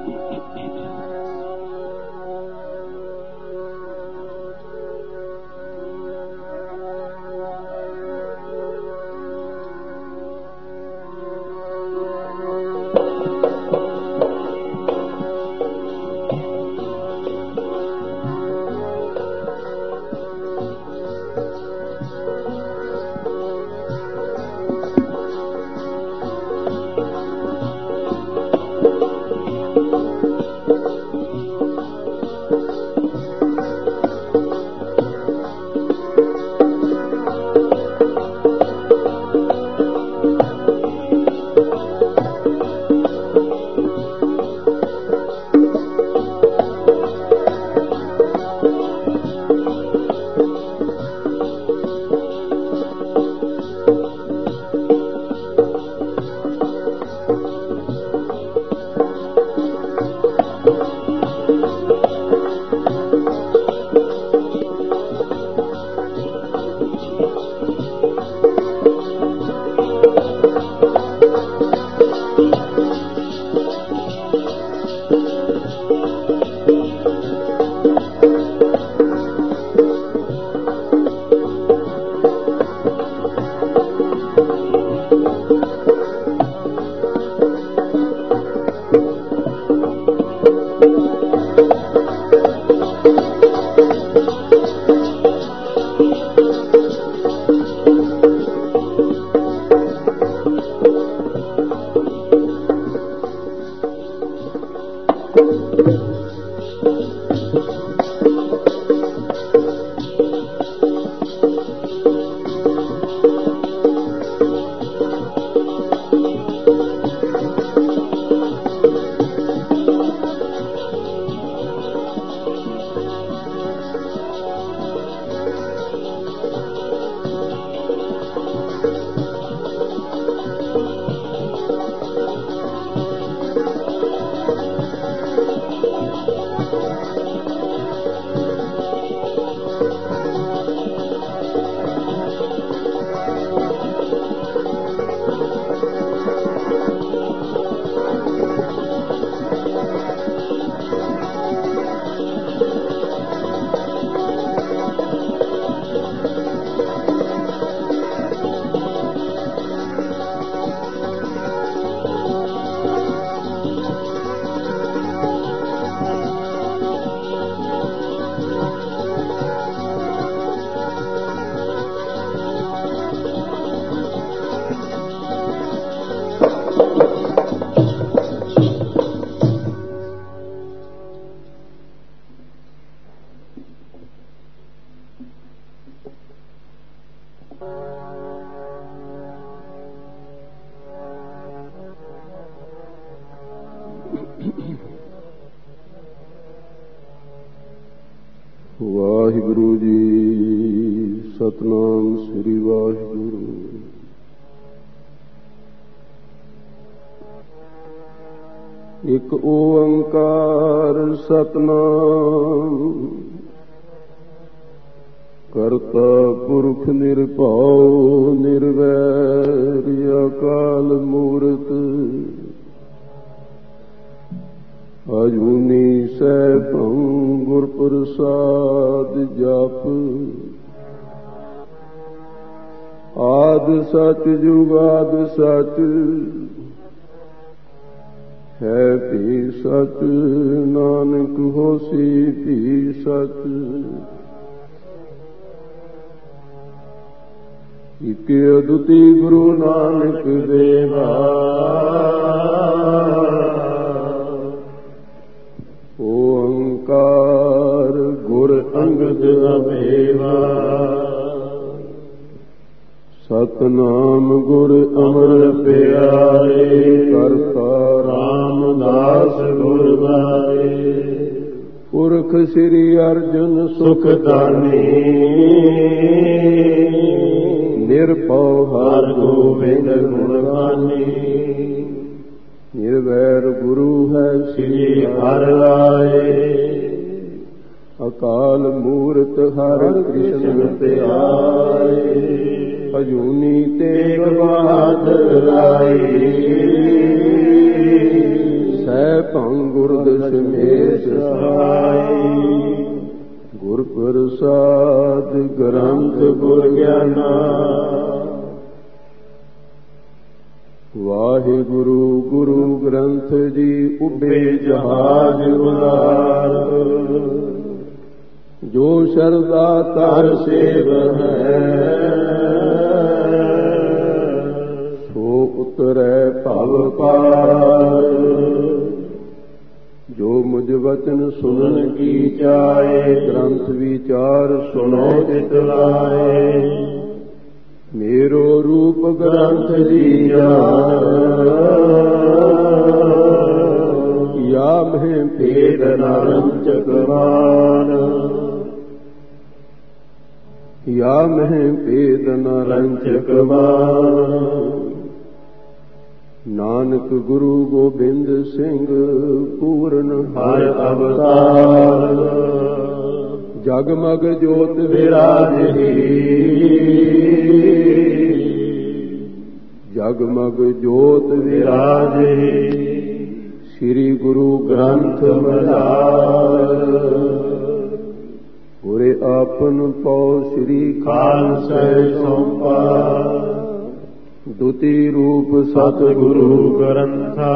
ਵਾਹਿਗੁਰੂ ਜੀ, ਸਤਨਾਮ ਸ੍ਰੀ ਵਾਹਿਗੁਰੂ। ਇਕ ਓੰਕਾਰ ਸਤਨਾਮ ਕਰਤਾ ਪੁਰਖ ਨਿਰਭਉ ਨਿਰਵੈਰ ਅਕਾਲ ਮੂਰਤ ਅਜੂਨੀ ਸੈਭੰ ਗੁਰ ਪ੍ਰਸਾਦ ਜਪ। ਆਦ ਸਚ ਜੁਗਾਦ ਸਚ ਹੈ ਭੀ ਸਚ, ਨਾਨਕ ਹੋਸੀ ਭੀ ਸਚ। ਇਕ ਅਦੁੱਤੀ ਗੁਰੂ ਨਾਨਕ ਦੇਵਾ, ਓੰਕਾਰ ਗੁਰ ਅੰਗਦ ਅਭੇਵਾ। ਸਤਨਾਮ ਗੁਰ ਅਮਰ ਪਿਆਰੇ, ਕਰਤਾ ਰਾਮਦਾਸ ਗੁਰ ਬਾਰੇ। ਪੁਰਖ ਸ੍ਰੀ ਅਰਜਨ ਸੁਖ ਦਾਨੀ, ਨਿਰਭਉ ਹਰਿ ਗੋਬਿੰਦ ਗੁਣ ਗਾਨੀ। ਨਿਰਵੈਰ ਗੁਰੂ ਹੈ ਸ੍ਰੀ ਹਰਿ ਰਾਏ, ਅਕਾਲ ਮੂਰਤ ਹਰਿ ਕ੍ਰਿਸ਼ਨ ਧਿਆਏ। ਅਜੂਨੀ ਤੇਗ ਬਹਾਦਰ ਆਈ, ਸੈਭੰ ਗੁਰ ਦਸ਼ਮੇਸ਼ ਸਹਾਈ। ਗੁਰ ਪ੍ਰਸਾਦ ਗ੍ਰੰਥ ਗੁਰ ਗਿਆਨਾ। ਵਾਹਿਗੁਰੂ ਗੁਰੂ ਗ੍ਰੰਥ ਜੀ ਉਭੇ ਜਹਾਜ ਉਦਾਰ। ਜੋ ਸ਼ਰਧਾ ਧਰ ਸੇਵ ਹੈ ਸੋ ਉਤਰੈ ਭਵ ਪਾਰ। ਜੋ ਮੁਝ ਵਚਨ ਸੁਨਨ ਕੀ ਚਾਹੇ ਗ੍ਰੰਥ ਵਿਚਾਰ ਸੁਨੋ ਚਿਤ ਲਾਏ। ਮੇਰੋ ਰੂਪ ਗ੍ਰੰਥ ਲੀਆ ਯਾ ਮਹਿ ਭੇਦ ਨ ਰੰਚਕ ਮਾਨ। ਯਾ ਮਹਿ ਭੇਦ ਨ ਰੰਚਕ ਮਾਨ। ਨਾਨਕ ਗੁਰੂ ਗੋਬਿੰਦ ਸਿੰਘ ਪੂਰਨ ਹਰ ਅਵਤਾਰ। ਜਗਮਗ ਜੋਤ ਵਿਰਾਜਹੀ ਜਗਮਗ ਜੋਤ ਵਿਰਾਜਹੀ। ਸ੍ਰੀ ਗੁਰੂ ਗ੍ਰੰਥ ਮਝਾਰ। ਉਰੇ ਆਪਨ ਪਉ ਸ੍ਰੀ ਖਾਲਸਾ ਸੋਂਪਾ। ਦੁਤੀ ਰੂਪ ਸਤਿਗੁਰੂ ਗ੍ਰੰਥਾ।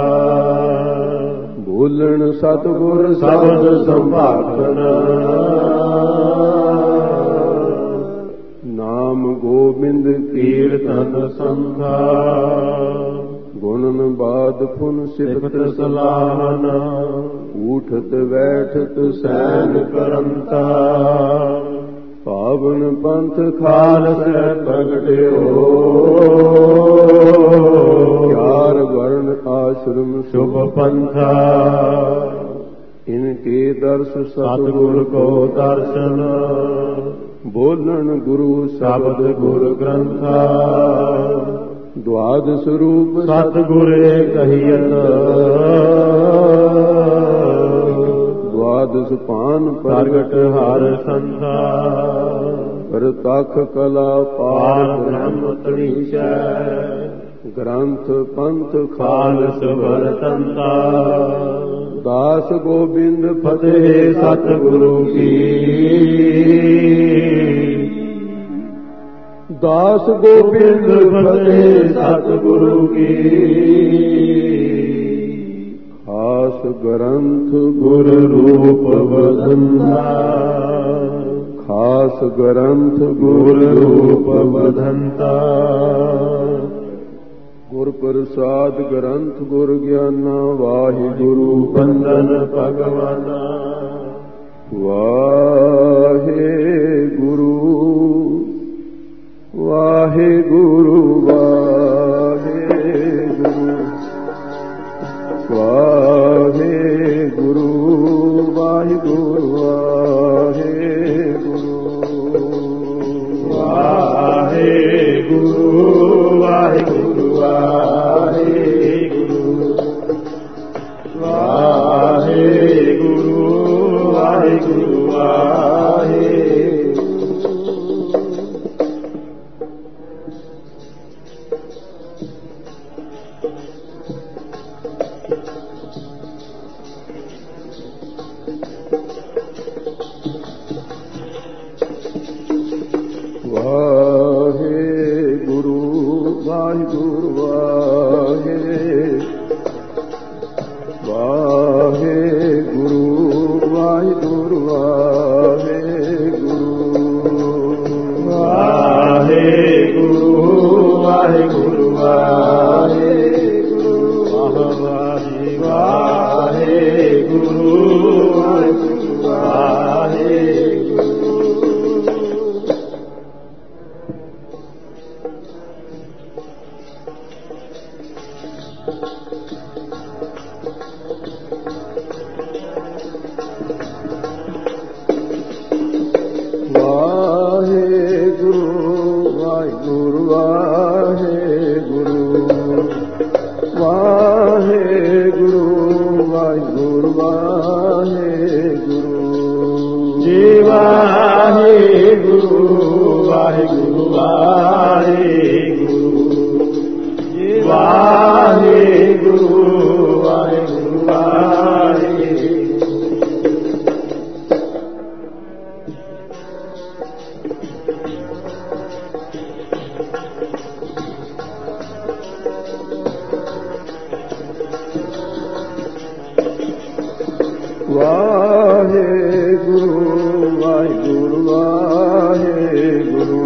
ਬੋਲਣ ਸਤਿਗੁਰ ਸ਼ਬਦ ਸੰਭਾਖਣ। ਨਾਮ ਗੋਬਿੰਦ ਕੀਰਤਨ ਸੰਧਾ। ਗੁਣਨ ਬਾਦ ਪੁਨ ਸਿਫਤ ਸਲਾਹਨ। ਊਠਤ ਬੈਠਤ ਸੈਨ ਕਰੰਤਾ। ਪਾਵਨ ਪੰਥ ਖਾਲਸਾ ਪ੍ਰਗਟਿਓ। ਚਾਰ ਵਰਨ ਆਸ਼ਰਮ ਸ਼ੁਭ ਪੰਥਾ। ਇਨਕੇ ਦਰਸ ਸਤਿਗੁਰ ਕੋ ਦਰਸ਼ਨ। ਬੋਲਣ ਗੁਰੂ ਸ਼ਬਦ ਗੁਰ ਗ੍ਰੰਥਾ। ਦਵਾਦਸ ਰੂਪ ਸਤਿਗੁਰੇ ਕਹੀਅਤ। ਦਵਾਦਸ ਭਾਨ ਪ੍ਰਗਟ ਹਰ ਸੰਧਾ। ਪ੍ਰਤੱਖ ਕਲਾ ਪਾਰ ਬ੍ਰਹਮ ਤਣੀਸ਼ੈ। ਗ੍ਰੰਥ ਪੰਥ ਖਾਲਸ ਵਰਤੰਤਾ। ਦਾਸ ਗੋਬਿੰਦ ਫਤਿਹ ਸਤਿਗੁਰੂ ਕੀ। ਦਾਸ ਗੋਬਿੰਦ ਫਤਿਹ ਸਤਿਗੁਰੂ ਕੀ। ਖਾਸ ਗ੍ਰੰਥ ਗੁਰ ਰੂਪ ਬਦੰਤਾ। ਖਾਸ ਗ੍ਰੰਥ ਗੁਰ ਰੂਪ ਬਦੰਤਾ। ਗੁਰ ਪ੍ਰਸਾਦ ਗ੍ਰੰਥ ਗੁਰ ਗਿਆਨਾ। ਵਾਹਿਗੁਰੂ ਬੰਦਨ ਭਗਵਾਨਾ। ਵਾਹਿਗੁਰੂ ਵਾਹਿਗੁਰੂ ਵਾਹਿਗੁਰੂ ਵਾਹਿਗੁਰੂ ਵਾਹਿਗੁਰੂ ਵਾਹਿਗੁਰੂ ਵਾਹਿਗੁਰੂ ਵਾਹਿਗੁਰੂ ਵਾਹਿਗੁਰੂ ਵਾਹਿਗੁਰੂ ਵਾਹਿਗੁਰੂ। ਵਾਹਿਗੁਰੂ ਵਾਹਿਗੁਰੂ ਵਾਹਿਗੁਰੂ ਵਾਹਿਗੁਰੂ ਵਾਹਿਗੁਰੂ ਵਾਹਿਗੁਰੂ ਵਾਹਿਗੁਰੂ ਵਾਹਿਗੁਰੂ ਵਾਹਿਗੁਰੂ ਵਾਹਿਗੁਰੂ ਵਾਹਿਗੁਰੂ ਵਾਹਿਗੁਰੂ ਵਾਹਿਗੁਰੂ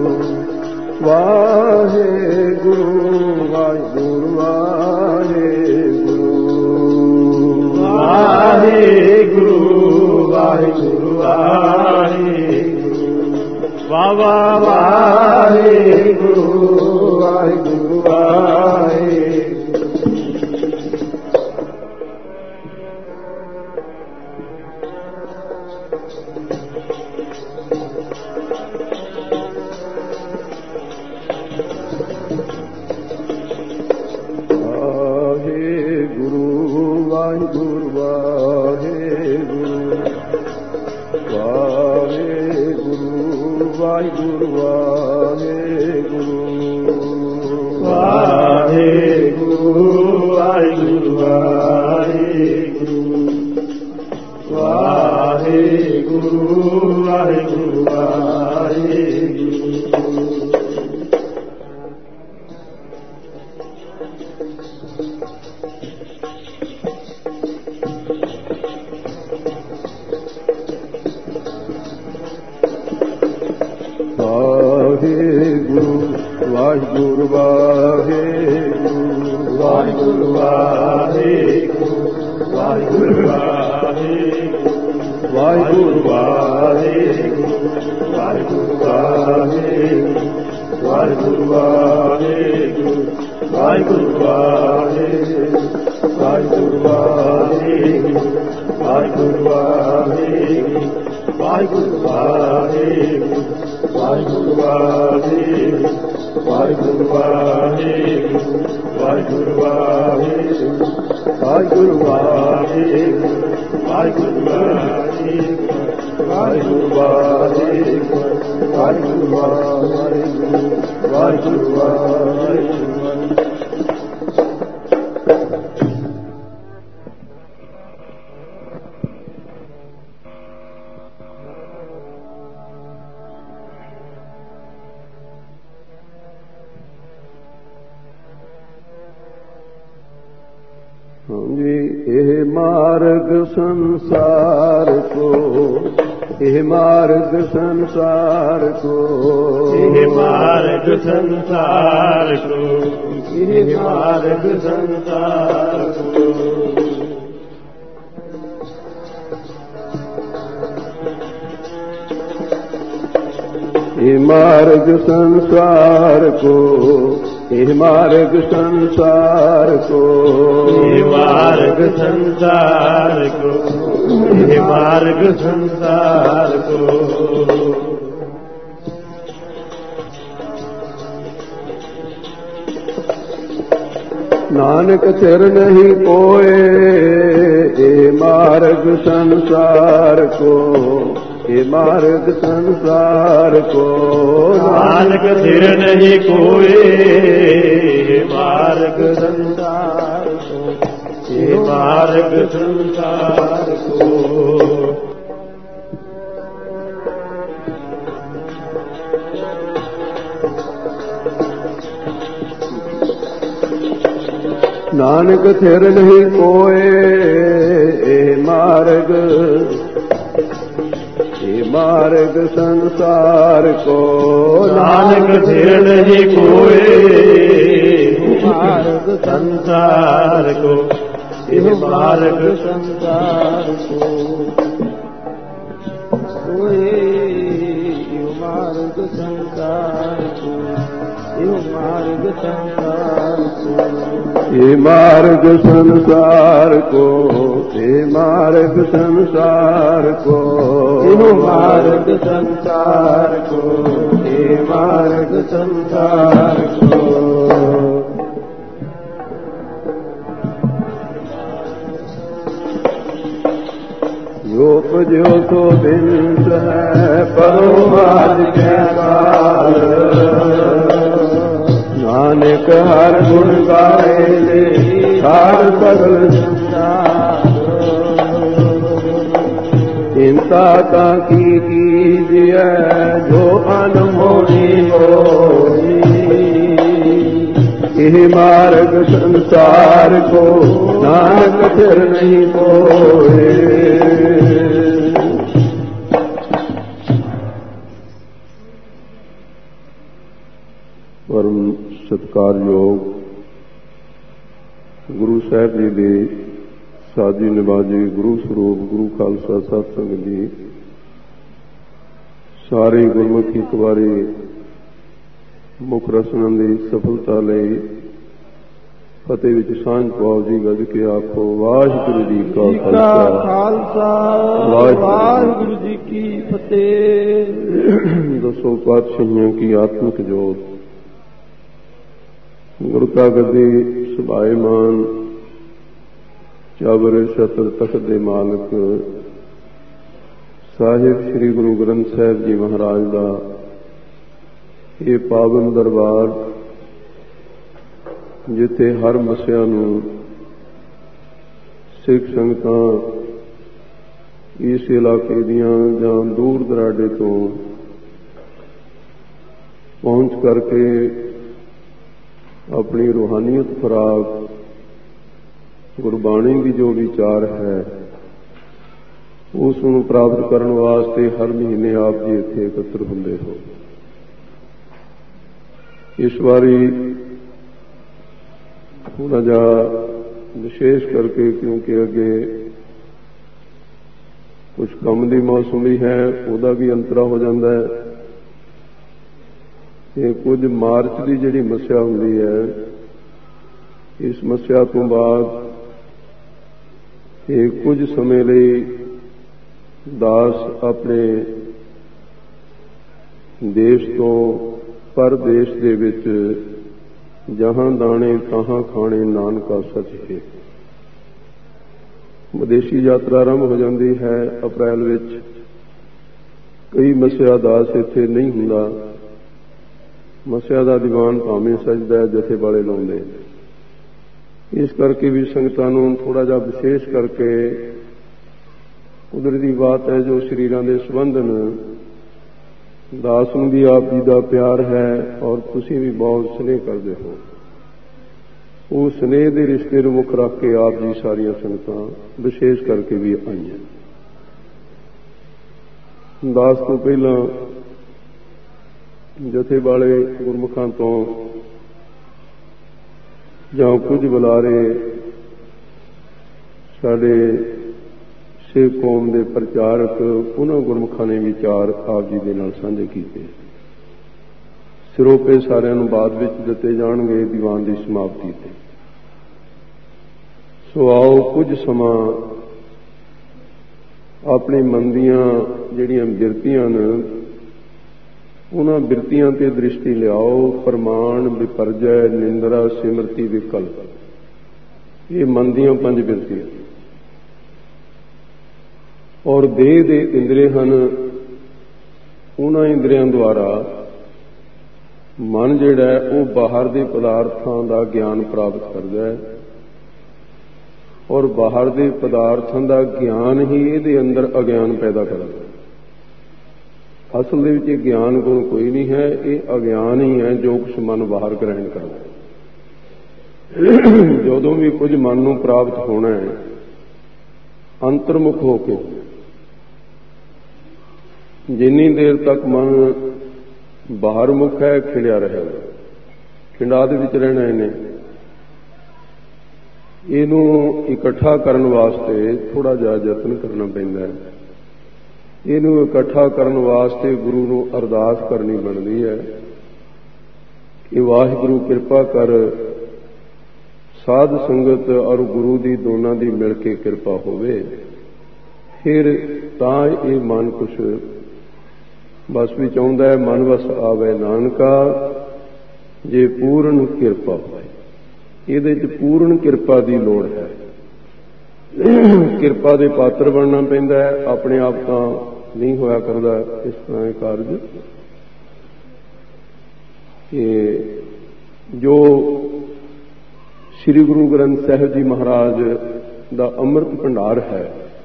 ਵਾਹਿਗੁਰੂ ਵਾਹਿਗੁਰੂ ਵਾਹਿਗੁਰੂ ਵਾਹਿਗੁਰੂ ਵਾਹਿਗੁਰੂ ਵਾਹਿਗੁਰੂ ਵਾਹਿਗੁਰੂ ਵਾਹਿਗੁਰੂ ਵਾਹਿਗੁਰੂ संसार को यह मार्ग संसार को यह मार्ग संसार को यह मार्ग संसार को यह मार्ग संसार को यह मार्ग संसार को यह मार्ग संसार को यह मार्ग संसार को नानक थिर नहीं कोए ये मार्ग संसार को ये मार्ग संसार को नानक थिर नहीं कोए ये मार्ग संसार को ये मार्ग संसार को नानक थिर नहीं कोए ये मार्ग संसार को नानक थिर नहीं कोए मार्ग संसार को यह मार्ग संसार को मार्ग संसार को मार्ग संसार को ये मार्ग संसार को ये मार्ग संसार को ये मार्ग संसार को ये मार्ग संसार को जो जो तो दिन है परोवाज के काल नानक हर गुण गाए हर सगल चिंता का कीजिए जो अनमोली होई यह मार्ग संसार को नानक फिर नहीं कोई ਸਤਿਕਾਰਯੋਗ ਗੁਰੂ ਸਾਹਿਬ ਜੀ ਦੇ ਸਾਜੀ ਨਿਵਾਜੀ ਗੁਰੂ ਸਰੂਪ ਗੁਰੂ ਖਾਲਸਾ ਸਤ ਸੰਗਤ ਜੀ, ਸਾਰੇ ਗੁਰਮੁਖੀ ਕੁਵਾਰੇ ਮੁੱਖ ਰਸਨਾਂ ਦੀ ਸਫਲਤਾ ਲਈ ਫਤਿਹ ਵਿੱਚ ਸਾਂਝ ਪਾਓ ਜੀ। ਗੱਜ ਕੇ ਆਖੋ ਵਾਹਿਗੁਰੂ ਜੀ ਕਾ ਖਾਲਸਾ ਵਾਹਿਗੁਰੂ ਜੀ ਕੀ ਫਤਿਹ। ਦਸੋ ਪਾਤਸ਼ਾਹੀਆਂ ਕੀ ਆਤਮਿਕ ਜੋਤ, ਗੁਰੂ ਕਾ ਗੱਦੀ ਸੁਭਾਏਮਾਨ ਚਾਵਰ ਛਤਰ ਤਖਤ ਦੇ ਮਾਲਕ ਸਾਹਿਬ ਸ੍ਰੀ ਗੁਰੂ ਗ੍ਰੰਥ ਸਾਹਿਬ ਜੀ ਮਹਾਰਾਜ ਦਾ ਇਹ ਪਾਵਨ ਦਰਬਾਰ, ਜਿੱਥੇ ਹਰ ਮਸਿਆ ਨੂੰ ਸਿੱਖ ਸੰਗਤਾਂ ਇਸ ਇਲਾਕੇ ਦੀਆਂ ਜਾਂ ਦੂਰ ਦਰਾਡੇ ਤੋਂ ਪਹੁੰਚ ਕਰਕੇ ਆਪਣੀ ਰੂਹਾਨੀਅਤ ਖੁਰਾਕ ਗੁਰਬਾਣੀ ਦੀ ਜੋ ਵਿਚਾਰ ਹੈ ਉਸ ਨੂੰ ਪ੍ਰਾਪਤ ਕਰਨ ਵਾਸਤੇ ਹਰ ਮਹੀਨੇ ਆਪ ਜੀ ਇੱਥੇ ਇਕੱਤਰ ਹੁੰਦੇ ਹੋ। ਇਸ ਵਾਰੀ ਥੋੜਾ ਜਿਹਾ ਵਿਸ਼ੇਸ਼ ਕਰਕੇ, ਕਿਉਂਕਿ ਅੱਗੇ ਕੁਝ ਕੰਮ ਦੀ ਮੌਸਮ ਵੀ ਹੈ, ਉਹਦਾ ਵੀ ਅੰਤਰਾ ਹੋ ਜਾਂਦਾ ਹੈ ਤੇ ਕੁਝ ਮਾਰਚ ਦੀ ਜਿਹੜੀ ਮੱਸਿਆ ਹੁੰਦੀ ਹੈ, ਇਸ ਮੱਸਿਆ ਤੋਂ ਬਾਅਦ ਇਹ ਕੁਝ ਸਮੇਂ ਲਈ ਦਾਸ ਆਪਣੇ ਦੇਸ਼ ਤੋਂ ਪਰਦੇਸ਼ ਦੇ ਵਿੱਚ ਜਹਾਂ ਦਾਣੇ ਤਹਾਂ ਖਾਣੇ ਨਾਨਕਾ ਸੱਚ ਹੈ, ਵਿਦੇਸ਼ੀ ਯਾਤਰਾ ਆਰੰਭ ਹੋ ਜਾਂਦੀ ਹੈ ਅਪ੍ਰੈਲ ਵਿੱਚ। ਕਈ ਮੱਸਿਆ ਦਾਸ ਇੱਥੇ ਨਹੀਂ ਹੁੰਦਾ, ਮੱਸਿਆ ਦਾ ਦੀਵਾਨ ਭਾਵੇਂ ਸਜਦਾ ਹੈ, ਜਥੇ ਵਾਲੇ ਲਾਉਂਦੇ। ਇਸ ਕਰਕੇ ਵੀ ਸੰਗਤਾਂ ਨੂੰ ਥੋੜਾ ਜਿਹਾ ਵਿਸ਼ੇਸ਼ ਕਰਕੇ ਕੁਦਰਤੀ ਬਾਤ ਹੈ ਜੋ ਸਰੀਰਾਂ ਦੇ ਸੰਬੰਧਨ ਦਾਸ ਨੂੰ ਵੀ ਆਪ ਜੀ ਦਾ ਪਿਆਰ ਹੈ ਔਰ ਤੁਸੀਂ ਵੀ ਬਹੁਤ ਸਨੇਹ ਕਰਦੇ ਹੋ। ਉਹ ਸਨੇਹ ਦੇ ਰਿਸ਼ਤੇ ਨੂੰ ਮੁੱਖ ਰੱਖ ਕੇ ਆਪ ਜੀ ਸਾਰੀਆਂ ਸੰਗਤਾਂ ਵਿਸ਼ੇਸ਼ ਕਰਕੇ ਵੀ ਆਈਆਂ। ਦਾਸ ਤੋਂ ਪਹਿਲਾਂ ਜਥੇ ਵਾਲੇ ਗੁਰਮੁਖਾਂ ਤੋਂ ਜਾਂ ਕੁਝ ਬੁਲਾਰੇ ਸਾਡੇ ਸਿੱਖ ਕੌਮ ਦੇ ਪ੍ਰਚਾਰਕ, ਉਹਨਾਂ ਗੁਰਮੁਖਾਂ ਨੇ ਵਿਚਾਰ ਆਪ ਜੀ ਦੇ ਨਾਲ ਸਾਂਝੇ ਕੀਤੇ। ਸਿਰੋਪੇ ਸਾਰਿਆਂ ਨੂੰ ਬਾਅਦ ਵਿੱਚ ਦਿੱਤੇ ਜਾਣਗੇ ਦੀਵਾਨ ਦੀ ਸਮਾਪਤੀ ਤੇ। ਸੋ ਆਓ ਕੁਝ ਸਮਾਂ ਆਪਣੇ ਮਨ ਦੀਆਂ ਜਿਹੜੀਆਂ ਬਿਰਤੀਆਂ ਨੇ ਉਹਨਾਂ ਬਿਰਤੀਆਂ ਤੇ ਦ੍ਰਿਸ਼ਟੀ ਲਿਆਓ। ਪ੍ਰਮਾਣ, ਵਿਪਰਜੈ, ਨਿੰਦਰਾ, ਸਿਮਰਤੀ, ਵਿਕਲਪ, ਇਹ ਮਨ ਦੀਆਂ 5 ਬਿਰਤੀਆਂ। ਔਰ ਦੇਹ ਦੇ ਇੰਦਰੀ ਹਨ, ਉਹਨਾਂ ਇੰਦਰੀਆਂ ਦੁਆਰਾ ਮਨ ਜਿਹੜਾ ਹੈ ਉਹ ਬਾਹਰ ਦੇ ਪਦਾਰਥਾਂ ਦਾ ਗਿਆਨ ਪ੍ਰਾਪਤ ਕਰਦਾ ਹੈ ਔਰ ਬਾਹਰ ਦੇ ਪਦਾਰਥਾਂ ਦਾ ਗਿਆਨ ਹੀ ਇਹਦੇ ਅੰਦਰ ਅਗਿਆਨ ਪੈਦਾ ਕਰਦਾ ਹੈ। ਅਸਲ ਦੇ ਵਿੱਚ ਇਹ ਗਿਆਨ ਗੁਣ ਕੋਈ ਨਹੀਂ ਹੈ, ਇਹ ਅਗਿਆਨ ਹੀ ਹੈ ਜੋ ਕੁਛ ਮਨ ਬਾਹਰ ਗ੍ਰਹਿਣ ਕਰਦਾ ਹੈ। ਜਦੋਂ ਵੀ ਕੁਝ ਮਨ ਨੂੰ ਪ੍ਰਾਪਤ ਹੋਣਾ ਹੈ ਅੰਤਰਮੁਖ ਹੋ ਕੇ, ਜਿੰਨੀ ਦੇਰ ਤੱਕ ਮਨ ਬਾਹਰ ਮੁਖ ਹੈ ਖਿੜਿਆ ਰਹੇਗਾ, ਖਿੰਡਾ ਦੇ ਵਿੱਚ ਰਹਿਣਾ ਇਹਨੇ। ਇਹਨੂੰ ਇਕੱਠਾ ਕਰਨ ਵਾਸਤੇ ਥੋੜਾ ਜਿਹਾ ਯਤਨ ਕਰਨਾ ਪੈਂਦਾ ਹੈ। ਇਹਨੂੰ ਇਕੱਠਾ ਕਰਨ ਵਾਸਤੇ ਗੁਰੂ ਨੂੰ ਅਰਦਾਸ ਕਰਨੀ ਬਣਦੀ ਹੈ ਕਿ ਵਾਹਿਗੁਰੂ ਕਿਰਪਾ ਕਰ, ਸਾਧ ਸੰਗਤ ਔਰ ਗੁਰੂ ਦੀ ਦੋਨਾਂ ਦੀ ਮਿਲ ਕੇ ਕਿਰਪਾ ਹੋਵੇ, ਫਿਰ ਤਾਂ ਇਹ ਮਨ ਕੁਛ ਬਸ ਵਿੱਚ ਆਉਂਦਾ ਹੈ। ਮਨ ਵਸ ਆਵੇ ਨਾਨਕਾ, ਜੇ ਪੂਰਨ ਕਿਰਪਾ ਹੋਵੇ। ਇਹਦੇ 'ਚ ਪੂਰਨ ਕਿਰਪਾ ਦੀ ਲੋੜ ਹੈ। ਕਿਰਪਾ ਦੇ ਪਾਤਰ ਬਣਨਾ ਪੈਂਦਾ ਹੈ, ਆਪਣੇ ਆਪ ਤਾਂ ਨਹੀਂ ਹੋਇਆ ਕਰਦਾ ਇਸ ਤਰ੍ਹਾਂ ਇਹ ਕਾਰਜ। ਕਿ ਜੋ ਸ੍ਰੀ ਗੁਰੂ ਗ੍ਰੰਥ ਸਾਹਿਬ ਜੀ ਮਹਾਰਾਜ ਦਾ ਅੰਮ੍ਰਿਤ ਭੰਡਾਰ ਹੈ,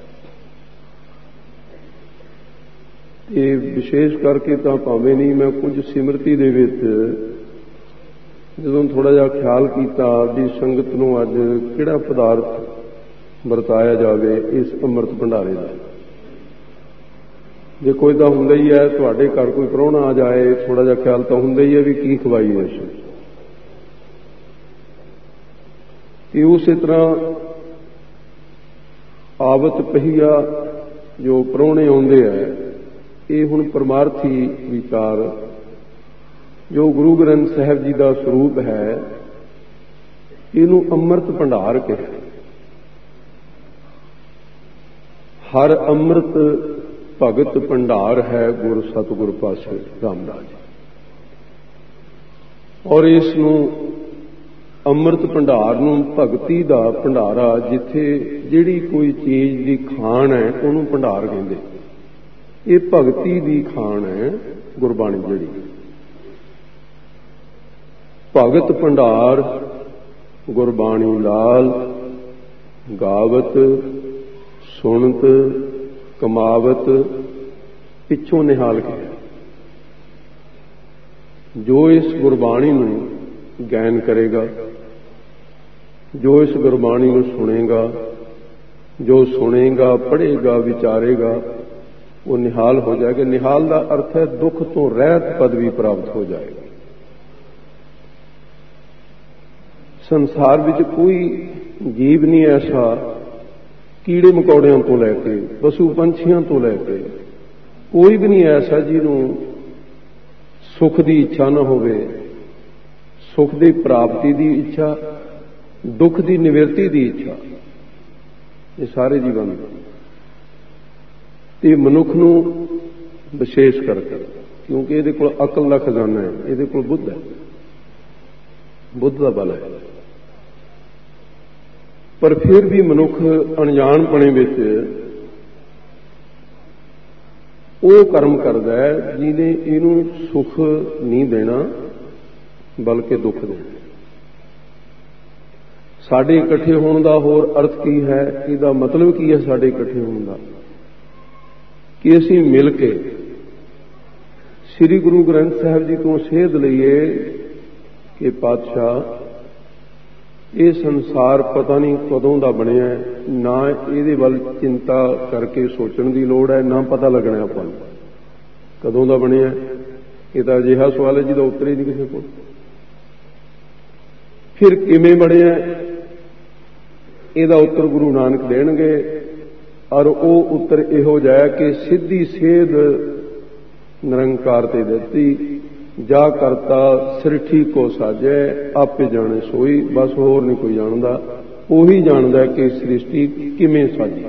ਇਹ ਵਿਸ਼ੇਸ਼ ਕਰਕੇ ਤਾਂ ਭਾਵੇਂ ਨਹੀਂ, ਮੈਂ ਕੁਝ ਸਿਮਰਤੀ ਦੇ ਵਿੱਚ ਜਦੋਂ ਥੋੜਾ ਜਿਹਾ ਖਿਆਲ ਕੀਤਾ ਵੀ ਸੰਗਤ ਨੂੰ ਅੱਜ ਕਿਹੜਾ ਪਦਾਰਥ ਵਰਤਾਇਆ ਜਾਵੇ ਇਸ ਅੰਮ੍ਰਿਤ ਭੰਡਾਰੇ ਦਾ। ਜੇ ਕੋਈ ਤਾਂ ਹੁੰਦਾ ਹੀ ਹੈ, ਤੁਹਾਡੇ ਘਰ ਕੋਈ ਪ੍ਰਾਹੁਣਾ ਆ ਜਾਏ, ਥੋੜਾ ਜਿਹਾ ਖਿਆਲ ਤਾਂ ਹੁੰਦਾ ਹੀ ਹੈ ਵੀ ਕੀ ਖਵਾਈਏ। ਕਿ ਉਸੇ ਤਰ੍ਹਾਂ ਆਵਤ ਪਹੀਆ ਜੋ ਪ੍ਰਾਹੁਣੇ ਆਉਂਦੇ ਹੈ, ਇਹ ਹੁਣ ਪਰਮਾਰਥੀ ਵਿਚਾਰ ਜੋ ਗੁਰੂ ਗ੍ਰੰਥ ਸਾਹਿਬ ਜੀ ਦਾ ਸਰੂਪ ਹੈ, ਇਹਨੂੰ ਅੰਮ੍ਰਿਤ ਭੰਡਾਰ ਕਿਹਾ। ਹਰ ਅੰਮ੍ਰਿਤ ਭਗਤ ਭੰਡਾਰ ਹੈ ਗੁਰ ਸਤਿਗੁਰ ਪਾਸੇ ਰਾਮਦਾਸ ਜੀ। ਔਰ ਇਸ ਨੂੰ ਅੰਮ੍ਰਿਤ ਭੰਡਾਰ ਨੂੰ ਭਗਤੀ ਦਾ ਭੰਡਾਰਾ, ਜਿੱਥੇ ਜਿਹੜੀ ਕੋਈ ਚੀਜ਼ ਦੀ ਖਾਣ ਹੈ ਉਹਨੂੰ ਭੰਡਾਰ ਕਹਿੰਦੇ। ਇਹ ਭਗਤੀ ਦੀ ਖਾਣ ਹੈ ਗੁਰਬਾਣੀ ਜਿਹੜੀ। ਭਗਤ ਭੰਡਾਰ ਗੁਰਬਾਣੀ ਲਾਲ, ਗਾਵਤ ਸੁਣਤ ਕਮਾਵਤ ਪਿੱਛੋਂ ਨਿਹਾਲ ਗਿਆ। ਜੋ ਇਸ ਗੁਰਬਾਣੀ ਨੂੰ ਗੈਨ ਕਰੇਗਾ, ਜੋ ਇਸ ਗੁਰਬਾਣੀ ਨੂੰ ਸੁਣੇਗਾ, ਜੋ ਸੁਣੇਗਾ ਪੜ੍ਹੇਗਾ ਵਿਚਾਰੇਗਾ, ਉਹ ਨਿਹਾਲ ਹੋ ਜਾਏਗਾ। ਨਿਹਾਲ ਦਾ ਅਰਥ ਹੈ ਦੁੱਖ ਤੋਂ ਰਹਿਤ ਪਦਵੀ ਪ੍ਰਾਪਤ ਹੋ ਜਾਏਗੀ। ਸੰਸਾਰ ਵਿੱਚ ਕੋਈ ਜੀਵ ਨਹੀਂ ਐਸਾ, ਕੀੜੇ ਮਕੌੜਿਆਂ ਤੋਂ ਲੈ ਕੇ ਪਸ਼ੂ ਪੰਛੀਆਂ ਤੋਂ ਲੈ ਕੇ ਕੋਈ ਵੀ ਨਹੀਂ ਐਸਾ ਜਿਹਨੂੰ ਸੁੱਖ ਦੀ ਇੱਛਾ ਨਾ ਹੋਵੇ, ਸੁੱਖ ਦੀ ਪ੍ਰਾਪਤੀ ਦੀ ਇੱਛਾ, ਦੁੱਖ ਦੀ ਨਿਵਰਤੀ ਦੀ ਇੱਛਾ। ਇਹ ਸਾਰੇ ਜੀਵਨ ਤੇ ਮਨੁੱਖ ਨੂੰ ਵਿਸ਼ੇਸ਼ ਕਰਕੇ, ਕਿਉਂਕਿ ਇਹਦੇ ਕੋਲ ਅਕਲ ਦਾ ਖਜ਼ਾਨਾ ਹੈ, ਇਹਦੇ ਕੋਲ ਬੁੱਧ ਹੈ, ਬੁੱਧ ਦਾ ਬਲ ਹੈ। ਪਰ ਫਿਰ ਵੀ ਮਨੁੱਖ ਅਣਜਾਣਪਣੇ ਵਿੱਚ ਉਹ ਕਰਮ ਕਰਦਾ ਹੈ ਜਿਹਨੇ ਇਹਨੂੰ ਸੁੱਖ ਨਹੀਂ ਦੇਣਾ ਬਲਕਿ ਦੁੱਖ ਦੇਣਾ। ਸਾਡੇ ਇਕੱਠੇ ਹੋਣ ਦਾ ਹੋਰ ਅਰਥ ਕੀ ਹੈ, ਇਹਦਾ ਮਤਲਬ ਕੀ ਹੈ ਸਾਡੇ ਇਕੱਠੇ ਹੋਣ ਦਾ? ਕਿ ਅਸੀਂ ਮਿਲ ਕੇ ਸ੍ਰੀ ਗੁਰੂ ਗ੍ਰੰਥ ਸਾਹਿਬ ਜੀ ਤੋਂ ਸੇਧ ਲਈਏ ਕਿ ਪਾਤਸ਼ਾਹ ਇਹ ਸੰਸਾਰ ਪਤਾ ਨਹੀਂ ਕਦੋਂ ਦਾ ਬਣਿਆ, ਨਾ ਇਹਦੇ ਵੱਲ ਚਿੰਤਾ ਕਰਕੇ ਸੋਚਣ ਦੀ ਲੋੜ ਹੈ, ਨਾ ਪਤਾ ਲੱਗਣਾ ਆਪਾਂ ਨੂੰ ਕਦੋਂ ਦਾ ਬਣਿਆ। ਇਹ ਤਾਂ ਅਜਿਹਾ ਸਵਾਲ ਹੈ ਜਿਹਦਾ ਉੱਤਰ ਹੀ ਨਹੀਂ ਕਿਸੇ ਕੋਲ। ਫਿਰ ਕਿਵੇਂ ਬਣਿਆ, ਇਹਦਾ ਉੱਤਰ ਗੁਰੂ ਨਾਨਕ ਦੇਣਗੇ। ਔਰ ਉਹ ਉੱਤਰ ਇਹੋ ਜਿਹਾ ਕਿ ਸਿੱਧੀ ਸੇਧ ਨਿਰੰਕਾਰ ਤੇ ਦਿੱਤੀ। ਜਾ ਕਰਤਾ ਸ੍ਰਿਸ਼ਟੀ ਕੋ ਸਾਜੈ, ਆਪੇ ਜਾਣੇ ਸੋਈ। ਬਸ ਹੋਰ ਨਹੀਂ ਕੋਈ ਜਾਣਦਾ, ਉਹੀ ਜਾਣਦਾ ਕਿ ਸ੍ਰਿਸ਼ਟੀ ਕਿਵੇਂ ਸਾਜੀ।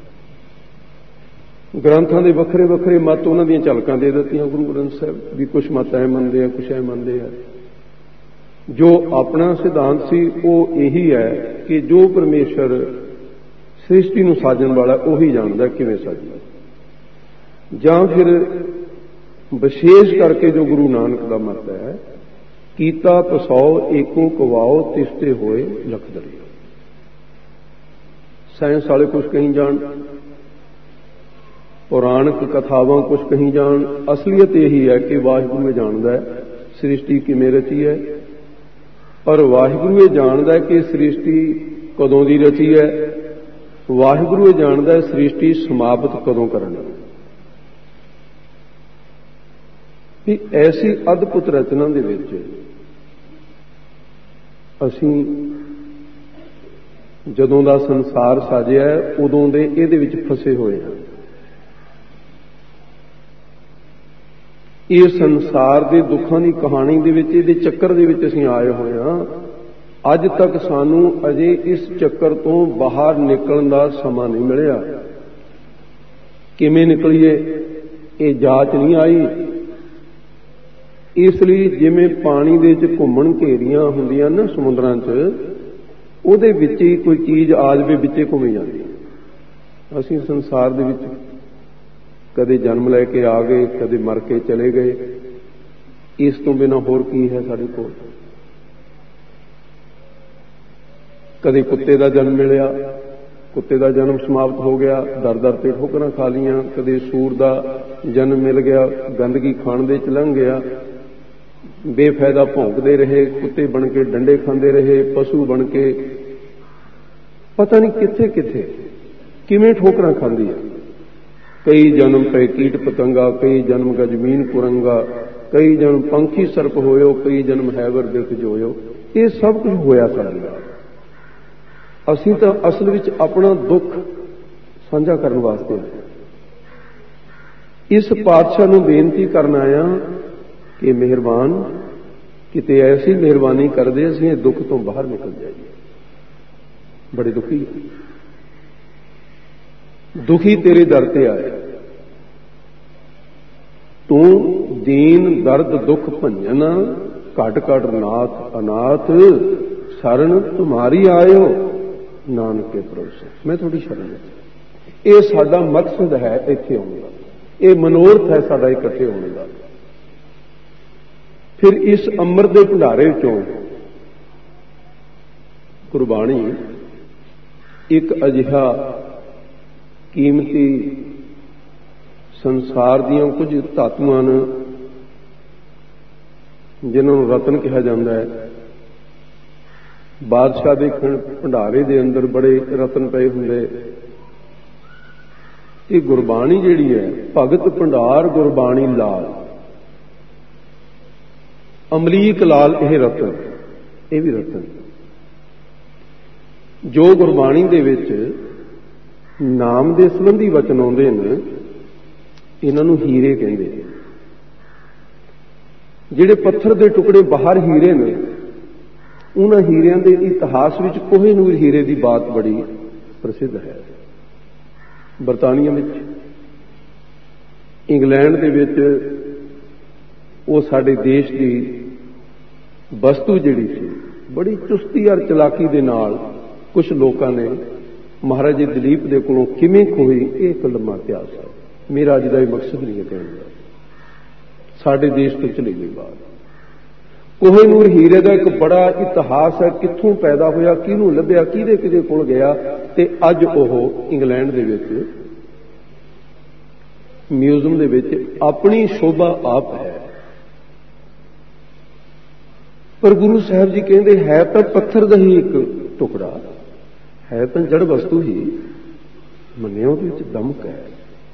ਗ੍ਰੰਥਾਂ ਦੇ ਵੱਖਰੇ ਵੱਖਰੇ ਮਤ ਉਹਨਾਂ ਦੀਆਂ ਝਲਕਾਂ ਦੇ ਦਿੱਤੀਆਂ ਗੁਰੂ ਗ੍ਰੰਥ ਸਾਹਿਬ ਵੀ। ਕੁਛ ਮਤ ਐ ਮੰਨਦੇ ਆ, ਕੁਛ ਐ ਮੰਨਦੇ ਆ। ਜੋ ਆਪਣਾ ਸਿਧਾਂਤ ਸੀ ਉਹ ਇਹੀ ਹੈ ਕਿ ਜੋ ਪਰਮੇਸ਼ਰ ਸ੍ਰਿਸ਼ਟੀ ਨੂੰ ਸਾਜਣ ਵਾਲਾ ਉਹੀ ਜਾਣਦਾ ਕਿਵੇਂ ਸਾਜੀ। ਜਾਂ ਫਿਰ ਵਿਸ਼ੇਸ਼ ਕਰਕੇ ਜੋ ਗੁਰੂ ਨਾਨਕ ਦਾ ਮਤ ਹੈ, ਕੀਤਾ ਪਸਾਓ ਏਕੋ ਕਵਾਓ ਤਿਸਤੇ ਹੋਏ ਲਖ ਦਰਿਆ। ਸਾਇੰਸ ਵਾਲੇ ਕੁਛ ਕਹੀ ਜਾਣ, ਪੁਰਾਣਕ ਕਥਾਵਾਂ ਕੁਛ ਕਹੀ ਜਾਣ, ਅਸਲੀਅਤ ਇਹੀ ਹੈ ਕਿ ਵਾਹਿਗੁਰੂ ਇਹ ਜਾਣਦਾ ਹੈ ਸ੍ਰਿਸ਼ਟੀ ਕਿਵੇਂ ਰਚੀ ਹੈ, ਔਰ ਵਾਹਿਗੁਰੂ ਇਹ ਜਾਣਦਾ ਹੈ ਕਿ ਸ੍ਰਿਸ਼ਟੀ ਕਦੋਂ ਦੀ ਰਚੀ ਹੈ। ਵਾਹਿਗੁਰੂ ਇਹ ਜਾਣਦਾ ਹੈ ਸ੍ਰਿਸ਼ਟੀ ਸਮਾਪਤ ਕਦੋਂ ਕਰਨੀ। ਕਿ ਐਸੀ ਅਦਭੁਤ ਰਚਨਾ ਦੇ ਵਿੱਚ ਅਸੀਂ ਜਦੋਂ ਦਾ ਸੰਸਾਰ ਸਾਜਿਆ ਉਦੋਂ ਦੇ ਇਹਦੇ ਵਿੱਚ ਫਸੇ ਹੋਏ ਹਾਂ। ਇਹ ਸੰਸਾਰ ਦੇ ਦੁੱਖਾਂ ਦੀ ਕਹਾਣੀ ਦੇ ਵਿੱਚ, ਇਹਦੇ ਚੱਕਰ ਦੇ ਵਿੱਚ ਅਸੀਂ ਆਏ ਹੋਏ ਹਾਂ। ਅੱਜ ਤੱਕ ਸਾਨੂੰ ਅਜੇ ਇਸ ਚੱਕਰ ਤੋਂ ਬਾਹਰ ਨਿਕਲਣ ਦਾ ਸਮਾਂ ਨਹੀਂ ਮਿਲਿਆ। ਕਿਵੇਂ ਨਿਕਲੀਏ ਇਹ ਜਾਂਚ ਨਹੀਂ ਆਈ। ਇਸ ਲਈ ਜਿਵੇਂ ਪਾਣੀ ਦੇ ਵਿੱਚ ਘੁੰਮਣ ਘੇਰੀਆਂ ਹੁੰਦੀਆਂ ਨਾ ਸਮੁੰਦਰਾਂ 'ਚ, ਉਹਦੇ ਵਿੱਚ ਹੀ ਕੋਈ ਚੀਜ਼ ਆ ਜਾਵੇ ਵਿੱਚੇ ਘੁੰਮੀ ਜਾਂਦੀ। ਅਸੀਂ ਸੰਸਾਰ ਦੇ ਵਿੱਚ ਕਦੇ ਜਨਮ ਲੈ ਕੇ ਆ ਗਏ, ਕਦੇ ਮਰ ਕੇ ਚਲੇ ਗਏ। ਇਸ ਤੋਂ ਬਿਨਾਂ ਹੋਰ ਕੀ ਹੈ ਸਾਡੇ ਕੋਲ? ਕਦੇ ਕੁੱਤੇ ਦਾ ਜਨਮ ਮਿਲਿਆ, ਕੁੱਤੇ ਦਾ ਜਨਮ ਸਮਾਪਤ ਹੋ ਗਿਆ, ਦਰ ਦਰ ਤੇ ਠੋਕਰਾਂ ਖਾ ਲੀਆਂ। ਕਦੇ ਸੂਰ ਦਾ ਜਨਮ ਮਿਲ ਗਿਆ, ਗੰਦਗੀ ਖਾਣ ਦੇ ਚ ਲੰਘ ਗਿਆ। ਬੇਫਾਇਦਾ ਭੌਂਕਦੇ ਰਹੇ, ਕੁੱਤੇ ਬਣ ਕੇ ਡੰਡੇ ਖਾਂਦੇ ਰਹੇ, ਪਸ਼ੂ ਬਣ ਕੇ ਪਤਾ ਨਹੀਂ ਕਿੱਥੇ ਕਿੱਥੇ ਕਿਵੇਂ ਠੋਕਰਾਂ ਖਾਂਦੀ ਹੈ। ਕਈ ਜਨਮ ਪਏ ਕੀਟ ਪਤੰਗਾ, ਕਈ ਜਨਮ ਗਜਮੀਨ ਕੁਰੰਗਾ, ਕਈ ਜਨਮ ਪੰਖੀ ਸਰਪ ਹੋਇਓ, ਕਈ ਜਨਮ ਹੈਵਰ ਬਿਰਖ ਜੋਇਓ। ਇਹ ਸਭ ਕੁਝ ਹੋਇਆ ਸਾਡੇ ਨਾਲ। ਅਸੀਂ ਤਾਂ ਅਸਲ ਵਿੱਚ ਆਪਣਾ ਦੁੱਖ ਸਾਂਝਾ ਕਰਨ ਵਾਸਤੇ ਆਏ। ਇਸ ਪਾਤਸ਼ਾਹ ਨੂੰ ਬੇਨਤੀ ਕਰਨ ਆਇਆ ਕਿ ਮਿਹਰਬਾਨ, ਕਿਤੇ ਐਸੀ ਮਿਹਰਬਾਨੀ ਕਰਦੇ ਅਸੀਂ ਇਹ ਦੁੱਖ ਤੋਂ ਬਾਹਰ ਨਿਕਲ ਜਾਈਏ। ਬੜੇ ਦੁਖੀ ਤੇਰੇ ਦਰ ਤੇ ਆਏ। ਤੂੰ ਦੀਨ ਦਰਦ ਦੁੱਖ ਭੰਜਨ, ਘਟ ਘਟ ਨਾਥ ਅਨਾਥ, ਸ਼ਰਨ ਤੁਮਾਰੀ ਆਇਓ ਨਾਨਕੇ ਭਰੋਸੇ। ਮੈਂ ਤੁਹਾਡੀ ਸ਼ਰਨ ਵਿੱਚ। ਇਹ ਸਾਡਾ ਮਕਸਦ ਹੈ ਇੱਥੇ ਆਉਣ ਦਾ, ਇਹ ਮਨੋਰਥ ਹੈ ਸਾਡਾ ਇਕੱਠੇ ਹੋਣ ਦਾ। ਫਿਰ ਇਸ ਅੰਮ੍ਰਿਤ ਦੇ ਭੰਡਾਰੇ ਚੋਂ ਗੁਰਬਾਣੀ ਇੱਕ ਅਜਿਹਾ ਕੀਮਤੀ ਸੰਸਾਰ ਦੀਆਂ ਕੁਝ ਧਾਤੂਆਂ ਨੇ ਜਿਨ੍ਹਾਂ ਨੂੰ ਰਤਨ ਕਿਹਾ ਜਾਂਦਾ ਹੈ। ਬਾਦਸ਼ਾਹ ਦੇ ਭੰਡਾਰੇ ਦੇ ਅੰਦਰ ਬੜੇ ਰਤਨ ਪਏ ਹੁੰਦੇ। ਇਹ ਗੁਰਬਾਣੀ ਜਿਹੜੀ ਹੈ, ਭਗਤ ਭੰਡਾਰ ਗੁਰਬਾਣੀ ਲਾਲ, ਅਮਲੀਕ ਲਾਲ ਇਹ ਰਤਨ, ਇਹ ਵੀ ਰਤਨ ਜੋ ਗੁਰਬਾਣੀ ਦੇ ਵਿੱਚ ਨਾਮ ਦੇ ਸੰਬੰਧੀ ਵਚਨ ਆਉਂਦੇ ਨੇ, ਇਹਨਾਂ ਨੂੰ ਹੀਰੇ ਕਹਿੰਦੇ। ਜਿਹੜੇ ਪੱਥਰ ਦੇ ਟੁਕੜੇ ਬਾਹਰ ਹੀਰੇ ਨੇ, ਉਹਨਾਂ ਹੀਰਿਆਂ ਦੇ ਇਤਿਹਾਸ ਵਿੱਚ ਕੋਹਿਨੂਰ ਹੀਰੇ ਦੀ ਬਾਤ ਬੜੀ ਪ੍ਰਸਿੱਧ ਹੈ। ਬਰਤਾਨੀਆ ਵਿੱਚ, ਇੰਗਲੈਂਡ ਦੇ ਵਿੱਚ ਉਹ ਸਾਡੇ ਦੇਸ਼ ਦੀ ਵਸਤੂ ਜਿਹੜੀ ਸੀ, ਬੜੀ ਚੁਸਤੀ ਔਰ ਚਲਾਕੀ ਦੇ ਨਾਲ ਕੁਝ ਲੋਕਾਂ ਨੇ ਮਹਾਰਾਜੇ ਦਲੀਪ ਦੇ ਕੋਲੋਂ ਕਿਵੇਂ ਖੋਈ, ਇਹ ਇੱਕ ਲੰਮਾ ਇਤਿਹਾਸ ਹੈ। ਮੇਰਾ ਅੱਜ ਦਾ ਇਹ ਮਕਸਦ ਨਹੀਂ ਹੈ ਕਹਿਣ ਦਾ। ਸਾਡੇ ਦੇਸ਼ ਤੋਂ ਚਲੀ ਗਈ ਬਾਤ। ਕੋਹਿਨੂਰ ਹੀਰੇ ਦਾ ਇੱਕ ਬੜਾ ਇਤਿਹਾਸ ਹੈ, ਕਿੱਥੋਂ ਪੈਦਾ ਹੋਇਆ, ਕਿਹਨੂੰ ਲੱਭਿਆ, ਕਿਹਦੇ ਕੋਲ ਗਿਆ, ਤੇ ਅੱਜ ਉਹ ਇੰਗਲੈਂਡ ਦੇ ਵਿੱਚ ਮਿਊਜ਼ੀਅਮ ਦੇ ਵਿੱਚ ਆਪਣੀ ਸ਼ੋਭਾ ਆਪ ਹੈ। ਪਰ ਗੁਰੂ ਸਾਹਿਬ ਜੀ ਕਹਿੰਦੇ ਹੈ ਤਾਂ ਪੱਥਰ ਦਾ ਹੀ ਇੱਕ ਟੁਕੜਾ ਹੈ, ਤਾਂ ਜੜ ਵਸਤੂ ਹੀ ਮੰਨਿਆ, ਉਹਦੇ ਵਿੱਚ ਦਮਕ ਹੈ।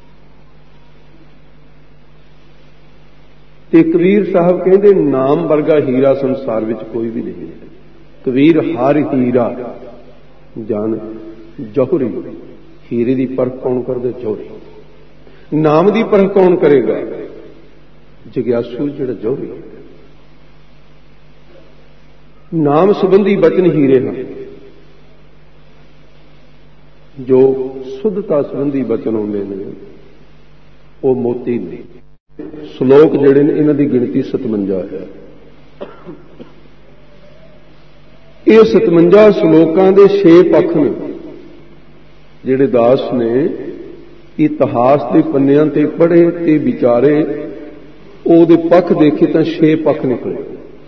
ਤੇ ਕਬੀਰ ਸਾਹਿਬ ਕਹਿੰਦੇ ਨਾਮ ਵਰਗਾ ਹੀਰਾ ਸੰਸਾਰ ਵਿੱਚ ਕੋਈ ਵੀ ਨਹੀਂ ਹੈ। ਕਬੀਰ ਹਰ ਹੀਰਾ ਜਾਣ ਜੋਹਰੀ। ਹੀਰੇ ਦੀ ਪਰਖ ਕੌਣ ਕਰਦੇ? ਜੋਹਰੀ। ਨਾਮ ਦੀ ਪਰਖ ਕੌਣ ਕਰੇਗਾ? ਜਗਿਆਸੂ, ਜਿਹੜਾ ਜੋਹਰੀ। ਨਾਮ ਸੰਬੰਧੀ ਬਚਨ ਹੀਰੇ ਹਨ, ਜੋ ਸੁੱਧਤਾ ਸੰਬੰਧੀ ਬਚਨ ਆਉਂਦੇ ਨੇ ਉਹ ਮੋਤੀ ਨੇ। ਸ਼ਲੋਕ ਜਿਹੜੇ ਨੇ ਇਹਨਾਂ ਦੀ ਗਿਣਤੀ 57 ਹੈ। ਇਹ 57 ਸ਼ਲੋਕਾਂ ਦੇ 6 ਪੱਖ ਨੇ ਜਿਹੜੇ ਦਾਸ ਨੇ ਇਤਿਹਾਸ ਦੇ ਪੰਨਿਆਂ ਤੇ ਪੜ੍ਹੇ ਤੇ ਵਿਚਾਰੇ, ਉਹਦੇ ਪੱਖ ਦੇਖੇ ਤਾਂ 6 ਪੱਖ ਨਿਕਲੇ।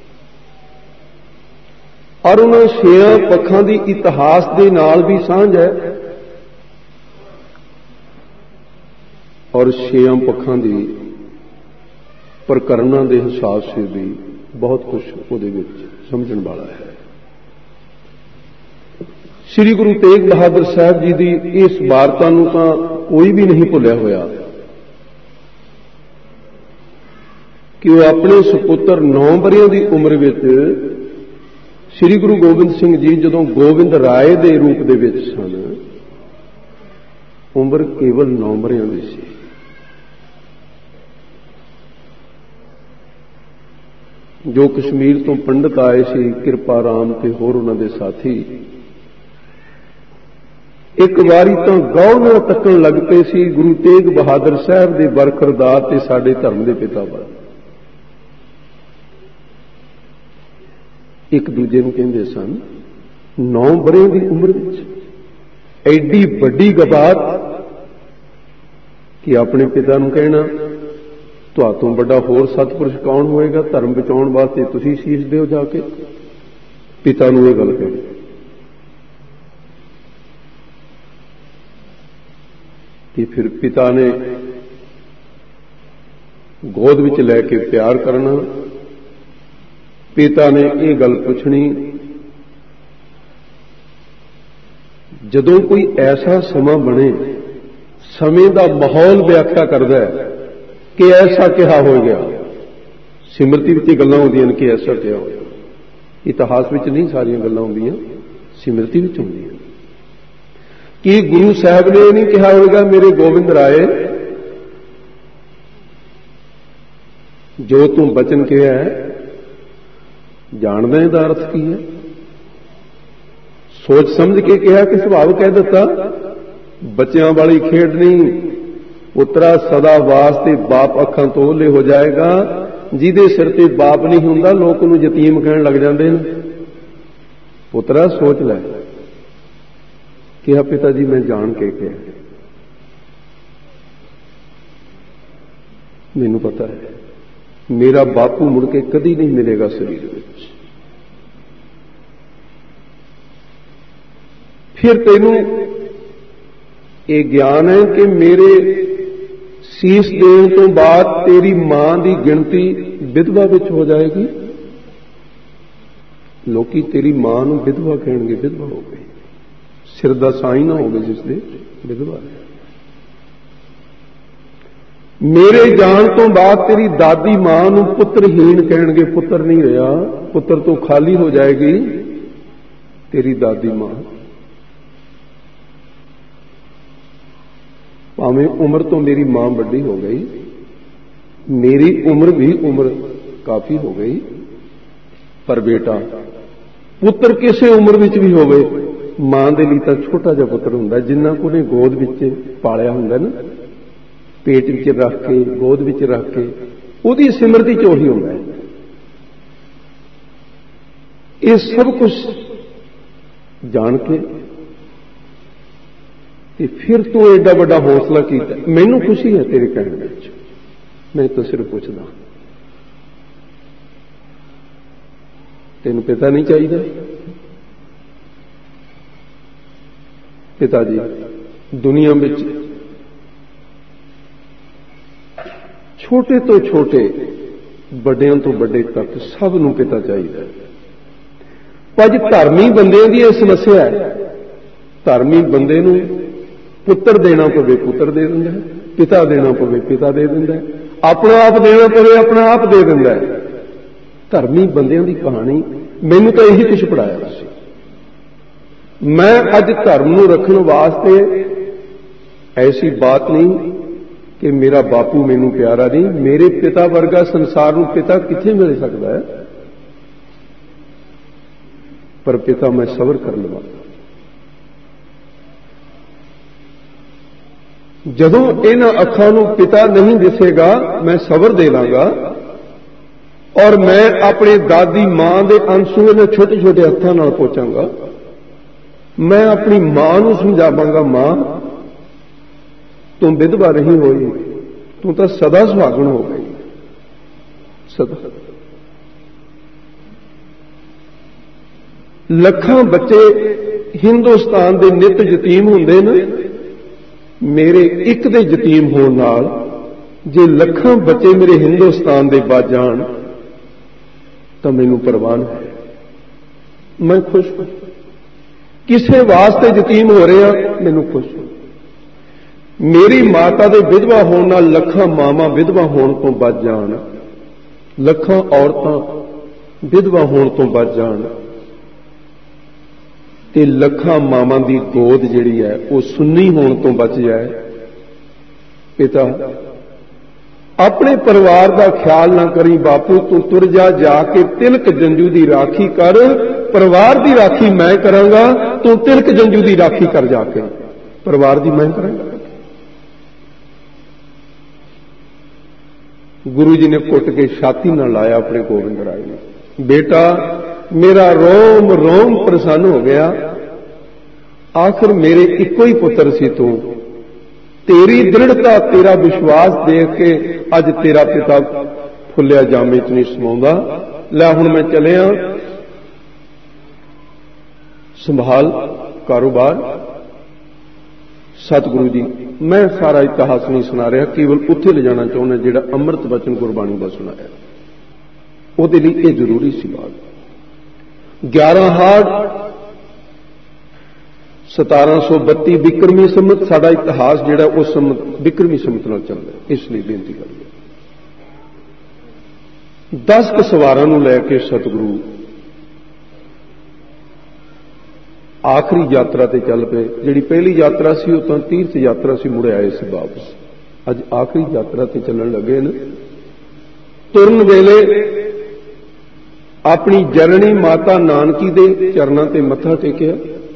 ਔਰ ਉਹਨਾਂ 6 ਪੱਖਾਂ ਦੀ ਇਤਿਹਾਸ ਦੇ ਨਾਲ ਵੀ ਸਾਂਝ ਹੈ, ਔਰ 6 ਪੱਖਾਂ ਦੀ ਪ੍ਰਕਰਨਾਂ ਦੇ ਹਿਸਾਬ ਸੇ ਵੀ ਬਹੁਤ ਕੁਝ ਉਹਦੇ ਵਿੱਚ ਸਮਝਣ ਵਾਲਾ ਹੈ। ਸ੍ਰੀ ਗੁਰੂ ਤੇਗ ਬਹਾਦਰ ਸਾਹਿਬ ਜੀ ਦੀ ਇਸ ਵਾਰਤਾ ਨੂੰ ਤਾਂ ਕੋਈ ਵੀ ਨਹੀਂ ਭੁੱਲਿਆ ਹੋਇਆ ਕਿ ਉਹ ਆਪਣੇ ਸੁਪੁੱਤਰ 9 ਵਰ੍ਹਿਆਂ ਦੀ ਉਮਰ ਵਿੱਚ ਸ੍ਰੀ ਗੁਰੂ ਗੋਬਿੰਦ ਸਿੰਘ ਜੀ ਜਦੋਂ ਗੋਬਿੰਦ ਰਾਏ ਦੇ ਰੂਪ ਦੇ ਵਿੱਚ ਸਨ, ਉਮਰ ਕੇਵਲ 9 ਵਰ੍ਹਿਆਂ ਦੀ ਸੀ। ਜੋ ਕਸ਼ਮੀਰ ਤੋਂ ਪੰਡਤ ਆਏ ਸੀ, ਕਿਰਪਾ ਰਾਮ ਤੇ ਹੋਰ ਉਹਨਾਂ ਦੇ ਸਾਥੀ, ਇੱਕ ਵਾਰੀ ਤਾਂ ਗੌਰ ਨਾਲ ਤੱਕਣ ਲੱਗ ਪਏ ਸੀ ਗੁਰੂ ਤੇਗ ਬਹਾਦਰ ਸਾਹਿਬ ਦੇ ਬਰਖੁਰਦਾਰ ਤੇ ਸਾਡੇ ਧਰਮ ਦੇ ਪਿਤਾ ਵੱਲ। ਇੱਕ ਦੂਜੇ ਨੂੰ ਕਹਿੰਦੇ ਸਨ, 9 ਵਰ੍ਹਿਆਂ ਦੀ ਉਮਰ ਵਿੱਚ ਐਡੀ ਵੱਡੀ ਗਵਾਤ ਕਿ ਆਪਣੇ ਪਿਤਾ ਨੂੰ ਕਹਿਣਾ ਤੁਹਾਤੋਂ ਵੱਡਾ ਹੋਰ ਸਤਿਪੁਰਸ਼ ਕੌਣ ਹੋਏਗਾ, ਧਰਮ ਬਚਾਉਣ ਵਾਸਤੇ ਤੁਸੀਂ ਸੀਸ ਦਿਓ ਜਾ ਕੇ। ਪਿਤਾ ਨੂੰ ਇਹ ਗੱਲ ਕਹੀ। ਕਿ ਫਿਰ ਪਿਤਾ ਨੇ ਗੋਦ ਵਿੱਚ ਲੈ ਕੇ ਪਿਆਰ ਕਰਨਾ। ਪਿਤਾ ਨੇ ਇਹ ਗੱਲ ਪੁੱਛਣੀ, ਜਦੋਂ ਕੋਈ ਐਸਾ ਸਮਾਂ ਬਣੇ, ਸਮੇਂ ਦਾ ਮਾਹੌਲ ਵਿਆਖਿਆ ਕਰਦਾ ਹੈ ਕਿ ਐਸਾ ਕਿਹਾ ਹੋ ਗਿਆ। ਸਿਮਰਤੀ ਵਿੱਚ ਗੱਲਾਂ ਹੁੰਦੀਆਂ ਨੇ ਕਿ ਐਸਾ ਕਿਹਾ ਹੋਇਆ। ਇਤਿਹਾਸ ਵਿੱਚ ਨਹੀਂ ਸਾਰੀਆਂ ਗੱਲਾਂ ਹੁੰਦੀਆਂ, ਸਿਮਰਤੀ ਵਿੱਚ ਹੁੰਦੀਆਂ। ਕੀ ਗੁਰੂ ਸਾਹਿਬ ਨੇ ਇਹ ਨਹੀਂ ਕਿਹਾ ਹੋਵੇਗਾ ਮੇਰੇ ਗੋਬਿੰਦ ਰਾਏ ਜੋ ਤੂੰ ਬਚਨ ਕਿਹਾ ਹੈ ਜਾਣਦਾ ਇਹਦਾ ਅਰਥ ਕੀ ਹੈ? ਸੋਚ ਸਮਝ ਕੇ ਕਿਹਾ ਕਿ ਸੁਭਾਵ ਕਹਿ ਦਿੱਤਾ? ਬੱਚਿਆਂ ਵਾਲੀ ਖੇਡ ਨਹੀਂ। ਪੁੱਤਰਾ ਸਦਾ ਵਾਸਤੇ ਬਾਪ ਅੱਖਾਂ ਤੋਂ ਓਹਲੇ ਹੋ ਜਾਏਗਾ। ਜਿਹਦੇ ਸਿਰ ਤੇ ਬਾਪ ਨਹੀਂ ਹੁੰਦਾ ਲੋਕ ਉਹਨੂੰ ਯਤੀਮ ਕਹਿਣ ਲੱਗ ਜਾਂਦੇ ਨੇ। ਪੁੱਤਰਾ ਸੋਚ ਲੈ। ਕਿਹਾ ਪਿਤਾ ਜੀ ਮੈਂ ਜਾਣ ਕੇ ਕਿਹਾ, ਮੈਨੂੰ ਪਤਾ ਹੈ ਮੇਰਾ ਬਾਪੂ ਮੁੜ ਕੇ ਕਦੀ ਨਹੀਂ ਮਿਲੇਗਾ ਸਰੀਰ ਵਿੱਚ। ਫਿਰ ਤੈਨੂੰ ਇਹ ਗਿਆਨ ਹੈ ਕਿ ਮੇਰੇ ਸੀਸ ਦੇਣ ਤੋਂ ਬਾਅਦ ਤੇਰੀ ਮਾਂ ਦੀ ਗਿਣਤੀ ਵਿਧਵਾ ਵਿੱਚ ਹੋ ਜਾਏਗੀ। ਲੋਕੀ ਤੇਰੀ ਮਾਂ ਨੂੰ ਵਿਧਵਾ ਕਹਿਣਗੇ, ਵਿਧਵਾ ਹੋ ਗਈ, ਸਿਰ ਦਾ ਸਾਈਂ ਨਾ ਹੋਵੇ ਜਿਸ ਦੇ ਵਿਧਵਾ। ਮੇਰੇ ਜਾਣ ਤੋਂ ਬਾਅਦ ਤੇਰੀ ਦਾਦੀ ਮਾਂ ਨੂੰ ਪੁੱਤਰਹੀਣ ਕਹਿਣਗੇ, ਪੁੱਤਰ ਨਹੀਂ ਰਿਹਾ, ਪੁੱਤਰ ਤੋਂ ਖਾਲੀ ਹੋ ਜਾਏਗੀ ਤੇਰੀ ਦਾਦੀ ਮਾਂ। ਭਾਵੇਂ ਉਮਰ ਤੋਂ ਮੇਰੀ ਮਾਂ ਵੱਡੀ ਹੋ ਗਈ, ਮੇਰੀ ਉਮਰ ਵੀ ਉਮਰ ਕਾਫੀ ਹੋ ਗਈ, ਪਰ ਬੇਟਾ ਪੁੱਤਰ ਕਿਸੇ ਉਮਰ ਵਿੱਚ ਵੀ ਹੋਵੇ ਮਾਂ ਦੇ ਲਈ ਤਾਂ ਛੋਟਾ ਜਿਹਾ ਪੁੱਤਰ ਹੁੰਦਾ ਜਿੰਨਾ ਕੋ ਨੇ ਗੋਦ ਵਿੱਚ ਪਾਲਿਆ ਹੁੰਦਾ ਨਾ, ਪੇਟ ਵਿੱਚ ਰੱਖ ਕੇ ਗੋਦ ਵਿੱਚ ਰੱਖ ਕੇ ਉਹਦੀ ਸਿਮਰਤੀ ਚ ਉਹੀ ਹੁੰਦਾ ਹੈ। ਇਹ ਸਭ ਕੁਝ ਜਾਣ ਕੇ ਤੇ ਫਿਰ ਤੂੰ ਐਡਾ ਵੱਡਾ ਹੌਸਲਾ ਕੀਤਾ। ਮੈਨੂੰ ਖੁਸ਼ੀ ਹੈ ਤੇਰੇ ਕਹਿਣ ਵਿੱਚ, ਮੈਂ ਤਾਂ ਸਿਰਫ ਪੁੱਛਦਾ ਤੈਨੂੰ ਪਿਤਾ ਨਹੀਂ ਚਾਹੀਦਾ? ਪਿਤਾ ਜੀ ਦੁਨੀਆ ਵਿੱਚ ਛੋਟੇ ਤੋਂ ਛੋਟੇ ਵੱਡਿਆਂ ਤੋਂ ਵੱਡੇ ਤੱਕ ਸਭ ਨੂੰ ਪਿਤਾ ਚਾਹੀਦਾ। ਪਰ ਧਰਮੀ ਬੰਦਿਆਂ ਦੀ ਇਹ ਸਮੱਸਿਆ ਹੈ, ਧਰਮੀ ਬੰਦੇ ਨੂੰ ਪੁੱਤਰ ਦੇਣਾ ਪਵੇ ਪੁੱਤਰ ਦੇ ਦਿੰਦਾ ਹੈ, ਪਿਤਾ ਦੇਣਾ ਪਵੇ ਪਿਤਾ ਦੇ ਦਿੰਦਾ ਹੈ, ਆਪਣਾ ਆਪ ਦੇਣਾ ਪਵੇ ਆਪਣਾ ਆਪ ਦੇ ਦਿੰਦਾ ਹੈ। ਧਰਮੀ ਬੰਦਿਆਂ ਦੀ ਕਹਾਣੀ ਮੈਨੂੰ ਤਾਂ ਇਹੀ ਕੁਝ ਪੜਾਇਆ ਸੀ। ਮੈਂ ਅੱਜ ਧਰਮ ਨੂੰ ਰੱਖਣ ਵਾਸਤੇ ਐਸੀ ਬਾਤ ਨਹੀਂ ਕਿ ਮੇਰਾ ਬਾਪੂ ਮੈਨੂੰ ਪਿਆਰਾ ਨਹੀਂ, ਮੇਰੇ ਪਿਤਾ ਵਰਗਾ ਸੰਸਾਰ ਨੂੰ ਪਿਤਾ ਕਿੱਥੇ ਮਿਲ ਸਕਦਾ ਹੈ? ਪਰ ਪਿਤਾ ਮੈਂ ਸਬਰ ਕਰ ਲਵਾਂ। ਜਦੋਂ ਇਹਨਾਂ ਅੱਖਾਂ ਨੂੰ ਪਿਤਾ ਨਹੀਂ ਦਿਸੇਗਾ ਮੈਂ ਸਬਰ ਦੇ ਲਾਂਗਾ, ਔਰ ਮੈਂ ਆਪਣੇ ਦਾਦੀ ਮਾਂ ਦੇ ਅੰਸੂ ਇਹਨਾਂ ਛੋਟੇ ਛੋਟੇ ਹੱਥਾਂ ਨਾਲ ਪੋਚਾਂਗਾ। ਮੈਂ ਆਪਣੀ ਮਾਂ ਨੂੰ ਸਮਝਾਵਾਂਗਾ, ਮਾਂ ਤੂੰ ਵਿਧਵਾ ਨਹੀਂ ਹੋਈ, ਤੂੰ ਤਾਂ ਸਦਾ ਸੁਹਾਗਣ ਹੋ ਗਈ, ਸਦਾ। ਲੱਖਾਂ ਬੱਚੇ ਹਿੰਦੁਸਤਾਨ ਦੇ ਨਿੱਤ ਯਤੀਮ ਹੁੰਦੇ ਨੇ, ਮੇਰੇ ਇੱਕ ਦੇ ਯਤੀਮ ਹੋਣ ਨਾਲ ਜੇ ਲੱਖਾਂ ਬੱਚੇ ਮੇਰੇ ਹਿੰਦੁਸਤਾਨ ਦੇ ਬਚ ਜਾਣ ਤਾਂ ਮੈਨੂੰ ਪਰਵਾਹ ਹੈ, ਮੈਂ ਖੁਸ਼ ਹਾਂ। ਕਿਸੇ ਵਾਸਤੇ ਯਤੀਮ ਹੋ ਰਿਹਾ ਮੈਨੂੰ ਖੁਸ਼ ਹਾਂ। ਮੇਰੀ ਮਾਤਾ ਦੇ ਵਿਧਵਾ ਹੋਣ ਨਾਲ ਲੱਖਾਂ ਮਾਵਾਂ ਵਿਧਵਾ ਹੋਣ ਤੋਂ ਬਚ ਜਾਣ, ਲੱਖਾਂ ਔਰਤਾਂ ਵਿਧਵਾ ਹੋਣ ਤੋਂ ਬਚ ਜਾਣ ਤੇ ਲੱਖਾਂ ਮਾਵਾਂ ਦੀ ਗੋਦ ਜਿਹੜੀ ਹੈ ਉਹ ਸੁੰਨੀ ਹੋਣ ਤੋਂ ਬਚ ਜਾਏ। ਪਿਤਾ ਆਪਣੇ ਪਰਿਵਾਰ ਦਾ ਖਿਆਲ ਨਾ ਕਰੀ ਬਾਪੂ, ਤੂੰ ਤੁਰ ਜਾ, ਜਾ ਕੇ ਤਿਲਕ ਜੰਜੂ ਦੀ ਰਾਖੀ ਕਰ, ਪਰਿਵਾਰ ਦੀ ਰਾਖੀ ਮੈਂ ਕਰਾਂਗਾ, ਤੂੰ ਤਿਲਕ ਜੰਜੂ ਦੀ ਰਾਖੀ ਕਰ, ਜਾ ਕੇ ਪਰਿਵਾਰ ਦੀ ਮੈਂ ਕਰਾਂਗਾ। ਗੁਰੂ ਜੀ ਨੇ ਕੁੱਟ ਕੇ ਛਾਤੀ ਨਾਲ ਲਾਇਆ ਆਪਣੇ ਗੋਬਿੰਦ ਰਾਏ ਨੂੰ। ਬੇਟਾ ਮੇਰਾ ਰੋਮ ਰੋਮ ਪ੍ਰਸੰਨ ਹੋ ਗਿਆ, ਆਖਰ ਮੇਰੇ ਇੱਕੋ ਹੀ ਪੁੱਤਰ ਸੀ ਤੂੰ, ਤੇਰੀ ਦ੍ਰਿੜਤਾ ਤੇਰਾ ਵਿਸ਼ਵਾਸ ਦੇਖ ਕੇ ਅੱਜ ਤੇਰਾ ਪਿਤਾ ਫੁੱਲਿਆ ਜਾਮੇ ਚ ਨਹੀਂ ਸਮਾਉਂਦਾ। ਲੈ ਹੁਣ ਮੈਂ ਚੱਲਿਆ, ਸੰਭਾਲ ਕਾਰੋਬਾਰ। ਸਤਿਗੁਰੂ ਜੀ ਮੈਂ ਸਾਰਾ ਇਤਿਹਾਸ ਨਹੀਂ ਸੁਣਾ ਰਿਹਾ, ਕੇਵਲ ਉੱਥੇ ਲਿਜਾਣਾ ਚਾਹੁੰਦਾ ਜਿਹੜਾ ਅੰਮ੍ਰਿਤ ਬਚਨ ਗੁਰਬਾਣੀ ਦਾ ਸੁਣਾਇਆ, ਉਹਦੇ ਲਈ ਇਹ ਜ਼ਰੂਰੀ ਸੀ ਬਾਤ। 11 ਹਾੜ 1732 ਬਿਕਰਮੀ ਸੰਮਤ, ਸਾਡਾ ਇਤਿਹਾਸ ਜਿਹੜਾ ਉਸ ਸੰਮਤ ਬਿਕਰਮੀ ਸੰਮਤ ਨਾਲ ਚੱਲਦਾ, ਇਸ ਲਈ ਬੇਨਤੀ ਕਰੀਏ। 10 ਕੁ ਸਵਾਰਾਂ ਨੂੰ ਲੈ ਕੇ ਸਤਿਗੁਰੂ आखिरी यात्रा ते चल पे। जिहड़ी पहली यात्रा सी उह तां तीर्थ यात्रा सी, मुड़े आए सी वापस। अज आखिरी यात्रा ते चलण लगे न। तुरन वेले अपनी जननी माता नानकी दे चरनां ते मत्था टेकिया।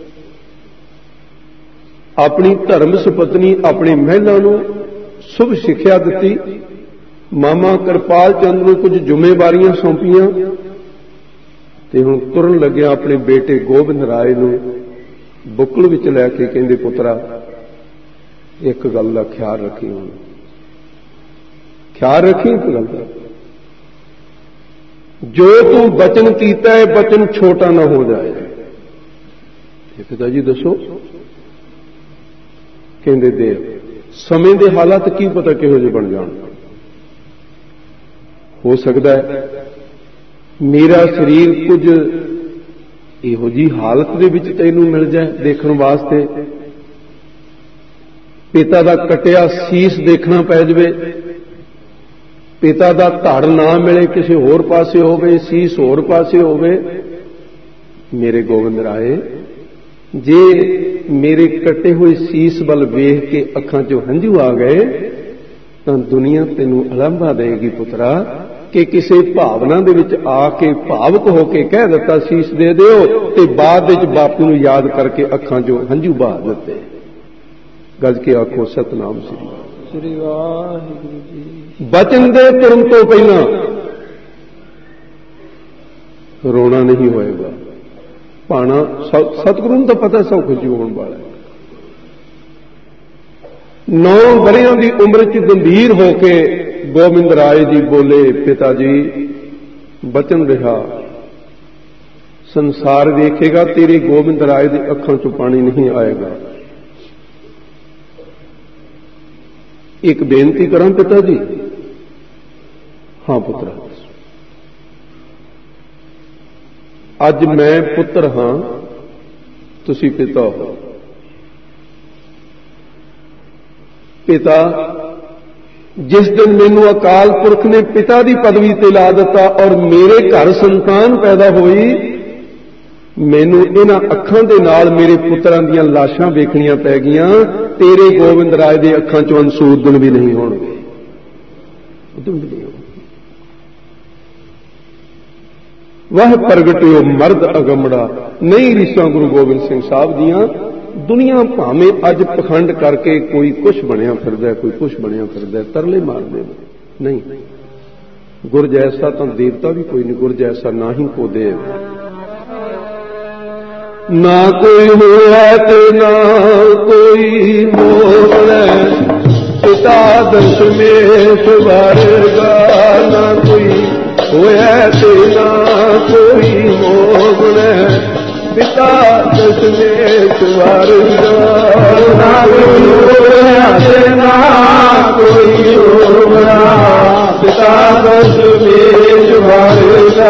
अपनी धर्म सुपत्नी अपने महलां नूं शुभ सिक्ख्या दित्ती। मामा कृपाल चंद नूं कुछ जिम्मेवारियां सौंपियां ते हुण तुरन लग्या अपने बेटे गोबिंद राय नूं बुकल विच लै के कहंदे, पुत्रा एक गल दा ख्याल रखी, हुण ख्याल रखी इस गल दा, जो तू बचन कीता है बचन छोटा ना हो जाए। पिता जी दसो। कहंदे देव समय दे हालात की पता किहो जिहे बन जाण। हो सकता है मेरा शरीर कुछ इहो जी हालत दे विच तैनूं मिल जाए देखण वास्ते, पिता दा कटिया सीस देखना पै जावे, पिता दा धड़ ना मिले, किसी होर पासे होवे, सीस होर पासे होवे। मेरे गोबिंद राय, जे मेरे कटे हुए सीस वल वेख के अखां चों हंझू आ गए तां दुनिया तैनूं अलंभा देगी पुत्रा कि किसी भावना दे विच आके भावुक होके कह दिता सीस दे दिओ ते बाद विच बापू नूं याद करके अखां चों हंझू बहा दिते। गज के आखो सतनाम श्री वाहिगुरू जी। बचन दे तुरन तो पहला रोना नहीं होएगा। भाणा सतगुरु नूं तां पता सौख जी होण वाला है। 9 वरियां की उम्र च गंभीर होके गोबिंद राय जी बोले, पिता जी बचन रहा, संसार देखेगा तेरे गोबिंद राय की अखां चों पानी नहीं आएगा। एक बेनती करां पिता जी। हाँ पुत्रा, अज मैं पुत्र हाँ, तुसी पिता हो। पिता, जिस दिन मैनू अकाल पुरख ने पिता की पदवी ते ला दिता और मेरे घर संतान पैदा हुई, मैनू इन्हां अखां दे नाल मेरे पुत्रां दीयां लाशां वेखणियां पै गईयां। तेरे गोबिंद राय दे अखां चों अंसू उदण भी नहीं होणगे, उदण भी नहीं होणगे। वह प्रगटिओ मर्द अगमड़ा, नहीं रिसां गुरु गोबिंद सिंह साहब दियां। दुनिया भावें अज पखंड करके कोई कुछ बनिया फिरदा, कोई कुछ बनिया फिरदा, तरले मारदे नहीं। गुर जैसा तो देवता भी कोई नहीं, गुर जैसा ना ही को देव। ना कोई होया ते ना कोई मोले, पिता दशमेश वर्गा। ना कोई होया ते ना कोई मोले, पिता दशमेश वर्गा। ना कोई होया ते ना कोई मोला, पिता दशमेश वर्गा।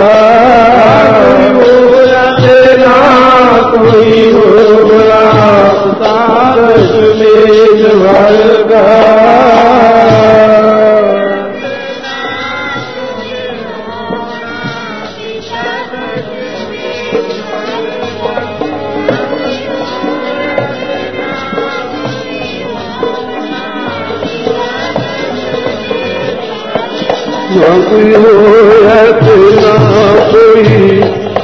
कोई होगा दशमेश वर्गा। ना कोई होया ते ना कोई,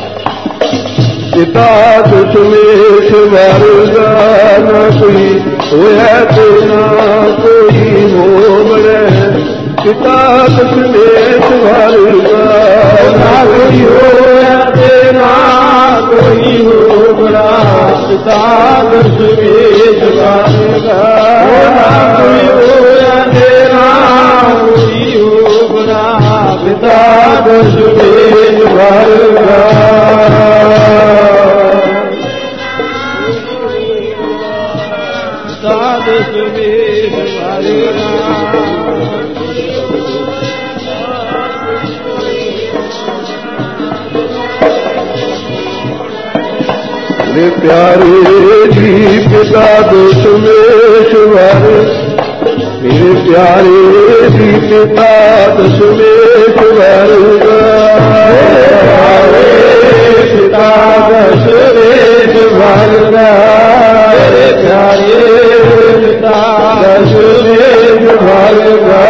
पिता दशमेश वर्गा। ना कोई होया ते ना कोई होवै, पिता दशमेश वर्गा। ना कोई होया ते ना कोई होवै, पिता दशमेश वर्गा। ना कोई होया ते ना कोई होवै, पिता दशमेश वर्गा। मेरे प्यारे जी पिता दशमेश वर्गा। मेरे प्यारे जी पिता दशमेश वर्गा। पिता दशमेश वर्गा। प्यारे पिता दशमेश भरगा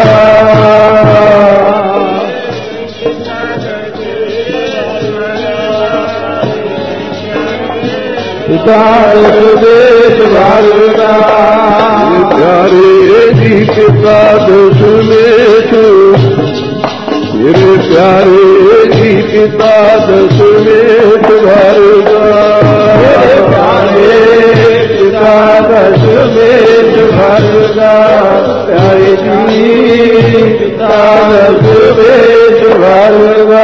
पिता दशमेश भरगा प्यारे जी पिता दशमेश मेरे प्यारे जी पिता दशमेश भरगा प्यारे पिता दशमेश भरगा प्यारे जी पिता दशमेश भरगा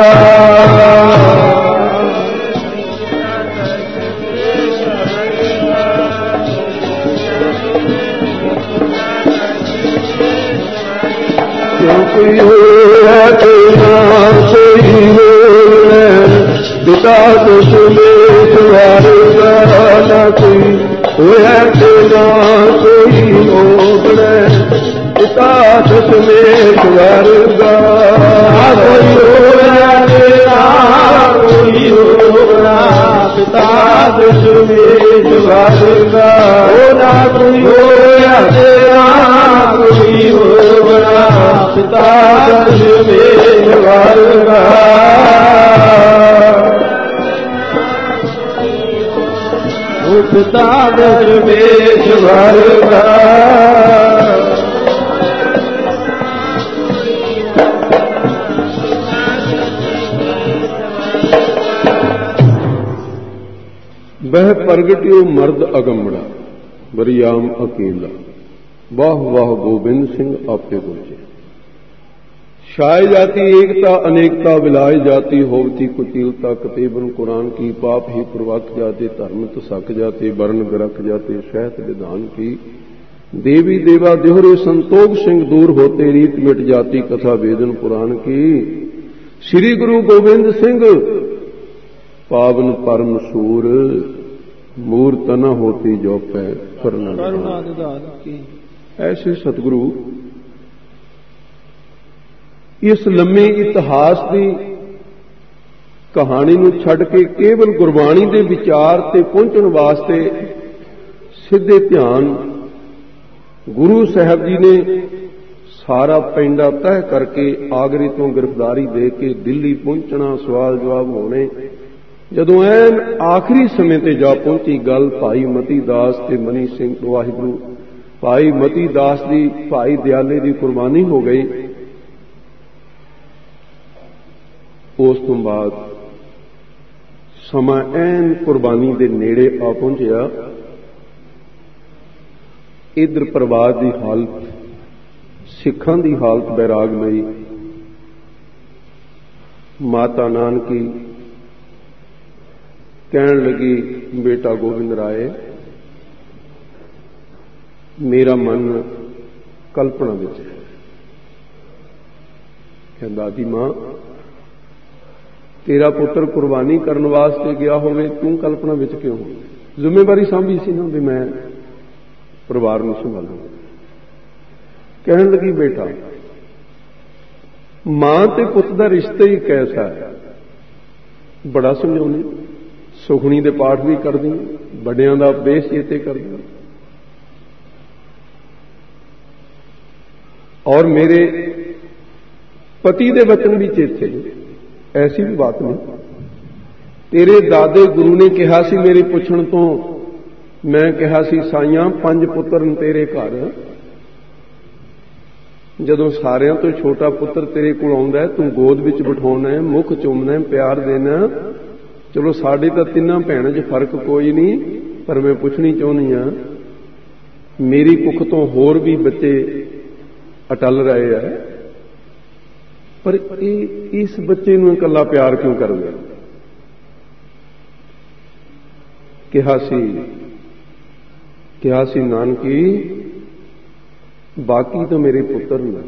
कोई हो तेरा कोई हो पिता दशमेश भरगा न कोई होया तेरा कोई हो पिता दशमेश भरगा कोई होया तेरा कोई हो पिता दशमेश भरगा ना कोई होया तेरा कोई हो पिता दशमेश भरगा पिता दशमेश भरगा वह प्रगटियो मर्द अगमड़ा बरियाम अकेला वाह वाह गोबिंद सिंह आपके गुरजे शाय जाति एकता अनेकता विलाय जाति होवती कुचीलता कतेबन कुरान की पाप ही प्रवक जाते धर्म तो सक जाते वर्ण गरख जाते शहत विधान की देवी देवा देहरे संतोष सिंह दूर होते रीत मिट जाती कथा वेदन पुराण की श्री गुरु गोबिंद सिंह पावन परम सूर मूर्त न होती जो पै ऐसे सतगुरु इस लम्मे इतिहास की कहानी नूं छड्ड के केवल गुरबाणी के विचार ते पहुंचण वास्ते सीधे ध्यान गुरु साहब जी ने सारा पेंडा तय करके आगरे तो गिरफ्तारी दे के दिल्ली पहुंचना सवाल जवाब होने जदों ऐन आखिरी समय ते जा पहुंची गल भाई मती दास ते मनी सिंह वाहिगुरू भाई मती दास दी भाई दयाले दी कुर्बानी हो गई। उस तो बाद समा ऐन कुर्बानी दे नेड़े आ पहुंचया। इधर परिवार की हालत सिखां की हालत बैरागमई। माता नानकी कहन लगी बेटा गोविंद राय मेरा मन कल्पना विच है। दादी मां तेरा पुत्र कुर्बानी करने वास्ते गया होवे तू कल्पना विच क्यों? जिम्मेवारी सांभी सी ना भी मैं परिवार को संभालूं। कहन लगी बेटा मां ते पुत दा रिश्ता ही कैसा है। बड़ा समझाउणी सुखनी दे पाठ भी करदी बड़ियां दा उपदेश चेते करदी और मेरे पति दे वचन भी चेते। ऐसी भी बात नहीं। तेरे दादे गुरु ने कहा सी मेरे पुछण तो मैं कहा सी साइयां 5 पुत्र ने तेरे घर जदों सारियां तो छोटा पुत्र तेरे कोल आउंदा है तू गोद विच बिठाउणा है मुख चूमना है प्यार देना। चलो साडे तां तिन्नां भैणां 'च फर्क कोई नहीं पर मैं पुछनी चाहुंदी हां मेरी कुख तो होर भी बच्चे अटल रहे हैं पर इस बच्चे नूं इकल्ला प्यार क्यों कर दिया? कहा सी नानकी बाकी तो मेरे पुत्र ने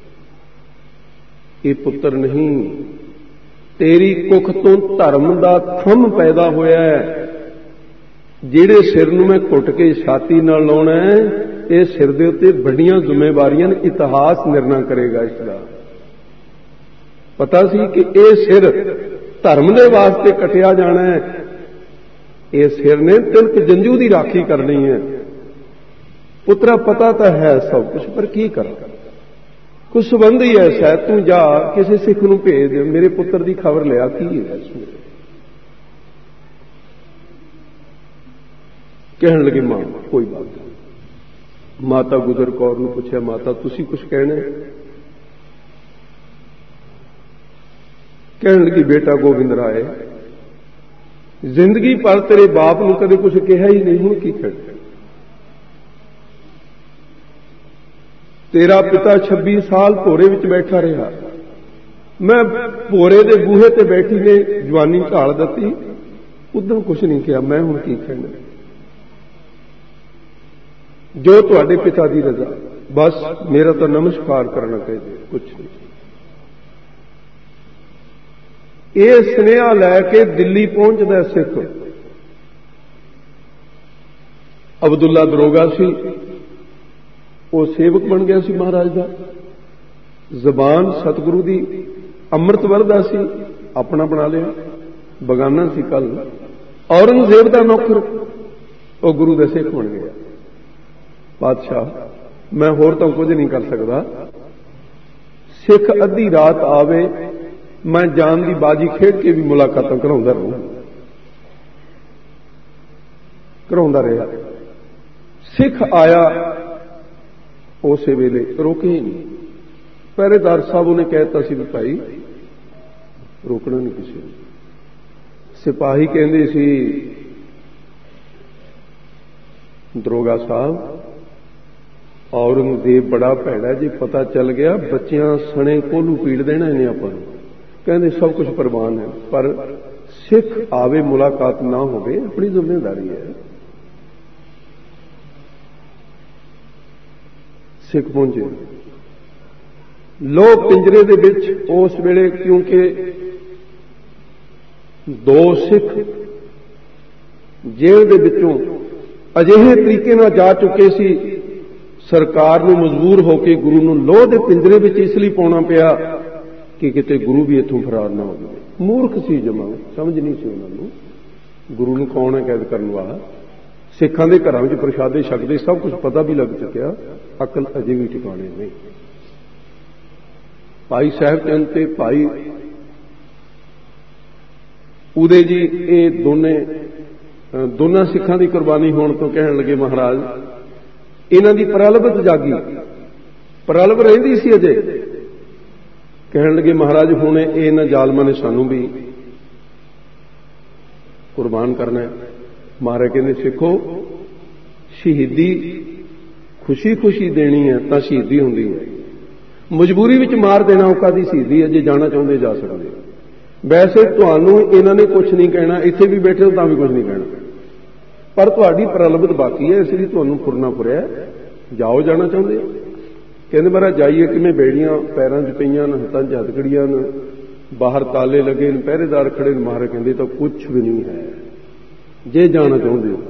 ये पुत्र नहीं तेरी कुख तो धर्म का थंम पैदा होया है जेड़े सिर नूं मैं घुट के छाती नाल लाउणा है। ये सिर दे उत्ते बड़ियां जिम्मेवारियां इतिहास निर्णय करेगा। इसका पता सी कि यह सिर धर्म के वास्ते कटिया जाना है। ये सिर ने तिलक जंजू की राखी करनी है। ਪੁੱਤਰਾ ਪਤਾ ਤਾਂ ਹੈ ਸਭ ਕੁਝ, ਪਰ ਕੀ ਕਰਾਂ, ਕੁਝ ਸੰਬੰਧ ਹੀ ਐਸਾ ਹੈ, ਤੂੰ ਜਾ ਕਿਸੇ ਸਿੱਖ ਨੂੰ ਭੇਜ ਦੇ, ਮੇਰੇ ਪੁੱਤਰ ਦੀ ਖਬਰ ਲਿਆ ਕੀ ਹੈ ਇਸ ਵਿੱਚ। ਕਹਿਣ ਲੱਗੇ ਮਾਂ ਕੋਈ ਬਾਤ ਨਹੀਂ। ਮਾਤਾ ਗੁਜਰ ਕੌਰ ਨੂੰ ਪੁੱਛਿਆ, ਮਾਤਾ ਤੁਸੀਂ ਕੁਝ ਕਹਿਣਾ? ਕਹਿਣ ਲੱਗੀ ਬੇਟਾ ਗੋਬਿੰਦ ਰਾਏ, ਜ਼ਿੰਦਗੀ ਭਰ ਤੇਰੇ ਬਾਪ ਨੂੰ ਕਦੇ ਕੁਝ ਕਿਹਾ ਹੀ ਨਹੀਂ, ਹੁਣ ਕੀ ਕਹਿਣਾ? ਤੇਰਾ ਪਿਤਾ 26 ਸਾਲ ਭੋਰੇ ਵਿੱਚ ਬੈਠਾ ਰਿਹਾ, ਮੈਂ ਭੋਰੇ ਦੇ ਬੂਹੇ ਤੇ ਬੈਠੀ ਨੇ ਜਵਾਨੀ ਢਾਲ ਦਿੱਤੀ, ਉਦੋਂ ਕੁਝ ਨਹੀਂ ਕਿਹਾ, ਮੈਂ ਹੁਣ ਕੀ ਕਹਿਣਾ? ਜੋ ਤੁਹਾਡੇ ਪਿਤਾ ਦੀ ਰਜ਼ਾ, ਬਸ ਮੇਰਾ ਤਾਂ ਨਮਸਕਾਰ ਕਰਨਾ ਚਾਹੀਦਾ, ਕੁਝ ਨਹੀਂ। ਇਹ ਸੁਨੇਹਾ ਲੈ ਕੇ ਦਿੱਲੀ ਪਹੁੰਚਦਾ ਸਿੱਖ। ਅਬਦੁੱਲਾ ਦਰੋਗਾ ਸੀ, ਉਹ ਸੇਵਕ ਬਣ ਗਿਆ ਸੀ ਮਹਾਰਾਜ ਦਾ। ਜ਼ਬਾਨ ਸਤਿਗੁਰੂ ਦੀ ਅੰਮ੍ਰਿਤ ਵਰਦਾ ਸੀ, ਆਪਣਾ ਬਣਾ ਲਿਆ, ਬਗਾਨਾ ਸੀ ਕੱਲ। ਔਰੰਗਜ਼ੇਬ ਦਾ ਨੌਕਰ, ਉਹ ਗੁਰੂ ਦਾ ਸਿੱਖ ਬਣ ਗਿਆ। ਪਾਤਸ਼ਾਹ ਮੈਂ ਹੋਰ ਤਾਂ ਕੁਝ ਨਹੀਂ ਕਰ ਸਕਦਾ, ਸਿੱਖ ਅੱਧੀ ਰਾਤ ਆਵੇ, ਮੈਂ ਜਾਨ ਦੀ ਬਾਜੀ ਖੇਡ ਕੇ ਵੀ ਮੁਲਾਕਾਤਾਂ ਕਰਾਉਂਦਾ ਰਿਹਾ। ਸਿੱਖ ਆਇਆ, ਉਸੇ ਵੇਲੇ ਰੋਕੇ ਹੀ ਨਹੀਂ। ਪਹਿਰੇਦਾਰ ਸਾਹਿਬ ਉਹਨੇ ਕਹਿਤਾ ਸੀ ਵੀ ਭਾਈ ਰੋਕਣਾ ਨਹੀਂ ਕਿਸੇ ਨੂੰ। ਸਿਪਾਹੀ ਕਹਿੰਦੇ ਸੀ ਦਰੋਗਾ ਸਾਹਿਬ, ਔਰੰਗਜ਼ੇਬ ਬੜਾ ਭੈੜਾ, ਜੇ ਪਤਾ ਚੱਲ ਗਿਆ ਬੱਚਿਆਂ ਸਣੇ ਕੋਲੂ ਪੀੜ ਦੇਣਾ ਇਹਨੇ ਆਪਾਂ ਨੂੰ। ਕਹਿੰਦੇ ਸਭ ਕੁਝ ਪ੍ਰਵਾਨ ਹੈ, ਪਰ ਸਿੱਖ ਆਵੇ ਮੁਲਾਕਾਤ ਨਾ ਹੋਵੇ, ਆਪਣੀ ਜ਼ਿੰਮੇਵਾਰੀ ਹੈ। ਸਿੱਖ ਪਹੁੰਚੇ ਲੋਕ ਪਿੰਜਰੇ ਦੇ ਵਿੱਚ ਉਸ ਵੇਲੇ, ਕਿਉਂਕਿ 2 ਸਿੱਖ ਜੇਲ੍ਹ ਦੇ ਵਿੱਚੋਂ ਅਜਿਹੇ ਤਰੀਕੇ ਨਾਲ ਜਾ ਚੁੱਕੇ ਸੀ, ਸਰਕਾਰ ਨੂੰ ਮਜਬੂਰ ਹੋ ਕੇ ਗੁਰੂ ਨੂੰ ਲੋਹ ਦੇ ਪਿੰਜਰੇ ਵਿੱਚ ਇਸ ਲਈ ਪਾਉਣਾ ਪਿਆ ਕਿ ਕਿਤੇ ਗੁਰੂ ਵੀ ਇੱਥੋਂ ਫਰਾਰ ਨਾ ਹੋ ਜਾਵੇ। ਮੂਰਖ ਸੀ ਜਮਾਂ, ਸਮਝ ਨਹੀਂ ਸੀ ਉਹਨਾਂ ਨੂੰ ਗੁਰੂ ਨੂੰ ਕੌਣ ਹੈ ਕੈਦ ਕਰਨ ਵਾਲਾ। ਸਿੱਖਾਂ ਦੇ ਘਰਾਂ ਵਿੱਚ ਪ੍ਰਸ਼ਾਦੇ ਛਕਦੇ, ਸਭ ਕੁਝ ਪਤਾ ਵੀ ਲੱਗ ਚੁੱਕਿਆ, ਅਕਲ ਅਜੇ ਵੀ ਟਿਕਾਣੇ ਨਹੀਂ। ਭਾਈ ਸਾਹਿਬ ਚੰਦ ਤੇ ਭਾਈ ਉਦੇ ਜੀ, ਇਹ ਦੋਨਾਂ ਸਿੱਖਾਂ ਦੀ ਕੁਰਬਾਨੀ ਹੋਣ ਤੋਂ ਕਹਿਣ ਲੱਗੇ ਮਹਾਰਾਜ ਇਹਨਾਂ ਦੀ ਪ੍ਰਲਭਤ ਜਾਗੀ, ਪ੍ਰਲਭ ਰਹਿੰਦੀ ਸੀ ਅਜੇ। ਕਹਿਣ ਲੱਗੇ ਮਹਾਰਾਜ ਹੁਣ ਇਹਨਾਂ ਜ਼ਾਲਮਾਂ ਨੇ ਸਾਨੂੰ ਵੀ ਕੁਰਬਾਨ ਕਰਨਾ ਹੈ। ਮਹਾਰਾਜ ਕਹਿੰਦੇ ਸਿੱਖੋ, ਸ਼ਹੀਦੀ ਖੁਸ਼ੀ ਖੁਸ਼ੀ ਦੇਣੀ ਹੈ ਤਾਂ ਸ਼ਹੀਦੀ ਹੁੰਦੀ ਹੈ, ਮਜਬੂਰੀ ਵਿੱਚ ਮਾਰ ਦੇਣਾ ਉਹ ਕਾਦੀ ਸ਼ਹੀਦੀ ਹੈ। ਜੇ ਜਾਣਾ ਚਾਹੁੰਦੇ ਜਾ ਸਕਦੇ। ਵੈਸੇ ਤੁਹਾਨੂੰ ਇਹਨਾਂ ਨੇ ਕੁਝ ਨਹੀਂ ਕਹਿਣਾ, ਇੱਥੇ ਵੀ ਬੈਠੇ ਹੋ ਤਾਂ ਵੀ ਕੁਝ ਨਹੀਂ ਕਹਿਣਾ, ਪਰ ਤੁਹਾਡੀ ਪ੍ਰਲਭਤ ਬਾਕੀ ਹੈ, ਇਸ ਲਈ ਤੁਹਾਨੂੰ ਫੁਰਨਾ ਫੁਰਿਆ, ਜਾਓ ਜਾਣਾ ਚਾਹੁੰਦੇ ਹੋ। ਕਹਿੰਦੇ ਮਹਾਰਾਜ ਜਾਈਏ ਕਿਵੇਂ? ਬੇੜੀਆਂ ਪੈਰਾਂ 'ਚ ਪਈਆਂ ਨੇ, ਹੱਥਾਂ 'ਚ ਹੱਥਕੜੀਆਂ ਨੇ, ਬਾਹਰ ਤਾਲੇ ਲੱਗੇ ਨੇ, ਪਹਿਰੇਦਾਰ ਖੜੇ ਨੇ। ਮਹਾਰਾਜ ਕਹਿੰਦੇ ਤਾਂ ਕੁਝ ਵੀ ਨਹੀਂ ਹੈ, ਜੇ ਜਾਣਾ ਚਾਹੁੰਦੇ ਹੋ।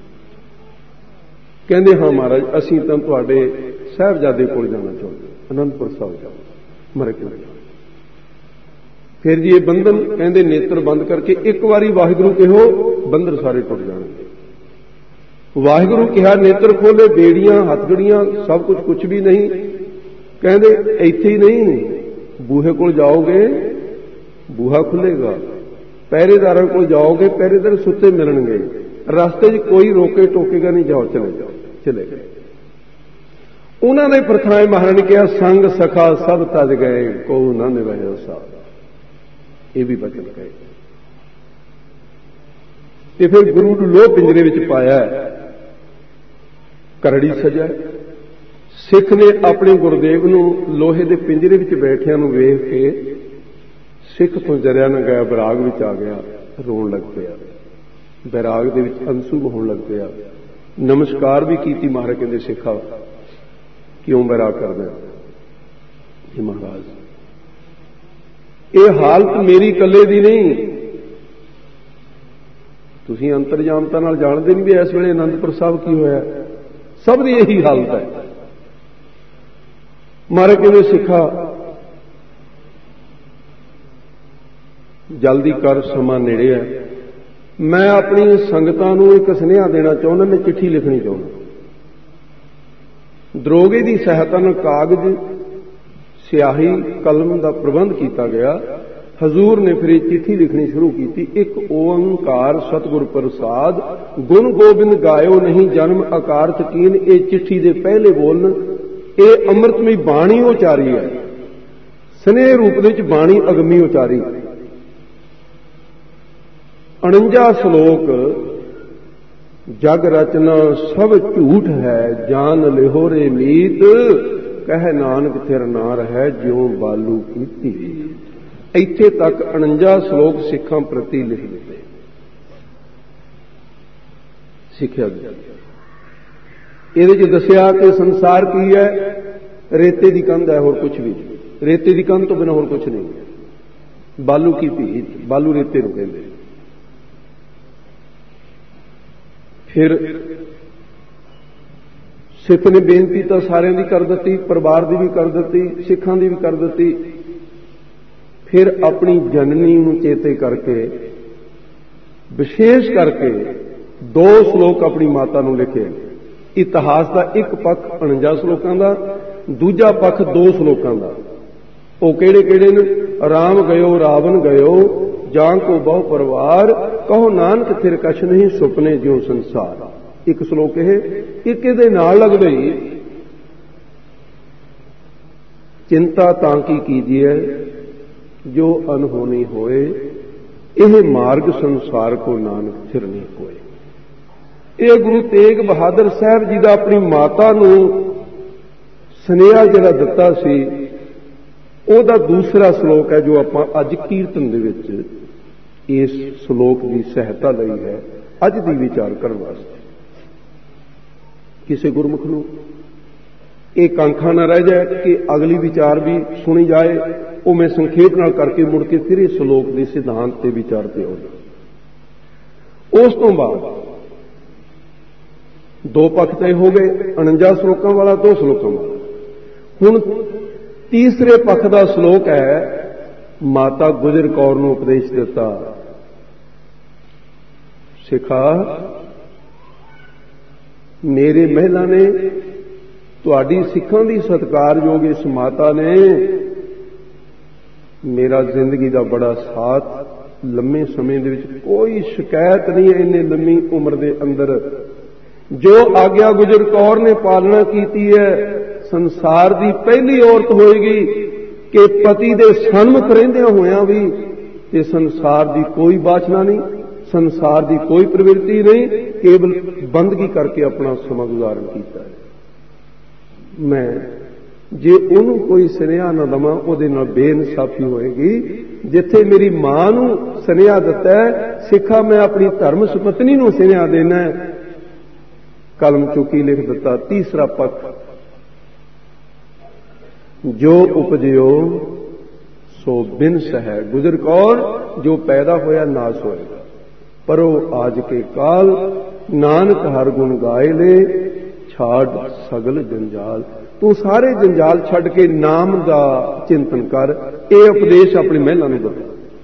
ਕਹਿੰਦੇ ਹਾਂ ਮਹਾਰਾਜ, ਅਸੀਂ ਤਾਂ ਤੁਹਾਡੇ ਸਾਹਿਬਜ਼ਾਦੇ ਕੋਲ ਜਾਣਾ ਚਾਹੁੰਦੇ, ਅਨੰਦਪੁਰ ਸਾਹਿਬ ਜਾਓ। ਮਹਾਰਾਜ ਕਹਿੰਦੇ ਫਿਰ ਜੀ ਇਹ ਬੰਧਨ, ਕਹਿੰਦੇ ਨੇਤਰ ਬੰਦ ਕਰਕੇ ਇੱਕ ਵਾਰੀ ਵਾਹਿਗੁਰੂ ਕਿਹੋ, ਬੰਧਨ ਸਾਰੇ ਟੁੱਟ ਜਾਣਗੇ। ਵਾਹਿਗੁਰੂ ਕਿਹਾ, ਨੇਤਰ ਖੋਲੇ, ਬੇੜੀਆਂ ਹੱਥਗੜੀਆਂ ਸਭ ਕੁਝ ਵੀ ਨਹੀਂ। ਕਹਿੰਦੇ ਇੱਥੇ ਹੀ ਨਹੀਂ, ਬੂਹੇ ਕੋਲ ਜਾਓਗੇ ਬੂਹਾ ਖੁੱਲੇਗਾ, ਪਹਿਰੇਦਾਰਾਂ ਕੋਲ ਜਾਓਗੇ ਪਹਿਰੇਦਾਰ ਸੁੱਤੇ ਮਿਲਣਗੇ, ਰਸਤੇ 'ਚ ਕੋਈ ਰੋਕੇ ਟੋਕੇਗਾ ਨਹੀਂ, ਜਾਓ ਚਲੇ ਜਾਓ। ਚਲੇ ਗਏ। ਉਹਨਾਂ ਨੇ ਪ੍ਰਥਾਏ ਮਹਾਰਾਜ ਨੇ ਕਿਹਾ, ਸੰਗ ਸਖਾ ਸਭ ਤਜ ਗਏ, ਕੋ ਨਾ ਨਿਭਾਇਓ ਸਾਥ। ਇਹ ਵੀ ਬਚਨ ਕਹੇ। ਤੇ ਫਿਰ ਗੁਰੂ ਨੂੰ ਲੋਹ ਪਿੰਜਰੇ ਵਿੱਚ ਪਾਇਆ, ਕਰੜੀ ਸਜਾ। ਸਿੱਖ ਨੇ ਆਪਣੇ ਗੁਰਦੇਵ ਨੂੰ ਲੋਹੇ ਦੇ ਪਿੰਜਰੇ ਵਿੱਚ ਬੈਠਿਆਂ ਨੂੰ ਵੇਖ ਕੇ ਸਿੱਖ ਤੋਂ ਜਰਿਆ ਨਾ ਗਿਆ, ਬੈਰਾਗ ਵਿੱਚ ਆ ਗਿਆ, ਰੋਣ ਲੱਗ ਪਿਆ, ਬੈਰਾਗ ਦੇ ਵਿੱਚ ਅੰਸੂ ਹੋਣ ਲੱਗ ਪਿਆ। ਨਮਸਕਾਰ ਵੀ ਕੀਤੀ। ਮਹਾਰਾਜ ਕਹਿੰਦੇ ਸਿੱਖਾ ਕਿਉਂ ਬੈਰਾਗ ਕਰਦਾ? ਇਹ ਮਹਾਰਾਜ, ਇਹ ਹਾਲਤ ਮੇਰੀ ਇਕੱਲੇ ਦੀ ਨਹੀਂ, ਤੁਸੀਂ ਅੰਤਰਜਾਮਤਾ ਨਾਲ ਜਾਣਦੇ ਨਹੀਂ ਵੀ ਇਸ ਵੇਲੇ ਅਨੰਦਪੁਰ ਸਾਹਿਬ ਕੀ ਹੋਇਆ, ਸਭ ਦੀ ਇਹੀ ਹਾਲਤ ਹੈ। ਮਹਾਰਾਜ ਕਹਿੰਦੇ ਸਿੱਖਾ ਜਲਦੀ ਕਰ, ਸਮਾਂ ਨੇੜੇ ਹੈ। ਮੈਂ ਆਪਣੀ ਸੰਗਤਾਂ ਨੂੰ ਇੱਕ ਸੁਨੇਹਾ ਦੇਣਾ ਚਾਹੁੰਦਾ, ਮੈਂ ਚਿੱਠੀ ਲਿਖਣੀ ਚਾਹੁੰਦਾ। ਦਰੋਗੇ ਦੀ ਸਹਾਇਤਾ ਨਾਲ ਕਾਗਜ਼, ਸਿਆਹੀ, ਕਲਮ ਦਾ ਪ੍ਰਬੰਧ ਕੀਤਾ ਗਿਆ। ਹਜ਼ੂਰ ਨੇ ਫਿਰ ਇਹ ਚਿੱਠੀ ਲਿਖਣੀ ਸ਼ੁਰੂ ਕੀਤੀ। ਇੱਕ ਓੰਕਾਰ ਸਤਿਗੁਰ ਪ੍ਰਸਾਦ, ਗੁਣ ਗੋਬਿੰਦ ਗਾਇਓ ਨਹੀਂ ਜਨਮ ਆਕਾਰ ਤਕੀਨ। ਇਹ ਚਿੱਠੀ ਦੇ ਪਹਿਲੇ ਬੋਲਨ, ਇਹ ਅੰਮ੍ਰਿਤਮਈ ਬਾਣੀ ਉਚਾਰੀ ਹੈ। ਸਨੇਹ ਰੂਪ ਦੇ ਵਿੱਚ ਬਾਣੀ ਅਗਮੀ ਉਚਾਰੀ। 49 ਸ਼ਲੋਕ। ਜਗ ਰਚਨਾ ਸਭ ਝੂਠ ਹੈ, ਜਾਨ ਲਿਹੋ ਰੇ ਮੀਤ। ਕਹਿ ਨਾਨਕ ਥਿਰ ਨਾ ਰਹਿ, ਜਿਉ ਬਾਲੂ ਕੀਤੀ। ਇੱਥੇ ਤੱਕ 49 ਸ਼ਲੋਕ ਸਿੱਖਾਂ ਪ੍ਰਤੀ ਲਿਖ ਦਿੱਤੇ। ਸਿੱਖਿਆ ਗਿਆ ਇਹਦੇ ਚ ਦੱਸਿਆ ਕਿ ਸੰਸਾਰ ਕੀ ਹੈ? ਰੇਤੇ ਦੀ ਕੰਧ ਹੈ, ਹੋਰ ਕੁਝ ਵੀ ਨਹੀਂ। ਰੇਤੇ ਦੀ ਕੰਧ ਤੋਂ ਬਿਨਾਂ ਹੋਰ ਕੁਝ ਨਹੀਂ। ਬਾਲੂ ਕੀ ਭੀਤ, ਬਾਲੂ ਰੇਤੇ ਨੂੰ ਕਹਿੰਦੇ। ਫਿਰ ਸਿੱਖ ਨੇ ਬੇਨਤੀ ਤਾਂ ਸਾਰਿਆਂ ਦੀ ਕਰ ਦਿੱਤੀ, ਪਰਿਵਾਰ ਦੀ ਵੀ ਕਰ ਦਿੱਤੀ, ਸਿੱਖਾਂ ਦੀ ਵੀ ਕਰ ਦਿੱਤੀ। ਫਿਰ ਆਪਣੀ ਜਨਨੀ ਨੂੰ ਚੇਤੇ ਕਰਕੇ, ਵਿਸ਼ੇਸ਼ ਕਰਕੇ 2 ਸ਼ਲੋਕ ਆਪਣੀ ਮਾਤਾ ਨੂੰ ਲਿਖੇ। ਇਤਿਹਾਸ ਦਾ ਇੱਕ ਪੱਖ 49 ਸ਼ਲੋਕਾਂ ਦਾ, ਦੂਜਾ ਪੱਖ 2 ਸ਼ਲੋਕਾਂ ਦਾ। ਉਹ ਕਿਹੜੇ ਕਿਹੜੇ ਨੇ? ਰਾਮ ਗਇਓ ਰਾਵਣ ਗਇਓ, ਜਾਂ ਕੋ ਬਹੁ ਪਰਿਵਾਰ। ਕਹੋ ਨਾਨਕ ਥਿਰ ਕਛ ਨਹੀਂ, ਸੁਪਨੇ ਜਿਉ ਸੰਸਾਰ। ਇੱਕ ਸ਼ਲੋਕ ਇਹ। ਇੱਕ ਇਹਦੇ ਨਾਲ ਲੱਗਦੇ ਹੀ ਚਿੰਤਾ ਤਾਂ ਕੀ ਕੀਜੀਏ ਜੋ ਅਨਹੋਨੀ ਹੋਏ, ਇਹ ਮਾਰਗ ਸੰਸਾਰ ਕੋ ਨਾਨਕ ਥਿਰ ਨਹੀਂ ਕੋਏ। ਇਹ ਗੁਰੂ ਤੇਗ ਬਹਾਦਰ ਸਾਹਿਬ ਜੀ ਦਾ ਆਪਣੀ ਮਾਤਾ ਨੂੰ ਸੁਨੇਹਾ ਜਿਹੜਾ ਦਿੱਤਾ ਸੀ, ਉਹਦਾ ਦੂਸਰਾ ਸ਼ਲੋਕ ਹੈ, ਜੋ ਆਪਾਂ ਅੱਜ ਕੀਰਤਨ ਦੇ ਵਿੱਚ ਇਸ ਸ਼ਲੋਕ ਦੀ ਸਹਾਇਤਾ ਲਈ ਹੈ ਅੱਜ ਦੀ ਵਿਚਾਰ ਕਰਨ ਵਾਸਤੇ। ਕਿਸੇ ਗੁਰਮੁਖ ਨੂੰ ਇਹ ਕਾਂਖਾ ਨਾ ਰਹਿ ਜਾਏ ਕਿ ਅਗਲੀ ਵਿਚਾਰ ਵੀ ਸੁਣੀ ਜਾਏ। ਉਹ ਮੈਂ ਸੰਖੇਪ ਨਾਲ ਕਰਕੇ ਮੁੜ ਕੇ ਫਿਰ ਇਸ ਸ਼ਲੋਕ ਦੇ ਸਿਧਾਂਤ ਤੇ ਵਿਚਾਰ ਤੇ ਆਉਂਦਾ। ਉਸ ਤੋਂ ਬਾਅਦ 2 ਪੱਖ ਤੈਅ ਹੋ ਗਏ, 49 ਸ਼ਲੋਕਾਂ ਵਾਲਾ, 2 ਸ਼ਲੋਕਾਂ ਵਾਲਾ। ਹੁਣ ਤੀਸਰੇ ਪੱਖ ਦਾ ਸ਼ਲੋਕ ਹੈ, ਮਾਤਾ ਗੁਜਰ ਕੌਰ ਨੂੰ ਉਪਦੇਸ਼ ਦਿੱਤਾ। ਸਿੱਖਾ, ਮੇਰੇ ਮਹਿਲਾ ਨੇ, ਤੁਹਾਡੀ ਸਿੱਖਾਂ ਦੀ ਸਤਿਕਾਰਯੋਗ ਇਸ ਮਾਤਾ ਨੇ ਮੇਰਾ ਜ਼ਿੰਦਗੀ ਦਾ ਬੜਾ ਸਾਥ, ਲੰਮੇ ਸਮੇਂ ਦੇ ਵਿੱਚ ਕੋਈ ਸ਼ਿਕਾਇਤ ਨਹੀਂ ਹੈ। ਇੰਨੇ ਲੰਮੀ ਉਮਰ ਦੇ ਅੰਦਰ ਜੋ ਆਗਿਆ ਗੁਜਰ ਕੌਰ ਨੇ ਪਾਲਣਾ ਕੀਤੀ ਹੈ, ਸੰਸਾਰ ਦੀ ਪਹਿਲੀ ਔਰਤ ਹੋਏਗੀ ਕਿ ਪਤੀ ਦੇ ਸਨਮੁਖ ਰਹਿੰਦਿਆਂ ਹੋਇਆਂ ਵੀ ਤੇ ਸੰਸਾਰ ਦੀ ਕੋਈ ਬਾਸ਼ਨਾ ਨਹੀਂ, ਸੰਸਾਰ ਦੀ ਕੋਈ ਪ੍ਰਵਿਰਤੀ ਨਹੀਂ, ਕੇਵਲ ਬੰਦਗੀ ਕਰਕੇ ਆਪਣਾ ਸਮਾਂ ਗੁਜ਼ਾਰਨ ਕੀਤਾ ਹੈ। ਮੈਂ ਜੇ ਉਹਨੂੰ ਕੋਈ ਸੁਨੇਹਾ ਨਾ ਦਵਾਂ, ਉਹਦੇ ਨਾਲ ਬੇਇਨਸਾਫੀ ਹੋਏਗੀ। ਜਿੱਥੇ ਮੇਰੀ ਮਾਂ ਨੂੰ ਸੁਨੇਹਾ ਦਿੱਤਾ ਹੈ, ਸਿੱਖਾ ਮੈਂ ਆਪਣੀ ਧਰਮ ਸੁਪਤਨੀ ਨੂੰ ਸੁਨੇਹਾ ਦੇਣਾ ਹੈ। ਕਲਮ ਚੁੱਕੀ ਲਿਖ ਦਿੱਤਾ। ਤੀਸਰਾ ਪੱਖ, ਜੋ ਉਪਜਿਓ ਸੋ ਬਿਨਸ ਹੈ। ਗੁਜਰ ਕੌਰ, ਜੋ ਪੈਦਾ ਹੋਇਆ ਨਾਸ ਹੋਏਗਾ। ਪਰ ਉਹ ਆਜ ਕੇ ਕਾਲ, ਨਾਨਕ ਹਰ ਗੁਣ ਗਾਏ ਲੈ, ਛਾੜ ਸਗਲ ਜੰਜਾਲ। ਤੂੰ ਸਾਰੇ ਜੰਜਾਲ ਛੱਡ ਕੇ ਨਾਮ ਦਾ ਚਿੰਤਨ ਕਰ। ਇਹ ਉਪਦੇਸ਼ ਆਪਣੀ ਮਹਿਲਾ ਨੂੰ ਦਿੱਤਾ।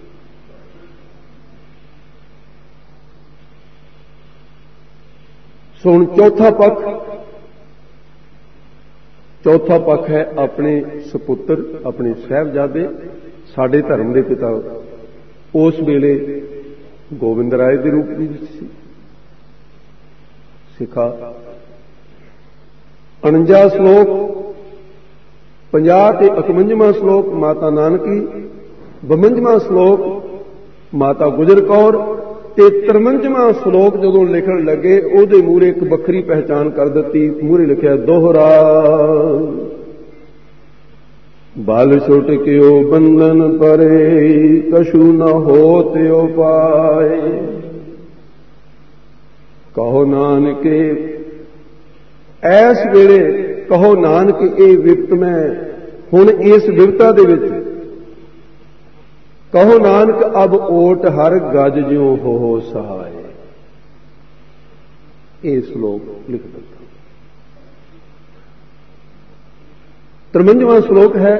ਸੋ ਹੁਣ ਚੌਥਾ ਪੱਖ ਹੈ ਆਪਣੇ ਸਪੁੱਤਰ, ਆਪਣੇ ਸਾਹਿਬਜ਼ਾਦੇ, ਸਾਡੇ ਧਰਮ ਦੇ ਪਿਤਾ। ਉਸ ਵੇਲੇ ਗੋਬਿੰਦ ਰਾਏ ਦੇ ਰੂਪ ਵਿੱਚ ਸੀ। ਸਿੱਖਾ, 49 ਸ਼ਲੋਕ, 50 ਤੇ 51ਵਾਂ ਸ਼ਲੋਕ ਮਾਤਾ ਨਾਨਕੀ, 52ਵਾਂ ਸ਼ਲੋਕ ਮਾਤਾ ਗੁਜਰ ਕੌਰ ਤੇ 53ਵਾਂ ਸ਼ਲੋਕ ਜਦੋਂ ਲਿਖਣ ਲੱਗੇ, ਉਹਦੇ ਮੂਹਰੇ ਇੱਕ ਵੱਖਰੀ ਪਹਿਚਾਨ ਕਰ ਦਿੱਤੀ। ਮੂਹਰੇ ਲਿਖਿਆ ਦੋਹਰਾ। ਬਾਲ ਛੁਟ ਕਿਓ ਬੰਧਨ ਪਰੇ, ਕਛੂ ਨ ਹੋਤ ਉਪਾਏ। ਕਹੋ ਨਾਨਕੇ, ਐਸ ਵੇਲੇ ਕਹੋ ਨਾਨਕ, ਇਹ ਵਿਪਤ ਮੈਂ ਹੁਣ ਇਸ ਵਿਪਤਾ ਦੇ ਵਿੱਚ, ਕਹੋ ਨਾਨਕ ਅਬ ਓਟ ਹਰ ਗਜ ਜਿਉ ਹੋ ਸਹਾਏ। ਇਹ ਸ਼ਲੋਕ ਲਿਖ ਦਿੱਤਾ। 53ਵਾਂ ਸ਼ਲੋਕ ਹੈ,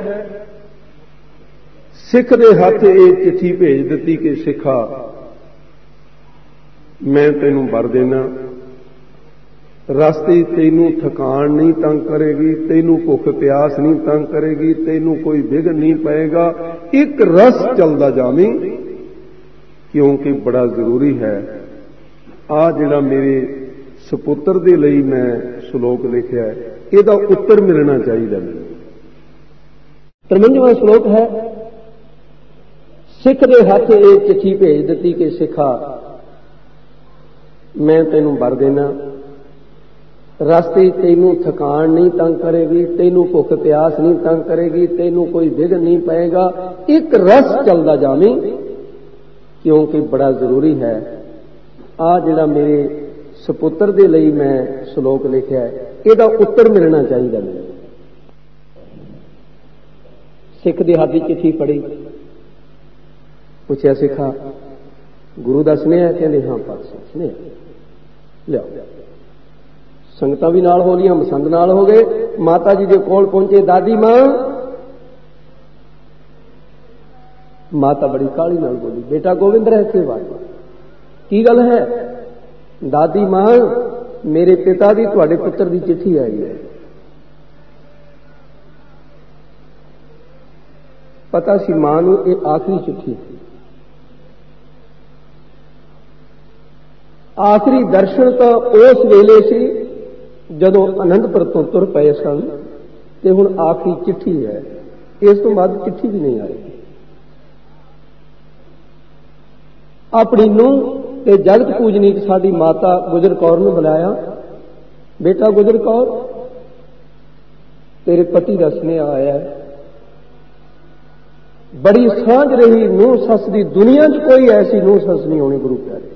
ਸਿੱਖ ਦੇ ਹੱਥ ਇਹ ਚਿੱਠੀ ਭੇਜ ਦਿੱਤੀ ਕਿ ਸਿੱਖਾ, ਮੈਂ ਤੈਨੂੰ ਵਰ ਦੇਣਾ, ਰਸਤੇ ਤੈਨੂੰ ਥਕਾਨ ਨਹੀਂ ਤੰਗ ਕਰੇਗੀ, ਤੈਨੂੰ ਭੁੱਖ ਪਿਆਸ ਨਹੀਂ ਤੰਗ ਕਰੇਗੀ, ਤੈਨੂੰ ਕੋਈ ਵਿਘਨ ਨਹੀਂ ਪਏਗਾ। ਇੱਕ ਰਸ ਚੱਲਦਾ ਜਾਵੀਂ, ਕਿਉਂਕਿ ਬੜਾ ਜ਼ਰੂਰੀ ਹੈ। ਆ ਜਿਹੜਾ ਮੇਰੇ ਸਪੁੱਤਰ ਦੇ ਲਈ ਮੈਂ ਸ਼ਲੋਕ ਲਿਖਿਆ, ਇਹਦਾ ਉੱਤਰ ਮਿਲਣਾ ਚਾਹੀਦਾ ਮੈਨੂੰ। 53ਵਾਂ ਸ਼ਲੋਕ ਹੈ, ਸਿੱਖ ਦੇ ਹੱਥ ਇਹ ਚਿੱਠੀ ਭੇਜ ਦਿੱਤੀ ਕਿ ਸਿੱਖਾ ਮੈਂ ਤੈਨੂੰ ਵਰ ਦੇਣਾ, ਰਸਤੇ ਤੈਨੂੰ ਥਕਾਨ ਨਹੀਂ ਤੰਗ ਕਰੇਗੀ, ਤੈਨੂੰ ਭੁੱਖ ਪਿਆਸ ਨਹੀਂ ਤੰਗ ਕਰੇਗੀ, ਤੈਨੂੰ ਕੋਈ ਵਿਘਨ ਨਹੀਂ ਪਏਗਾ। ਇੱਕ ਰਸ ਚੱਲਦਾ ਜਾਵੀਂ, ਕਿਉਂਕਿ ਬੜਾ ਜ਼ਰੂਰੀ ਹੈ। ਆ ਜਿਹੜਾ ਮੇਰੇ ਸਪੁੱਤਰ ਦੇ ਲਈ ਮੈਂ ਸ਼ਲੋਕ ਲਿਖਿਆ, ਇਹਦਾ ਉੱਤਰ ਮਿਲਣਾ ਚਾਹੀਦਾ ਮੈਨੂੰ। ਸਿੱਖ ਦੇ ਹੱਥ ਦੀ ਚਿੱਠੀ ਫੜੀ, ਪੁੱਛਿਆ ਸਿੱਖਾ ਗੁਰੂ ਦਾ ਸੁਨੇਹਾ? ਕਹਿੰਦੇ ਹਾਂ ਪਾਤਸ਼ਾਹ ਸੁਨੇਹਾ ਲਿਆਓ। ਸੰਗਤਾਂ ਵੀ ਨਾਲ ਹੋ ਲੀਆਂ, ਮਸੰਦ ਨਾਲ ਹੋ ਗਏ। ਮਾਤਾ ਜੀ ਦੇ ਕੋਲ ਪਹੁੰਚੇ। ਦਾਦੀ ਮਾਤਾ ਬੜੀ ਕਾਹਲੀ ਨਾਲ ਬੋਲੀ, ਬੇਟਾ ਗੋਬਿੰਦ ਰਹਿ ਕੇ ਵਾਰ ਕੀ ਗੱਲ ਹੈ? ਦਾਦੀ ਮਾਂ ਮੇਰੇ ਪਿਤਾ ਦੀ ਤੁਹਾਡੇ ਪੁੱਤਰ ਦੀ ਚਿੱਠੀ ਆਈ ਹੈ। ਪਤਾ ਸੀ ਮਾਂ ਨੂੰ ਇਹ ਆਖਰੀ ਚਿੱਠੀ, ਆਖਰੀ ਦਰਸ਼ਨ ਤਾਂ ਉਸ ਵੇਲੇ ਸੀ ਜਦੋਂ ਅਨੰਦਪੁਰ ਤੋਂ ਤੁਰ ਪਏ ਸਨ, ਤੇ ਹੁਣ ਆਖਰੀ ਚਿੱਠੀ ਹੈ। ਇਸ ਤੋਂ ਬਾਅਦ ਚਿੱਠੀ ਵੀ ਨਹੀਂ ਆਏਗੀ। ਆਪਣੀ ਨੂੰਹ ਤੇ ਜਗਤ ਪੂਜਨੀਕ ਸਾਡੀ ਮਾਤਾ ਗੁਜਰ ਕੌਰ ਨੂੰ ਬੁਲਾਇਆ। ਬੇਟਾ ਗੁਜਰ ਕੌਰ, ਤੇਰੇ ਪਤੀ ਦਾ ਸੁਨੇਹਾ ਆਇਆ। ਬੜੀ ਸਾਂਝ ਰਹੀ ਨੂੰਹ ਸੱਸ ਦੀ, ਦੁਨੀਆ 'ਚ ਕੋਈ ਐਸੀ ਨੂੰਹ ਸੱਸ ਨਹੀਂ ਹੋਣੀ ਗੁਰੂ ਪਿਆਰੇ।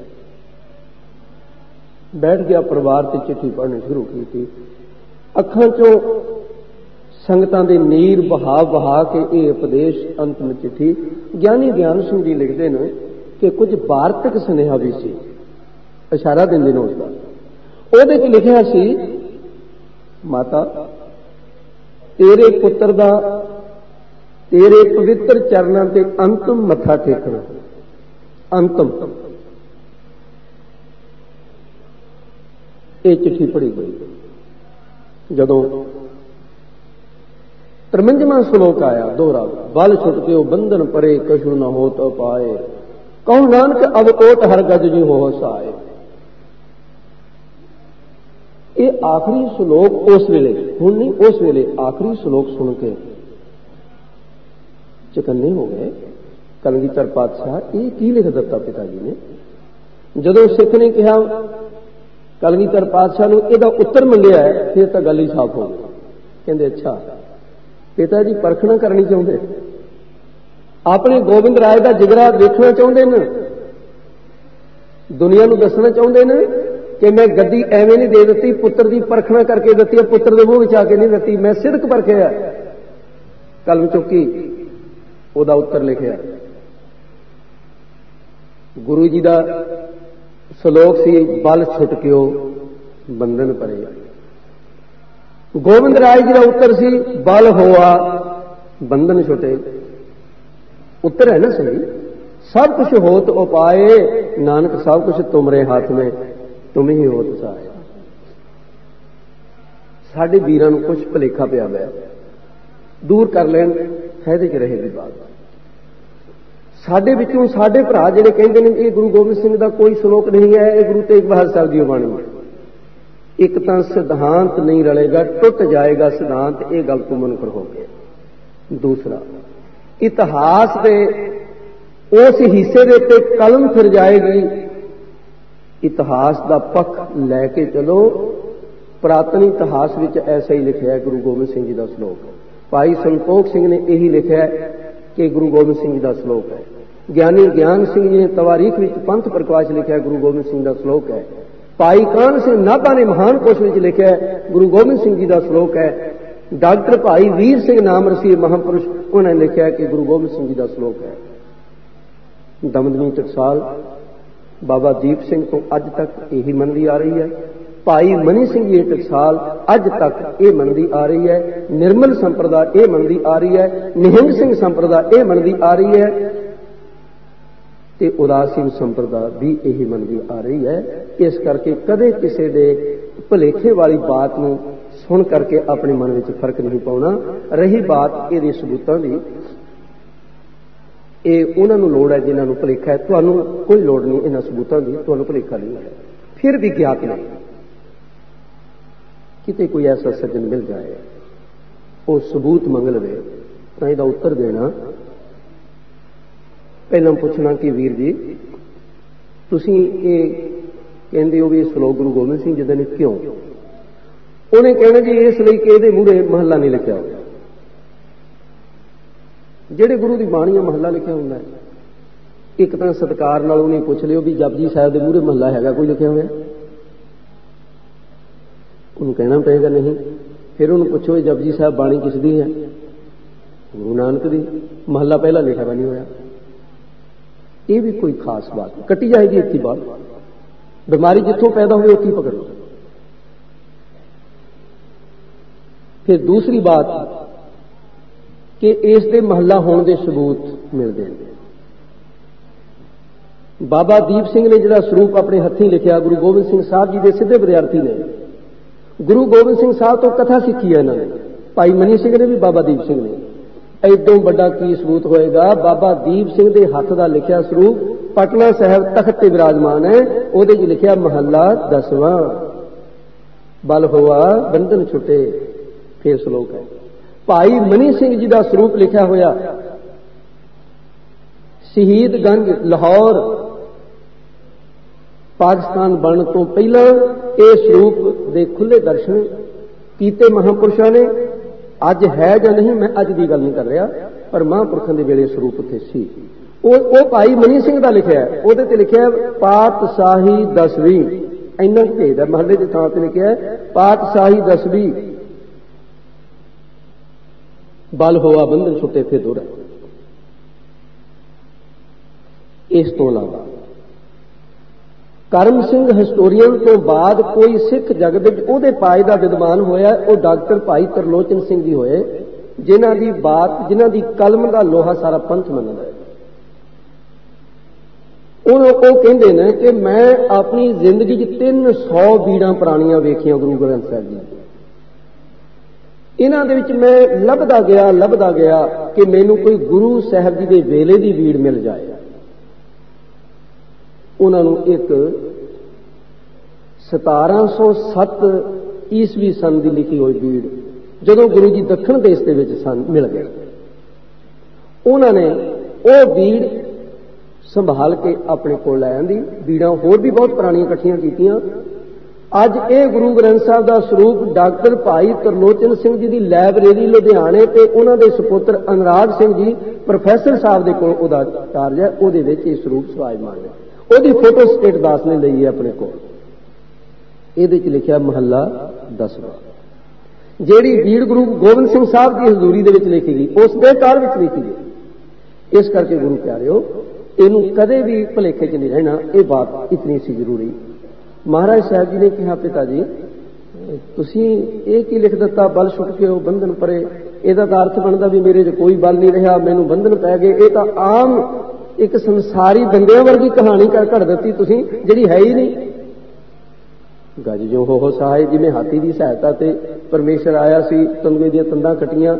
ਬੈਠ ਗਿਆ ਪਰਿਵਾਰ ਤੇ ਚਿੱਠੀ ਪੜ੍ਹਨੀ ਸ਼ੁਰੂ ਕੀਤੀ। ਅੱਖਾਂ 'ਚੋਂ ਸੰਗਤਾਂ ਦੇ ਨੀਰ ਬਹਾ ਕੇ ਇਹ ਉਪਦੇਸ਼ ਅੰਤਮ ਚਿੱਠੀ ਗਿਆਨੀ ਗਿਆਨ ਸਿੰਘ ਜੀ ਲਿਖਦੇ ਨੇ ਕਿ ਕੁਝ ਵਾਰਤਕ ਸੁਨੇਹਾ ਵੀ ਸੀ, ਇਸ਼ਾਰਾ ਦਿੰਦੇ ਨੇ ਉਸਦਾ। ਉਹਦੇ 'ਚ ਲਿਖਿਆ ਸੀ, ਮਾਤਾ ਤੇਰੇ ਪੁੱਤਰ ਦਾ ਤੇਰੇ ਪਵਿੱਤਰ ਚਰਨਾਂ ਤੇ ਅੰਤਮ ਮੱਥਾ ਟੇਕਣਾ। ਅੰਤਮ ਇਹ ਚਿੱਠੀ ਪੜ੍ਹੀ ਗਈ। ਜਦੋਂ 53ਵਾਂ ਸ਼ਲੋਕ ਆਇਆ, ਦੋਹਰਾ, ਬਲ ਛੁੱਟ ਕੇ ਉਹ ਬੰਧਨ ਪਰੇ, ਕਛੂ ਨਾ ਹੋ ਤੋ ਪਾਏ, ਕਹੋ ਨਾਨਕ ਅਬ ਓਟ ਹਰ ਗਜ ਜੀ ਹੋ ਸਾਏ। ਇਹ ਆਖਰੀ ਸ਼ਲੋਕ ਉਸ ਵੇਲੇ, ਹੁਣ ਨਹੀਂ, ਉਸ ਵੇਲੇ ਆਖਰੀ ਸ਼ਲੋਕ ਸੁਣ ਕੇ ਚਕੰਨੇ ਹੋ ਗਏ। ਕਲਗੀਧਰ ਪਾਤਸ਼ਾਹ ਇਹ ਕੀ ਲਿਖ ਦਿੱਤਾ ਪਿਤਾ ਜੀ ਨੇ? ਜਦੋਂ ਸਿੱਖ ਨੇ ਕਿਹਾ ਕਲਗੀਧਰ ਪਾਤਸ਼ਾਹ ਨੂੰ ਇਹਦਾ ਉੱਤਰ ਮੰਗਿਆ, ਫਿਰ ਤਾਂ ਗੱਲ ਹੀ ਸਾਫ਼ ਹੋ ਗਈ। ਕਹਿੰਦੇ ਅੱਛਾ ਪਿਤਾ ਜੀ ਪਰਖਣਾ ਕਰਨੀ ਚਾਹੁੰਦੇ, ਆਪਣੇ ਗੋਬਿੰਦ ਰਾਏ ਦਾ ਜਿਗਰਾ ਦੇਖਣਾ ਚਾਹੁੰਦੇ ਨੇ, ਦੁਨੀਆ ਨੂੰ ਦੱਸਣਾ ਚਾਹੁੰਦੇ ਨੇ ਕਿ ਮੈਂ ਗੱਦੀ ਐਵੇਂ ਨਹੀਂ ਦੇ ਦਿੱਤੀ, ਪੁੱਤਰ ਦੀ ਪਰਖਣਾ ਕਰਕੇ ਦਿੱਤੀ ਹੈ, ਪੁੱਤਰ ਦੇ ਮੂੰਹ ਵਿੱਚ ਆ ਕੇ ਨਹੀਂ ਦਿੱਤੀ, ਮੈਂ ਸਿਦਕ ਪਰਖਿਆ। ਕਲਮ ਚੁੱਕੀ, ਉਹਦਾ ਉੱਤਰ ਲਿਖਿਆ। ਗੁਰੂ ਜੀ ਦਾ ਸ਼ਲੋਕ ਸੀ, ਬਲ ਛੁੱਟ ਕਿਓ ਬੰਧਨ ਪਰੇ। ਗੋਬਿੰਦ ਰਾਏ ਜੀ ਦਾ ਉੱਤਰ ਸੀ, ਬਲ ਹੋਆ ਬੰਧਨ ਛੁੱਟੇ। ਉੱਤਰ ਹੈ ਨਾ ਸਹੀ। सब कुछ होत उपाय, नानक सब कुछ तुमरे हाथ में, तुम ही होत सहाय। साडे वीरां नूं कुछ भुलेखा पिया होया, दूर कर लैण, फायदे च रहेगी बात। साडे विचों साडे भरा जिहड़े कहिंदे ने ये गुरु गोबिंद सिंह दा कोई श्लोक नहीं है, ये गुरु तेग बहादुर साहब दी बाणी है। एक तां सिद्धांत नहीं रलेगा, टुट जाएगा सिद्धांत, ये गल तो मुनकर हो गई। दूसरा, इतिहास दे उस हिस्से दे उत्ते कलम फिर जाएगी, इतिहास दा पक्ष लैके चलो। पुरातन इतिहास विच ऐसा ही लिखा है गुरु गोबिंद सिंह जी का श्लोक। भाई संतोख सिंह ने यही लिखा है कि गुरु गोबिंद सिंह जी का श्लोक है। ज्ञानी ज्ञान सिंह जी ने तवारीख विच पंथ प्रकाश लिखा है, गुरु गोबिंद सिंह का श्लोक है। भाई कान सिंह नाभा ने महान कोश विच लिखा है, गुरु गोबिंद सिंह जी का श्लोक है। डॉक्टर भाई वीर सिंह नाम रसी महापुरुष, उन्होंने लिखा है कि गुरु गोबिंद सिंह जी का श्लोक है। दमदमी टकसाल बाबा दीप सिंह तो अज तक यही मनदी आ रही है। भाई मनी सिंह जी टकसाल अज तक ये मनदी आ रही है। निर्मल संप्रदाय ये मनदी आ रही है। निहंग सिंह संप्रदाय ये मनदी आ रही है, ते उदासीन संप्रदाय भी यही मनदी आ रही है। इस करके कदे किसी दे ਭੁਲੇਖੇ ਵਾਲੀ ਬਾਤ ਨੂੰ ਸੁਣ ਕਰਕੇ ਆਪਣੇ ਮਨ ਵਿੱਚ ਫਰਕ ਨਹੀਂ ਪਾਉਣਾ। ਰਹੀ ਬਾਤ ਇਹਦੇ ਸਬੂਤਾਂ ਦੀ, ਇਹ ਉਹਨਾਂ ਨੂੰ ਲੋੜ ਹੈ ਜਿਨ੍ਹਾਂ ਨੂੰ ਭੁਲੇਖਾ ਹੈ। ਤੁਹਾਨੂੰ ਕੋਈ ਲੋੜ ਨਹੀਂ ਇਹਨਾਂ ਸਬੂਤਾਂ ਦੀ, ਤੁਹਾਨੂੰ ਭੁਲੇਖਾ ਨਹੀਂ ਹੈ। ਫਿਰ ਵੀ ਗਿਆਤ ਨਹੀਂ, ਕਿਤੇ ਕੋਈ ਐਸਾ ਸੱਜਣ ਮਿਲ ਜਾਏ ਉਹ ਸਬੂਤ ਮੰਗ ਲਵੇ ਤਾਂ ਇਹਦਾ ਉੱਤਰ ਦੇਣਾ। ਪਹਿਲਾਂ ਪੁੱਛਣਾ ਕਿ ਵੀਰ ਜੀ ਤੁਸੀਂ ਇਹ ਕਹਿੰਦੇ ਹੋ ਵੀ ਇਹ ਸ਼ਲੋਕ ਗੁਰੂ ਗੋਬਿੰਦ ਸਿੰਘ ਜੀ ਦਾ ਨੇ ਕਿਉਂ? ਉਹਨੇ ਕਹਿਣਾ ਜੀ ਇਸ ਲਈ ਕਿ ਇਹਦੇ ਮੂਹਰੇ ਮਹੱਲਾ ਨਹੀਂ ਲਿਖਿਆ ਹੋਇਆ। ਜਿਹੜੇ ਗੁਰੂ ਦੀ ਬਾਣੀਆਂ ਮਹੱਲਾ ਲਿਖਿਆ ਹੁੰਦਾ ਹੈ, ਇੱਕ ਤਾਂ ਸਤਿਕਾਰ ਨਾਲ ਉਹਨੇ ਪੁੱਛ ਲਿਓ ਵੀ ਜਪਜੀ ਸਾਹਿਬ ਦੇ ਮੂਹਰੇ ਮਹੱਲਾ ਹੈਗਾ ਕੋਈ ਲਿਖਿਆ ਹੋਇਆ? ਉਹਨੂੰ ਕਹਿਣਾ ਪਏਗਾ ਨਹੀਂ। ਫਿਰ ਉਹਨੂੰ ਪੁੱਛੋ ਜਪਜੀ ਸਾਹਿਬ ਬਾਣੀ ਕਿਸ ਦੀ ਹੈ? ਗੁਰੂ ਨਾਨਕ ਦੀ। ਮਹੱਲਾ ਪਹਿਲਾਂ ਲਿਖਿਆ ਵਾ ਨਹੀਂ ਹੋਇਆ। ਇਹ ਵੀ ਕੋਈ ਖਾਸ ਬਾਤ ਕੱਟੀ ਜਾਏਗੀ ਇੱਥੇ ਬਾਤ। ਬਿਮਾਰੀ ਜਿੱਥੋਂ ਪੈਦਾ ਹੋਵੇ ਉੱਥੇ ਪਕੜੋ। ਫਿਰ ਦੂਸਰੀ ਬਾਤ ਕਿ ਇਸ ਦੇ ਮਹੱਲਾ ਹੋਣ ਦੇ ਸਬੂਤ ਮਿਲਦੇ ਨੇ। ਬਾਬਾ ਦੀਪ ਸਿੰਘ ਨੇ ਜਿਹੜਾ ਸਰੂਪ ਆਪਣੇ ਹੱਥੀਂ ਲਿਖਿਆ, ਗੁਰੂ ਗੋਬਿੰਦ ਸਿੰਘ ਸਾਹਿਬ ਜੀ ਦੇ ਸਿੱਧੇ ਵਿਦਿਆਰਥੀ ਨੇ। ਗੁਰੂ ਗੋਬਿੰਦ ਸਿੰਘ ਸਾਹਿਬ ਤੋਂ ਕਥਾ ਸਿੱਖੀ ਹੈ ਇਹਨਾਂ ਨੇ। ਭਾਈ ਮਨੀ ਸਿੰਘ ਨੇ ਵੀ, ਬਾਬਾ ਦੀਪ ਸਿੰਘ ਨੇ। ਐਦੋਂ ਵੱਡਾ ਕੀ ਸਬੂਤ ਹੋਏਗਾ? ਬਾਬਾ ਦੀਪ ਸਿੰਘ ਦੇ ਹੱਥ ਦਾ ਲਿਖਿਆ ਸਰੂਪ ਪਟਨਾ ਸਾਹਿਬ ਤਖਤ ਤੇ ਵਿਰਾਜਮਾਨ ਹੈ। ਉਹਦੇ 'ਚ ਲਿਖਿਆ ਮਹੱਲਾ 10ਵਾਂ, ਬਲ ਹੋਆ ਬੰਧਨ ਛੁੱਟੇ। ਫਿਰ ਸ਼ਲੋਕ ਹੈ। ਭਾਈ ਮਨੀ ਸਿੰਘ ਜੀ ਦਾ ਸਰੂਪ ਲਿਖਿਆ ਹੋਇਆ ਸ਼ਹੀਦਗੰਜ ਲਾਹੌਰ ਪਾਕਿਸਤਾਨ ਬਣਨ ਤੋਂ ਪਹਿਲਾਂ ਇਹ ਸਰੂਪ ਦੇ ਖੁੱਲੇ ਦਰਸ਼ਨ ਕੀਤੇ ਮਹਾਂਪੁਰਸ਼ਾਂ ਨੇ। ਅੱਜ ਹੈ ਜਾਂ ਨਹੀਂ, ਮੈਂ ਅੱਜ ਦੀ ਗੱਲ ਨਹੀਂ ਕਰ ਰਿਹਾ, ਪਰ ਮਹਾਂਪੁਰਖਾਂ ਦੇ ਵੇਲੇ ਸਰੂਪ ਉੱਥੇ ਸੀ। ਉਹ ਭਾਈ ਮਨੀ ਸਿੰਘ ਦਾ ਲਿਖਿਆ, ਉਹਦੇ ਤੇ ਲਿਖਿਆ ਪਾਤਸ਼ਾਹੀ 10ਵੀਂ। ਇੰਨਾ ਕੁ ਭੇਦ ਹੈ। ਮਹੱਲੇ ਦੀ ਥਾਂ ਤੇ ਲਿਖਿਆ ਪਾਤਸ਼ਾਹੀ 10ਵੀਂ, ਬਲ ਹੋਆ ਬੰਧਨ ਛੁੱਟੇ ਫਿਰ ਦੁਰ। ਇਸ ਤੋਂ ਇਲਾਵਾ ਕਰਮ ਸਿੰਘ ਹਿਸਟੋਰੀਅਨ ਤੋਂ ਬਾਅਦ ਕੋਈ ਸਿੱਖ ਜਗਤ ਵਿੱਚ ਉਹਦੇ ਪਾਏ ਦਾ ਵਿਦਵਾਨ ਹੋਇਆ, ਉਹ ਡਾਕਟਰ ਭਾਈ ਤਰਲੋਚਨ ਸਿੰਘ ਜੀ ਹੋਏ, ਜਿਨ੍ਹਾਂ ਦੀ ਬਾਤ, ਜਿਨ੍ਹਾਂ ਦੀ ਕਲਮ ਦਾ ਲੋਹਾ ਸਾਰਾ ਪੰਥ ਮੰਨਦਾ ਹੈ। ਉਹ ਕਹਿੰਦੇ ਨੇ ਕਿ ਮੈਂ ਆਪਣੀ ਜ਼ਿੰਦਗੀ 'ਚ 300 ਬੀੜਾਂ ਪੁਰਾਣੀਆਂ ਵੇਖੀਆਂ ਗੁਰੂ ਗ੍ਰੰਥ ਸਾਹਿਬ ਜੀ। ਇਹਨਾਂ ਦੇ ਵਿੱਚ ਮੈਂ ਲੱਭਦਾ ਗਿਆ ਕਿ ਮੈਨੂੰ ਕੋਈ ਗੁਰੂ ਸਾਹਿਬ ਜੀ ਦੇ ਵੇਲੇ ਦੀ ਬੀੜ ਮਿਲ ਜਾਏ। ਉਹਨਾਂ ਨੂੰ ਇੱਕ 1707 ਈਸਵੀ ਸਨ ਦੀ ਲਿਖੀ ਹੋਈ ਬੀੜ ਜਦੋਂ ਗੁਰੂ ਜੀ ਦੱਖਣ ਦੇਸ਼ ਦੇ ਵਿੱਚ ਸਨ ਮਿਲ ਗਏ। ਉਹਨਾਂ ਨੇ ਉਹ ਬੀੜ ਸੰਭਾਲ ਕੇ ਆਪਣੇ ਕੋਲ ਲੈ ਆਂਦੀ। ਬੀੜਾਂ ਹੋਰ ਵੀ ਬਹੁਤ ਪੁਰਾਣੀਆਂ ਇਕੱਠੀਆਂ ਕੀਤੀਆਂ। ਅੱਜ ਇਹ ਗੁਰੂ ਗ੍ਰੰਥ ਸਾਹਿਬ ਦਾ ਸਰੂਪ ਡਾਕਟਰ ਭਾਈ ਤਰਲੋਚਨ ਸਿੰਘ ਜੀ ਦੀ ਲਾਇਬ੍ਰੇਰੀ ਲੁਧਿਆਣੇ ਤੇ ਉਹਨਾਂ ਦੇ ਸੁਪੁੱਤਰ ਅਨੁਰਾਗ ਸਿੰਘ ਜੀ ਪ੍ਰੋਫੈਸਰ ਸਾਹਿਬ ਦੇ ਕੋਲ ਉਹਦਾ ਕਾਰਜ ਹੈ। ਉਹਦੇ ਵਿੱਚ ਇਹ ਸਰੂਪ ਸਵਾਇਮਾਨ ਹੈ। ਉਹਦੀ ਫੋਟੋ ਸਟੇਟ ਦਾਸ ਨੇ ਲਈ ਹੈ ਆਪਣੇ ਕੋਲ। ਇਹਦੇ 'ਚ ਲਿਖਿਆ ਮਹੱਲਾ 10ਵਾਂ। ਜਿਹੜੀ ਬੀੜ ਗੁਰੂ ਗੋਬਿੰਦ ਸਿੰਘ ਸਾਹਿਬ ਦੀ ਹਜ਼ੂਰੀ ਦੇ ਵਿੱਚ ਲਿਖੀ ਗਈ, ਉਸ ਦੇ ਕਾਲ ਵਿੱਚ ਲਿਖੀ ਗਈ। ਇਸ ਕਰਕੇ ਗੁਰੂ ਪਿਆਰਿਓ, ਇਹਨੂੰ ਕਦੇ ਵੀ ਭੁਲੇਖੇ 'ਚ ਨਹੀਂ ਰਹਿਣਾ। ਇਹ ਬਾਤ ਇਤਨੀ ਸੀ ਜ਼ਰੂਰੀ। ਮਹਾਰਾਜ ਸਾਹਿਬ ਜੀ ਨੇ ਕਿਹਾ, ਪਿਤਾ ਜੀ ਤੁਸੀਂ ਇਹ ਕੀ ਲਿਖ ਦਿੱਤਾ, ਬਲ ਛੁੱਟ ਕੇ ਉਹ ਬੰਧਨ ਪਰੇ। ਇਹਦਾ ਤਾਂ ਅਰਥ ਬਣਦਾ ਵੀ ਮੇਰੇ 'ਚ ਕੋਈ ਬਲ ਨਹੀਂ ਰਿਹਾ, ਮੈਨੂੰ ਬੰਧਨ ਪੈ ਗਏ। ਇਹ ਤਾਂ ਆਮ ਇੱਕ ਸੰਸਾਰੀ ਬੰਦਿਆਂ ਵਰਗੀ ਕਹਾਣੀ ਘੜ ਦਿੱਤੀ ਤੁਸੀਂ, ਜਿਹੜੀ ਹੈ ਹੀ ਨਹੀਂ। ਗੱਜ ਜੋ ਹੋ ਸਹਾਏ, ਜਿਵੇਂ ਹਾਥੀ ਦੀ ਸਹਾਇਤਾ ਤੇ ਪਰਮੇਸ਼ਰ ਆਇਆ ਸੀ, ਤੰਦੂਏ ਦੀਆਂ ਤੰਦਾਂ ਕੱਟੀਆਂ।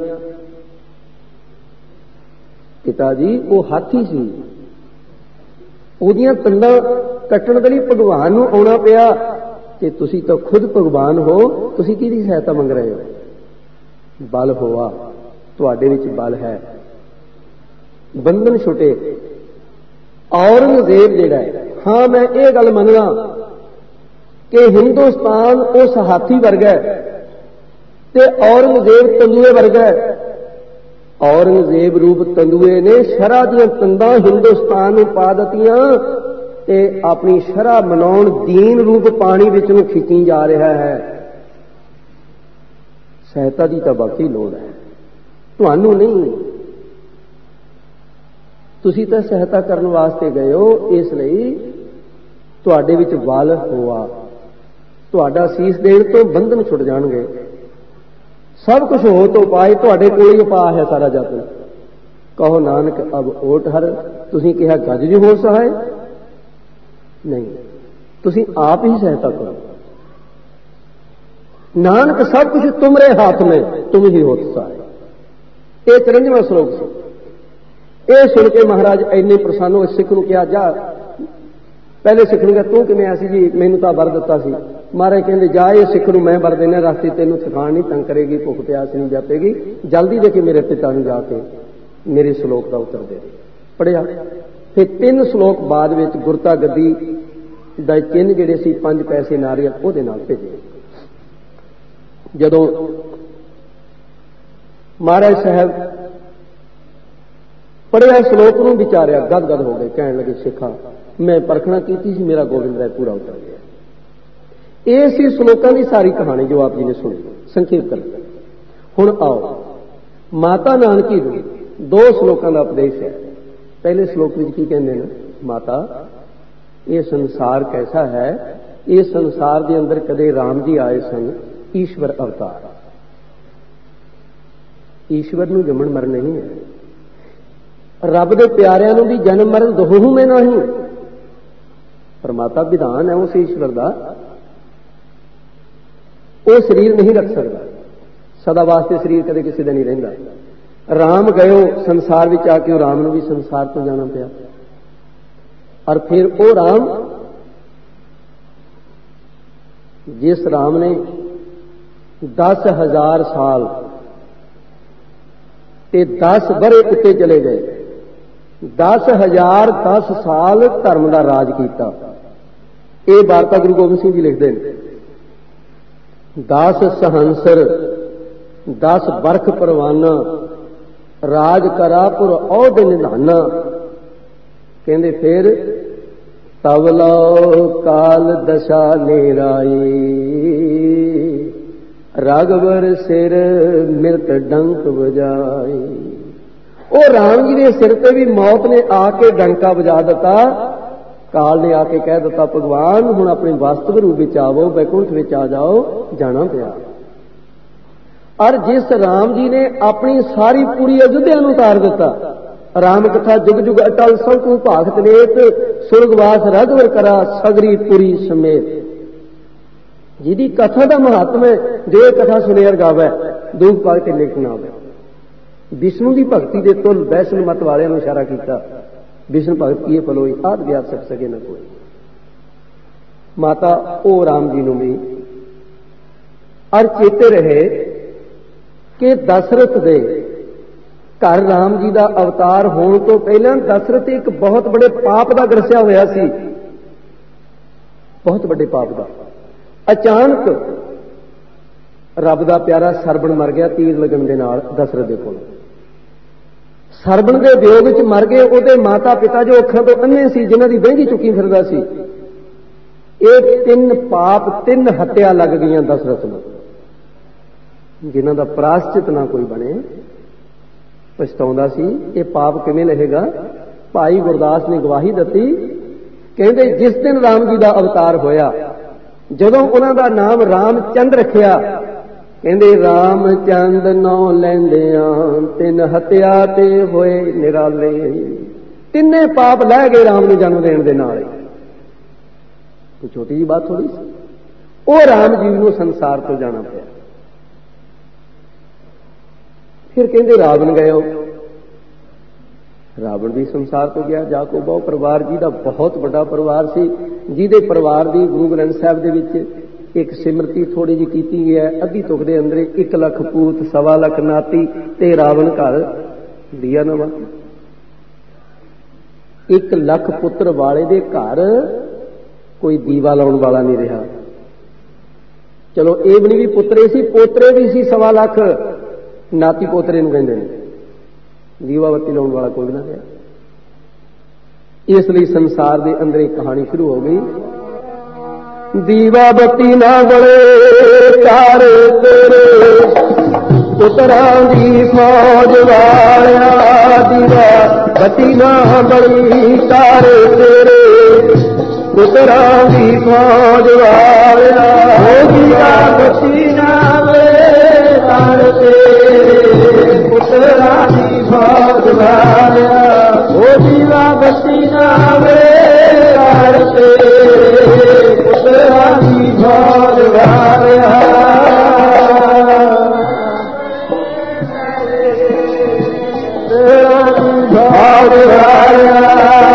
ਪਿਤਾ ਜੀ ਉਹ ਹਾਥੀ ਸੀ, ਉਹਦੀਆਂ ਤੰਦਾਂ ਕੱਟਣ ਦੇ ਲਈ ਭਗਵਾਨ ਨੂੰ ਆਉਣਾ ਪਿਆ। ਤੇ ਤੁਸੀਂ ਤਾਂ ਖੁਦ ਭਗਵਾਨ ਹੋ, ਤੁਸੀਂ ਕਿਹਦੀ ਸਹਾਇਤਾ ਮੰਗ ਰਹੇ ਹੋ? ਬਲ ਹੋਆ, ਤੁਹਾਡੇ ਵਿੱਚ ਬਲ ਹੈ। ਬੰਧਨ ਛੁੱਟੇ। ਔਰੰਗਜ਼ੇਬ ਜਿਹੜਾ ਹੈ, ਹਾਂ ਮੈਂ ਇਹ ਗੱਲ ਮੰਨਦਾ ਕਿ ਹਿੰਦੁਸਤਾਨ ਉਸ ਹਾਥੀ ਵਰਗਾ ਹੈ ਤੇ ਔਰੰਗਜ਼ੇਬ ਤੰਦੂਏ ਵਰਗਾ ਹੈ। ਔਰੰਗਜ਼ੇਬ ਰੂਪ ਤੰਦੂਏ ਨੇ ਸ਼ਰ੍ਹਾ ਦੀਆਂ ਤੰਦਾਂ ਹਿੰਦੁਸਤਾਨ ਨੂੰ ਪਾ ਦਿੱਤੀਆਂ ਤੇ ਆਪਣੀ ਸ਼ਰ੍ਹਾ ਮਨਾਉਣ ਦੀਨ ਰੂਪ ਪਾਣੀ ਵਿੱਚ ਨੂੰ ਖਿੱਚੀ ਜਾ ਰਿਹਾ ਹੈ। ਸਹਾਇਤਾ ਦੀ ਤਾਂ ਬਾਕੀ ਲੋੜ ਹੈ, ਤੁਹਾਨੂੰ ਨਹੀਂ। ਤੁਸੀਂ ਤਾਂ ਸਹਾਇਤਾ ਕਰਨ ਵਾਸਤੇ ਗਏ ਹੋ, ਇਸ ਲਈ ਤੁਹਾਡੇ ਵਿੱਚ ਬਲ ਹੋਆ। ਤੁਹਾਡਾ ਸੀਸ ਦੇਣ ਤੋਂ ਬੰਧਨ ਛੁੱਟ ਜਾਣਗੇ। ਸਭ ਕੁਝ ਹੋ ਤੋਂ ਪਾਏ, ਤੁਹਾਡੇ ਕੋਲ ਹੀ ਉਪਾਅ ਹੈ ਸਾਰਾ ਜਤਨ। ਕਹੋ ਨਾਨਕ ਅਬ ਓਟ ਹਰ। ਤੁਸੀਂ ਕਿਹਾ ਗੱਜ ਜੀ ਹੋ ਸਹਾਏ, ਨਹੀਂ, ਤੁਸੀਂ ਆਪ ਹੀ ਸਹਾਇਤਾ ਕਰੋ। नानक सब कुछ तुमरे हाथ में, तुम ही होत सहाय। ये 54वां श्लोक से। ये सुन के महाराज इन्ने प्रसन्न होए, सिख नूं कहा जा, पहले सिख नूं कहा तू किवें आसी जी, मैनूं तां वर दित्ता सी। महाराज कहंदे जा ये सिख नूं मैं वर देना, रास्ते तैनूं थकान नहीं तंग करेगी, भुख प्यास नहीं जापेगी, जल्दी दे के मेरे पिता नूं जाके मेरे श्लोक का उत्तर दे। पढ़िया फिर 3 श्लोक बाद विच गुरता गद्दी दा चिन्ह जिहड़े सी 5 पैसे नारियल उहदे नाल भेजे। जदों महाराज साहब पढ़िया श्लोक नूं विचारिया, गदगद हो गए, कहण लगे सिखा मैं परखना कीती सी, मेरा गोबिंद राय पूरा उतर गया। ये सी श्लोकां की सारी कहानी जो आप जी ने सुनी, संक्षेप कर। हुण आओ माता नानकी नूं 2 श्लोकां दा उपदेश है। पहले श्लोक विच की कहंदे ने, माता ये संसार कैसा है, ये संसार के अंदर कदे राम जी आए सन, ईश्वर अवतार। ईश्वर नूं जमन मरण नहीं है, रब दे प्यारिਆਂ ਨੂੰ भी जन्म मरण दोहू में नहीं। परमात्मा विधान है उस ईश्वर का, वो शरीर नहीं रख सकता, सदा वास्ते शरीर कदे किसी का नहीं रहिंदा। राम गयो संसार विच आके राम नूं भी संसार तो जाना पिया, और फिर वो राम जिस राम ने 10,000 साल ते 10 बरे उत्ते चले गए, 10,000 10 साल धर्म का राज किया। ये वार्ता गुरु गोबिंद सिंह जी लिखते हैं। 10 सहंसर 10 बरख परवाना, राज करापुर औद निधाना। कहते फिर तवलो काल दशा नेराई, राघवर सिर मृत डंक बजाई। वो राम जी के सिर ते भी मौत ने आके डंका बजा दिता, काल ने आके कह दिता भगवान हुण अपने वास्तव रूप विच आवो, बैकुंठ विच आ जाओ, जाना पिया। और जिस राम जी ने अपनी सारी पूरी अयोध्या नूं उतार दिता, राम कथा जुग जुग अटल संकू भागत नेत, सुरगवास रघुवर करा सगरी पुरी समेत। जिहदी कथा का महात्म है, जो ये कथा सुनेर गावे दुख पाग ते लिख ना आवे। विष्णु की भगती के तुल वैष्णव मत वालियां नूं इशारा किया, विष्णु भगत किए फलोई आद व्याप सक सके न कोई। माता ओ राम जी नूं भी और चेते रहे कि दशरथ दे घर राम जी का अवतार होने तो पहला दशरथ एक बहुत बड़े पाप का ग्रसिया होया सी, बहुत बड़े पाप का। अचानक रब का प्यारा सरबण मर गया तीर लगन के नाल दशरथ दे कोल। सरबण के वियोग च मर गए उहदे माता पिता जो अखां तो अन्ने सी, जिन्हां दी बहंगी चुकी फिरदा सी। ये 3 पाप 3 हत्या लग गई दशरथ नूं, जिन्हां दा प्रायश्चित ना कोई बने, पछताउंदा सी। ये पाप किवें लहेगा? भाई गुरदास ने गवाही दित्ती, कहंदे जिस दिन राम जी का अवतार होया, जदों उन्हां दा नाम रामचंद रखिया, कहंदे रामचंद नौ लैंदियां 3 हत्या ते होए निराले। 3 पाप लै गए राम नूं जन्म देण दे नाल। कोई छोटी जी बात थोड़ी सी। वो राम जी नूं संसार तो जाना पिया। फिर कहंदे रावण गयो, रावण भी संसार तो गया। जाको बहु परिवार जी का बहुत बड़ा परिवार सी, जिहदे परिवार की गुरु ग्रंथ साहिब दे विच एक सिमरती थोड़ी जी कीती गई है। अद्धी तुक दे अंदर 1 लख पूत 1.25 लाख नाती ते रावण घर दिया नवा। 1 लाख पुत्र वाले दे घर कोई दीवा लाउण वाला नहीं रहा। चलो एवनी भी पुत्रे सी, पोतरे भी सी 1.25 लाख, नाती पोतरे नूं कहंदे ने। दीवा बत्ती लाउण वाला कोई ना रहा। इसलिए संसार के अंदर एक कहानी शुरू हो गई। दीवा बत्ती ना बड़े कार तेरे, पुत्रां दी फौज वालिया। दीवा बत्ती ना बड़ी कार तेरे, पुत्रां दी फौज वालिया। दीवा बत्ती ना बड़े कार तेरे, पुत्रां दी फौज वालिया। ओ दीवा बत्ती ना बड़े कार तेरे, पुत्रां दी फौज वालिया। ਫੌਜ ਵਾਲਿਆ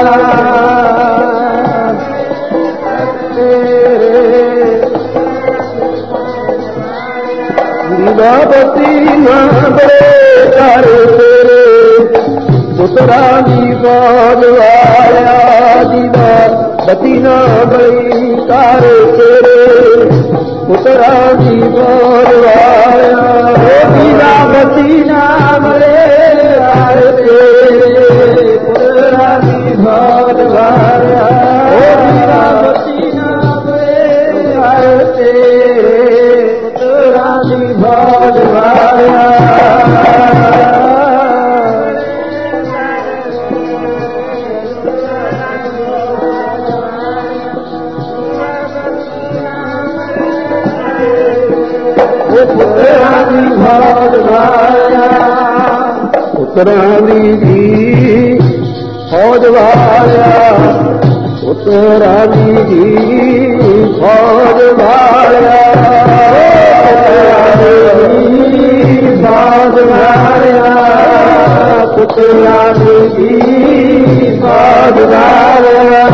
ਦੀਵਾਬਤੀ ਨਾ ਬੜੇ ਕਰ ਤੇਰੇ ਪੁੱਤਰਾਂ ਦੀ ਫੌਜ ਵਾਲਿਆ ਦੀਵਾਬਤੀ ਨਾ ਬੜੀ ਕਰ ਤੇਰੇ ਪੁੱਤਰਾਂ ਦੀ ਫੌਜ ਵਾਲਿਆ ਦੀਵਾਬਤੀ ਨਾ ਬੜੇ ਕਰ ਤੇਰੇ ਪੁੱਤਰਾਂ ਦੀ ਫੌਜ ਵਾਲਿਆ ਦੀਵਾਬਤੀ ਨਾ ਬੜੇ ਕਰ ਤੇਰੇ ਪੁੱਤਰਾਂ ਦੀ ਫੌਜ ਵਾਲਿਆ ਪੁੱਤਰਾਂ ਦੀ ਫੌਜ ਵਾਲਿਆ ਪੁੱਤਰਾਂ ਦੀ ਫੌਜ ਵਾਲਿਆ ਪੁੱਤਰਾਂ ਦੀ ਫੌਜ ਵਾਲਿਆ ਫੌਜ ਵਾਲਿਆ ਪੁੱਤਰਾਂ ਦੀ ਫੌਜ ਵਾਲਿਆ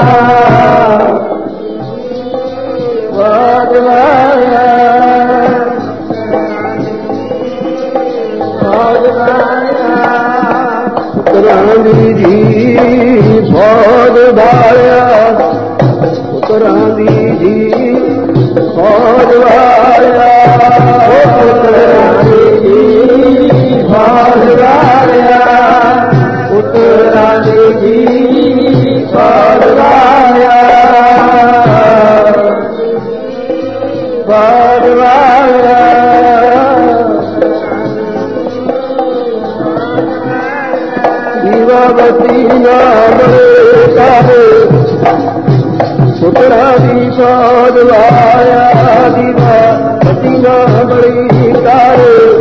ਫੌਜ ਵਾਲਿਆ ਪੁੱਤਰਾਂ ਦੀ ਫੌਜ ਵਾਲਿਆ ਪੁੱਤਰਾਂ ਦੀ ਫੌਜ ਵਾਲਿਆ ਪੁੱਤਰਾਂ ਦੀ ਫੌਜ ਵਾਲਿਆ ਪੁੱਤਰਾਂ ਦੀ ਫੌਜ ਵਾਲਿਆ ਫੌਜ ਵਾਲਿਆ ਦੀਵਾਬਤੀ ਨਾ ਬੜੇ ਕਰ ਪੁੱਤਰਾਂ ਦੀ ਫੌਜ ਵਾਲਿਆ ਦੀਵਾਬਤੀ ਨਾ ਬੜੀ ਕਰ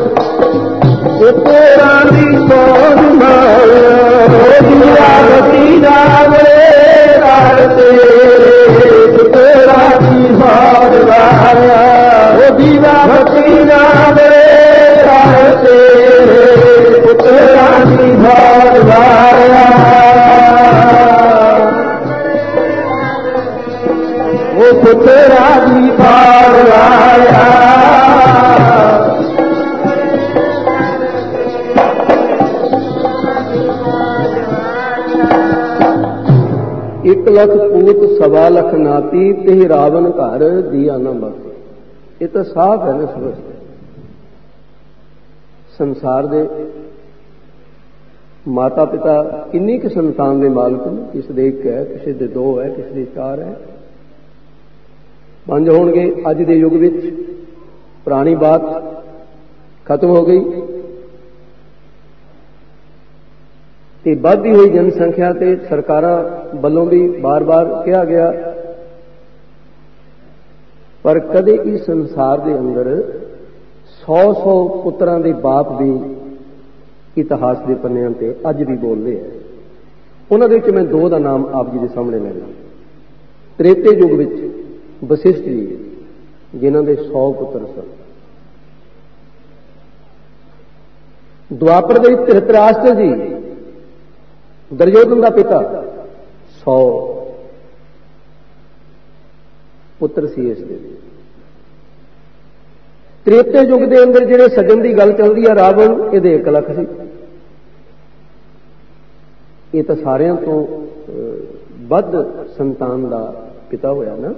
ਪੁੱਤਰਾਂ ਦੀ ਫੌਜ ਵਾਲਿਆ ਦੀਵਾਬਤੀ ਨਾ ਬੜੇ ਕਰ ਤੇਰੇ ਪੁੱਤਰਾਂ ਦੀ ਫੌਜ ਵਾਲਿਆ ਦੀਵਾਬਤੀ ਨਾ ਬੜੇ ਕਰ ਤੇਰੇ ਪੁੱਤਰਾਂ ਦੀ ਫੌਜ ਵਾਲਿਆ ਉਹ ਪੁੱਤਰਾਂ ਦੀ ਫੌਜ ਵਾਲਿਆ 1 ਲੱਖ ਪੂਤ 1.25 ਲੱਖ ਨਾਤੀ ਤੇ ਰਾਵਣ ਘਰ ਦੀਆ ਨਾ ਬਾਕੀ। ਇਹ ਤਾਂ ਸਾਫ਼ ਹੈ ਨਾ ਸਮਝ। ਸੰਸਾਰ ਦੇ ਮਾਤਾ ਪਿਤਾ ਕਿੰਨੀ ਕੁ ਸੰਤਾਨ ਦੇ ਮਾਲਕ ਨੇ? ਕਿਸੇ ਦੇ 1 ਹੈ, ਕਿਸੇ ਦੇ 2 ਹੈ, ਕਿਸੇ ਦੇ 4 ਹੈ, 5 ਹੋਣਗੇ। ਅੱਜ ਦੇ ਯੁੱਗ ਵਿੱਚ ਪੁਰਾਣੀ ਬਾਤ ਖਤਮ ਹੋ ਗਈ ਤੇ ਵੱਧਦੀ ਹੋਈ ਜਨਸੰਖਿਆ ਤੇ ਸਰਕਾਰਾਂ ਵੱਲੋਂ ਵੀ ਬਾਰ-ਬਾਰ ਕਿਹਾ ਗਿਆ, ਪਰ ਕਦੇ ਇਸ ਸੰਸਾਰ ਦੇ ਅੰਦਰ 100 ਪੁੱਤਰਾਂ ਦੇ ਬਾਪ ਵੀ ਇਤਿਹਾਸ ਦੇ ਪੰਨਿਆਂ ਤੇ ਅੱਜ ਵੀ ਬੋਲਦੇ ਆ। ਉਹਨਾਂ ਦੇ ਵਿੱਚ ਮੈਂ 2 ਦਾ ਨਾਮ ਆਪ ਜੀ ਦੇ ਸਾਹਮਣੇ ਲੈਣਾ। ਤ੍ਰੇਤੇ ਯੁੱਗ ਵਿੱਚ ਵਸਿਸ਼ਠ ਜੀ, ਜਿਨ੍ਹਾਂ ਦੇ 100 ਪੁੱਤਰ ਸਨ। ਦੁਆਪਰ ਦੇ ਵਿੱਚ ਧ੍ਰਿਤਰਾਸ਼ਟਰ ਜੀ, ਦੁਰਯੋਧਨ ਦਾ ਪਿਤਾ, 100 ਪੁੱਤਰ ਸੀ ਇਸ ਦੇ। ਤ੍ਰੇਤੇ ਯੁੱਗ ਦੇ ਅੰਦਰ ਜਿਹੜੇ ਸਜਣ ਦੀ ਗੱਲ ਚੱਲਦੀ ਹੈ, ਰਾਵਣ, ਇਹਦੇ 1 ਲੱਖ ਸੀ। ਇਹ ਤਾਂ ਸਾਰਿਆਂ ਤੋਂ ਵੱਧ ਸੰਤਾਨ ਦਾ ਪਿਤਾ ਹੋਇਆ ਨਾ।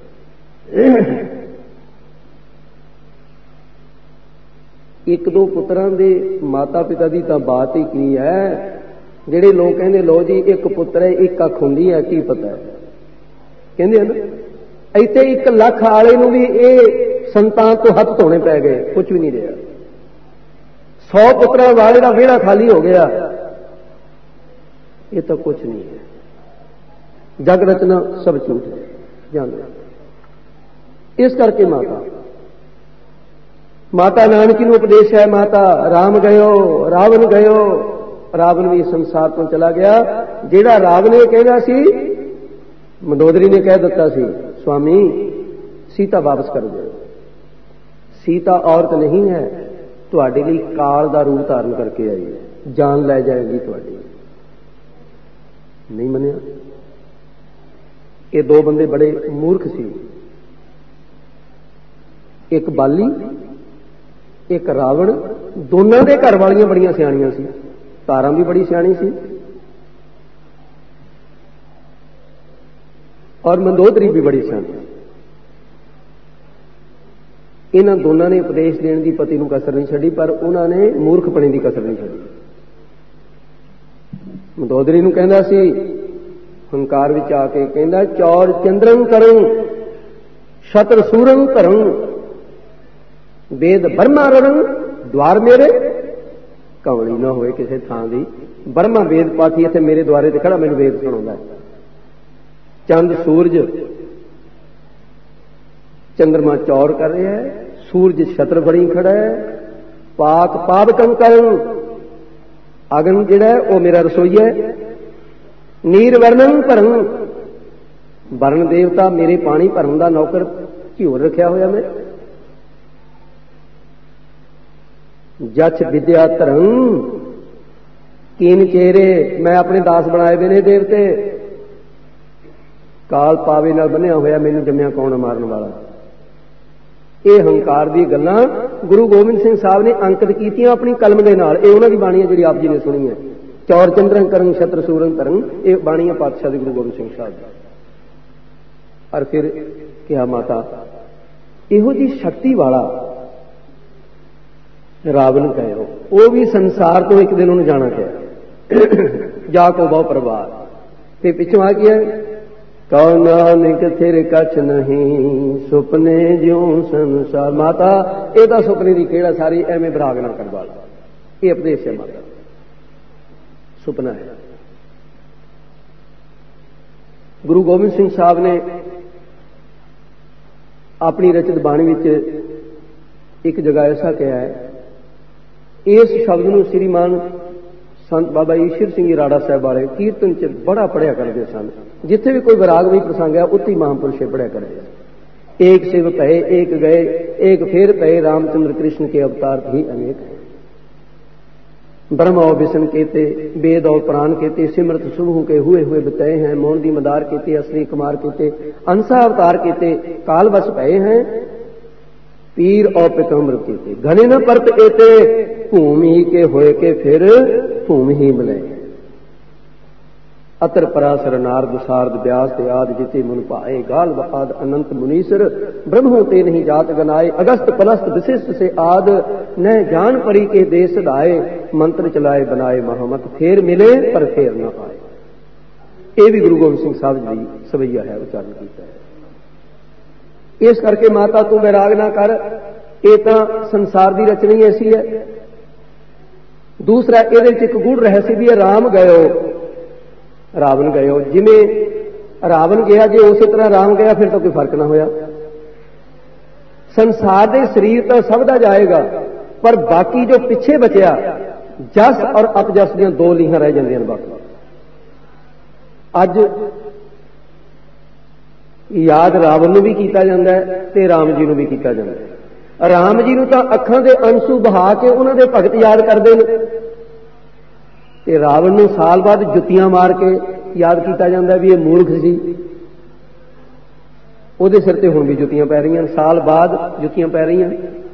ਇੱਕ ਦੋ ਪੁੱਤਰਾਂ ਦੇ ਮਾਤਾ ਪਿਤਾ ਦੀ ਤਾਂ ਬਾਤ ਹੀ ਕੀ ਹੈ। ਜਿਹੜੇ ਲੋਕ ਕਹਿੰਦੇ ਲੋ ਜੀ 1 ਪੁੱਤਰ ਹੈ, 1 ਅੱਖ ਹੁੰਦੀ ਹੈ, ਕੀ ਪਤਾ ਹੈ, ਕਹਿੰਦੇ ਹਨ। ਇੱਥੇ 1 ਲੱਖ ਵਾਲੇ ਨੂੰ ਵੀ ਇਹ ਸੰਤਾਨ ਤੋਂ ਹੱਥ ਧੋਣੇ ਪੈ ਗਏ, ਕੁਝ ਵੀ ਨਹੀਂ ਰਿਹਾ। 100 ਪੁੱਤਰਾਂ ਵਾਲੇ ਦਾ ਵਿਹੜਾ ਖਾਲੀ ਹੋ ਗਿਆ। ਇਹ ਤਾਂ ਕੁਝ ਨਹੀਂ ਹੈ। ਜਗ ਰਚਨਾ ਸਭ ਝੂਠ ਹੈ, ਜਾਣੋ। ਇਸ ਕਰਕੇ ਮਾਤਾ ਨਾਨਕੀ ਨੂੰ ਉਪਦੇਸ਼ ਹੈ, ਮਾਤਾ ਰਾਮ ਗਇਓ, ਰਾਵਣ ਗਇਓ। ਰਾਵਣ ਵੀ ਸੰਸਾਰ ਤੋਂ ਚਲਾ ਗਿਆ। ਜਿਹੜਾ ਰਾਵਣ ਇਹ ਕਹਿੰਦਾ ਸੀ, ਮੰਦੋਦਰੀ ਨੇ ਕਹਿ ਦਿੱਤਾ ਸੀ, स्वामी सीता वापस कर दो। सीता औरत नहीं है, तुहाडे लई काल दा रूप धारण करके आई है, जान लै जाएगी तुहाडी। ਨਹੀਂ ਮੰਨਿਆ। ਇਹ ਦੋ ਬੰਦੇ ਬੜੇ ਮੂਰਖ ਸੀ, ਇੱਕ ਬਾਲੀ ਇੱਕ ਰਾਵਣ। ਦੋਨਾਂ ਦੇ ਘਰ ਵਾਲੀਆਂ ਬੜੀਆਂ ਸਿਆਣੀਆਂ ਸੀ, ਤਾਰਾ ਵੀ ਬੜੀ ਸਿਆਣੀ ਸੀ ਔਰ ਮੰਦੋਦਰੀ ਵੀ ਬੜੀ ਸਿਆਣੀ। ਇਹਨਾਂ ਦੋਨਾਂ ਨੇ ਉਪਦੇਸ਼ ਦੇਣ ਦੀ ਪਤੀ ਨੂੰ ਕਸਰ ਨਹੀਂ ਛੱਡੀ, ਪਰ ਉਹਨਾਂ ਨੇ ਮੂਰਖਪਣੇ ਦੀ ਕਸਰ ਨਹੀਂ ਛੱਡੀ। ਮੰਦੋਦਰੀ ਨੂੰ ਕਹਿੰਦਾ ਸੀ, ਹੰਕਾਰ ਵਿੱਚ ਆ ਕੇ ਕਹਿੰਦਾ, ਚੌਰ ਚੰਦਰੰ ਕਰੰ ਸ਼ਤਰ ਸੂਰੰ ਧਰੰ ਵੇਦ ਬਰਮਾ ਰਰੰ ਦਵਾਰ ਮੇਰੇ। ਕਵਲੀ ਨਾ ਹੋਏ ਕਿਸੇ ਥਾਂ ਦੀ। ਬਰਮਾ ਵੇਦ ਪਾਠੀ ਇੱਥੇ ਮੇਰੇ ਦੁਆਰੇ ਤੇ ਖੜਾ ਮੈਨੂੰ ਵੇਦ ਸੁਣਾਉਂਦਾ। ਚੰਦ ਸੂਰਜ, ਚੰਦਰਮਾ ਚੌਰ ਕਰ ਰਿਹਾ ਹੈ, ਸੂਰਜ ਛਤਰ ਫੜੀ ਖੜਾ ਹੈ। ਪਾਕ ਪਾਵਕੰ ਕਰਨ, ਅਗਨ ਜਿਹੜਾ ਹੈ ਉਹ ਮੇਰਾ ਰਸੋਈਆ ਹੈ। ਨੀਰ ਵਰਣਨ ਭਰਨ, ਵਰਨ ਦੇਵਤਾ ਮੇਰੇ ਪਾਣੀ ਭਰਨ ਦਾ ਨੌਕਰ ਘਿਓਰ ਰੱਖਿਆ ਹੋਇਆ ਮੈਂ। ਜਛ ਵਿਦਿਆ ਧਰੰ ਕੀਨ ਚਿਹਰੇ, ਮੈਂ ਆਪਣੇ ਦਾਸ ਬਣਾਏ ਵੇ ਨੇ ਦੇਵਤੇ। ਕਾਲ ਪਾਵੇ ਨਾਲ ਬੰਨਿਆ ਹੋਇਆ, ਮੈਨੂੰ ਜੰਮਿਆ ਕੌਣ ਮਾਰਨ ਵਾਲਾ। ਇਹ ਹੰਕਾਰ ਦੀ ਗੱਲਾਂ ਗੁਰੂ ਗੋਬਿੰਦ ਸਿੰਘ ਸਾਹਿਬ ਨੇ ਅੰਕਿਤ ਕੀਤੀਆਂ ਆਪਣੀ ਕਲਮ ਦੇ ਨਾਲ। ਇਹ ਉਹਨਾਂ ਦੀ ਬਾਣੀ ਹੈ ਜਿਹੜੀ ਆਪ ਜੀ ਨੇ ਸੁਣੀ ਹੈ। ਚੌਰ ਚੰਦਰੰ ਕਰੰ ਛਤਰ ਸੂਰੰ ਧਰੰ, ਇਹ ਬਾਣੀ ਹੈ ਪਾਤਸ਼ਾਹ ਦੀ ਗੁਰੂ ਗੋਬਿੰਦ ਸਿੰਘ ਸਾਹਿਬ ਦੀ। ਔਰ ਫਿਰ ਕਿਹਾ ਮਾਤਾ ਇਹੋ ਜੀ ਸ਼ਕਤੀ ਵਾਲਾ ਰਾਵਣ ਕਹਿਓ, ਉਹ ਵੀ ਸੰਸਾਰ ਤੋਂ ਇੱਕ ਦਿਨ ਉਹਨੂੰ ਜਾਣਾ ਪਿਆ। ਜਾ ਕੋ ਬਹੁ ਪਰਵਾਰ। ਤੇ ਪਿੱਛੋਂ ਆ ਗਿਆ, ਕਉ ਨਾਨਕ ਥਿਰ ਕਛ ਨਹੀਂ ਸੁਪਨੇ ਜਿਉ ਸੰਸਾਰ। ਮਾਤਾ ਇਹ ਤਾਂ ਸੁਪਨੇ ਦੀ ਖੇੜਾ, ਸਾਰੀ ਐਵੇਂ ਬਰਾਗ ਨਾ ਕਰ ਵਾਲਾ। ਇਹ ਉਪਦੇਸ਼ ਹੈ ਮਾਤਾ, ਸੁਪਨਾ ਹੈ। ਗੁਰੂ ਗੋਬਿੰਦ ਸਿੰਘ ਸਾਹਿਬ ਨੇ ਆਪਣੀ ਰਚਿਤ ਬਾਣੀ ਵਿੱਚ ਇੱਕ ਜਗ੍ਹਾ ਐਸਾ ਕਿਹਾ ਹੈ, ਇਸ ਸ਼ਬਦ ਨੂੰ ਸ੍ਰੀਮਾਨ ਸੰਤ ਬਾਬਾ ਈਸ਼ਰ ਸਿੰਘ ਜੀ ਰਾੜਾ ਸਾਹਿਬ ਵਾਲੇ ਕੀਰਤਨ ਚ ਬੜਾ ਪੜਿਆ ਕਰਦੇ ਸਨ। ਜਿੱਥੇ ਵੀ ਕੋਈ ਵਿਰਾਗਮਈ ਪ੍ਰਸੰਗ ਹੈ ਉੱਥੇ ਮਹਾਂਪੁਰਸ਼ੇ ਪੜਿਆ ਕਰਦੇ। ਏਕ ਸਿਵ ਭਏ ਏਕ ਗਏ, ਏਕ ਫੇਰ ਭਏ रामचंद्र कृष्ण के अवतार भी अनेक है। ब्रह्म और विष्णु केते, वेद और पुराण केते, सिमरत सुबह के हुए हुए बताए हैं। मोहन दी मदार केते, असली कुमार केते, अंसा अवतार केते, काल बस भये हैं। पीर और पितम्र केते, घने न परत एते, भूमि के होए के फिर भूमि ही मिले। अतर परासर नारद सारद व्यास ते आदि जिते मुन पाए, गाल आद अनंत मुनीसर ब्रह्मों ते नहीं जात गनाए। अगस्त पलस्त विशिष्ट से आद न जान परी के देश दाए। मंत्र चलाए बनाए महामत, फेर मिले पर फेर न पाए। ये भी गुरु गोबिंद सिंह साहब जी सवैया है, उच्चारण किया है। इस करके माता तू वैराग ना कर, ये तो संसार की रचना ऐसी है। दूसरा ये एक गूढ़ रहस्य भी है, राम गयो रावण गयो। जिमें रावण गया जे उस तरह राम गया, फिर तो कोई फर्क ना होया। संसार के शरीर तो सब दा जाएगा, पर बाकी जो पिछे बचया जस और अपजस दी दो लीहां रह जांदियां ने। बाकी अज याद रावण नूं भी कीता जांदा है ते राम जी नूं भी कीता जांदा है। राम जी नूं तां अखां दे अंसू बहा के उन्हां दे भगत याद करदे ने, ते रावण नूं साल बाद जुत्तियां मार के याद किया जाता है भी ये मूर्ख सी। उहदे सिर ते हुण भी जुत्तियां पै रही, साल बाद जुत्तियां पै रही।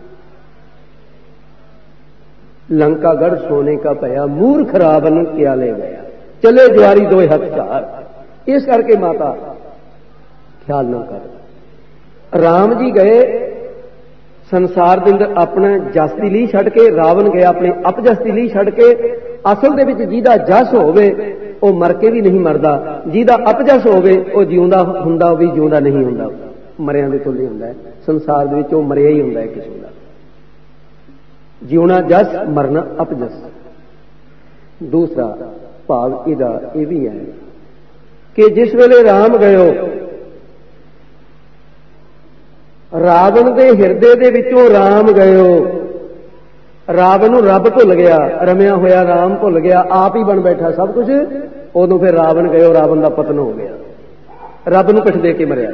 लंका गढ़ सोने का पया, मूर्ख रावण क्या ले गया, चले ज्वारी दो हथियार। इस करके माता ख्याल न कर। राम जी गए संसार के अंदर अपना जस की लीह छड़ के, रावण गया अपने अपजस की लीह छड़ के। असल दे विच जिहदा जस होवे वो मर के भी नहीं मरदा, जिहदा अपजस होवे वो जिउंदा हुंदा भी जिउंदा नहीं हुंदा, मरियां दे तुल्य हुंदा है। संसार दे विच वो मरिया ही हुंदा है किसी दा। जिउना जस, मरना अपजस। दूसरा भाव इहदा इह भी है कि जिस वेले राम गयो, रावण दे हिरदे दे विचों राम गयो। रावण रब भुल गया, रमिया होया राम भुल गया, आप ही बन बैठा सब कुछ। उदों फिर रावण गयो, रावण का पतन हो गया, रब नूं पिठ दे के मरिया।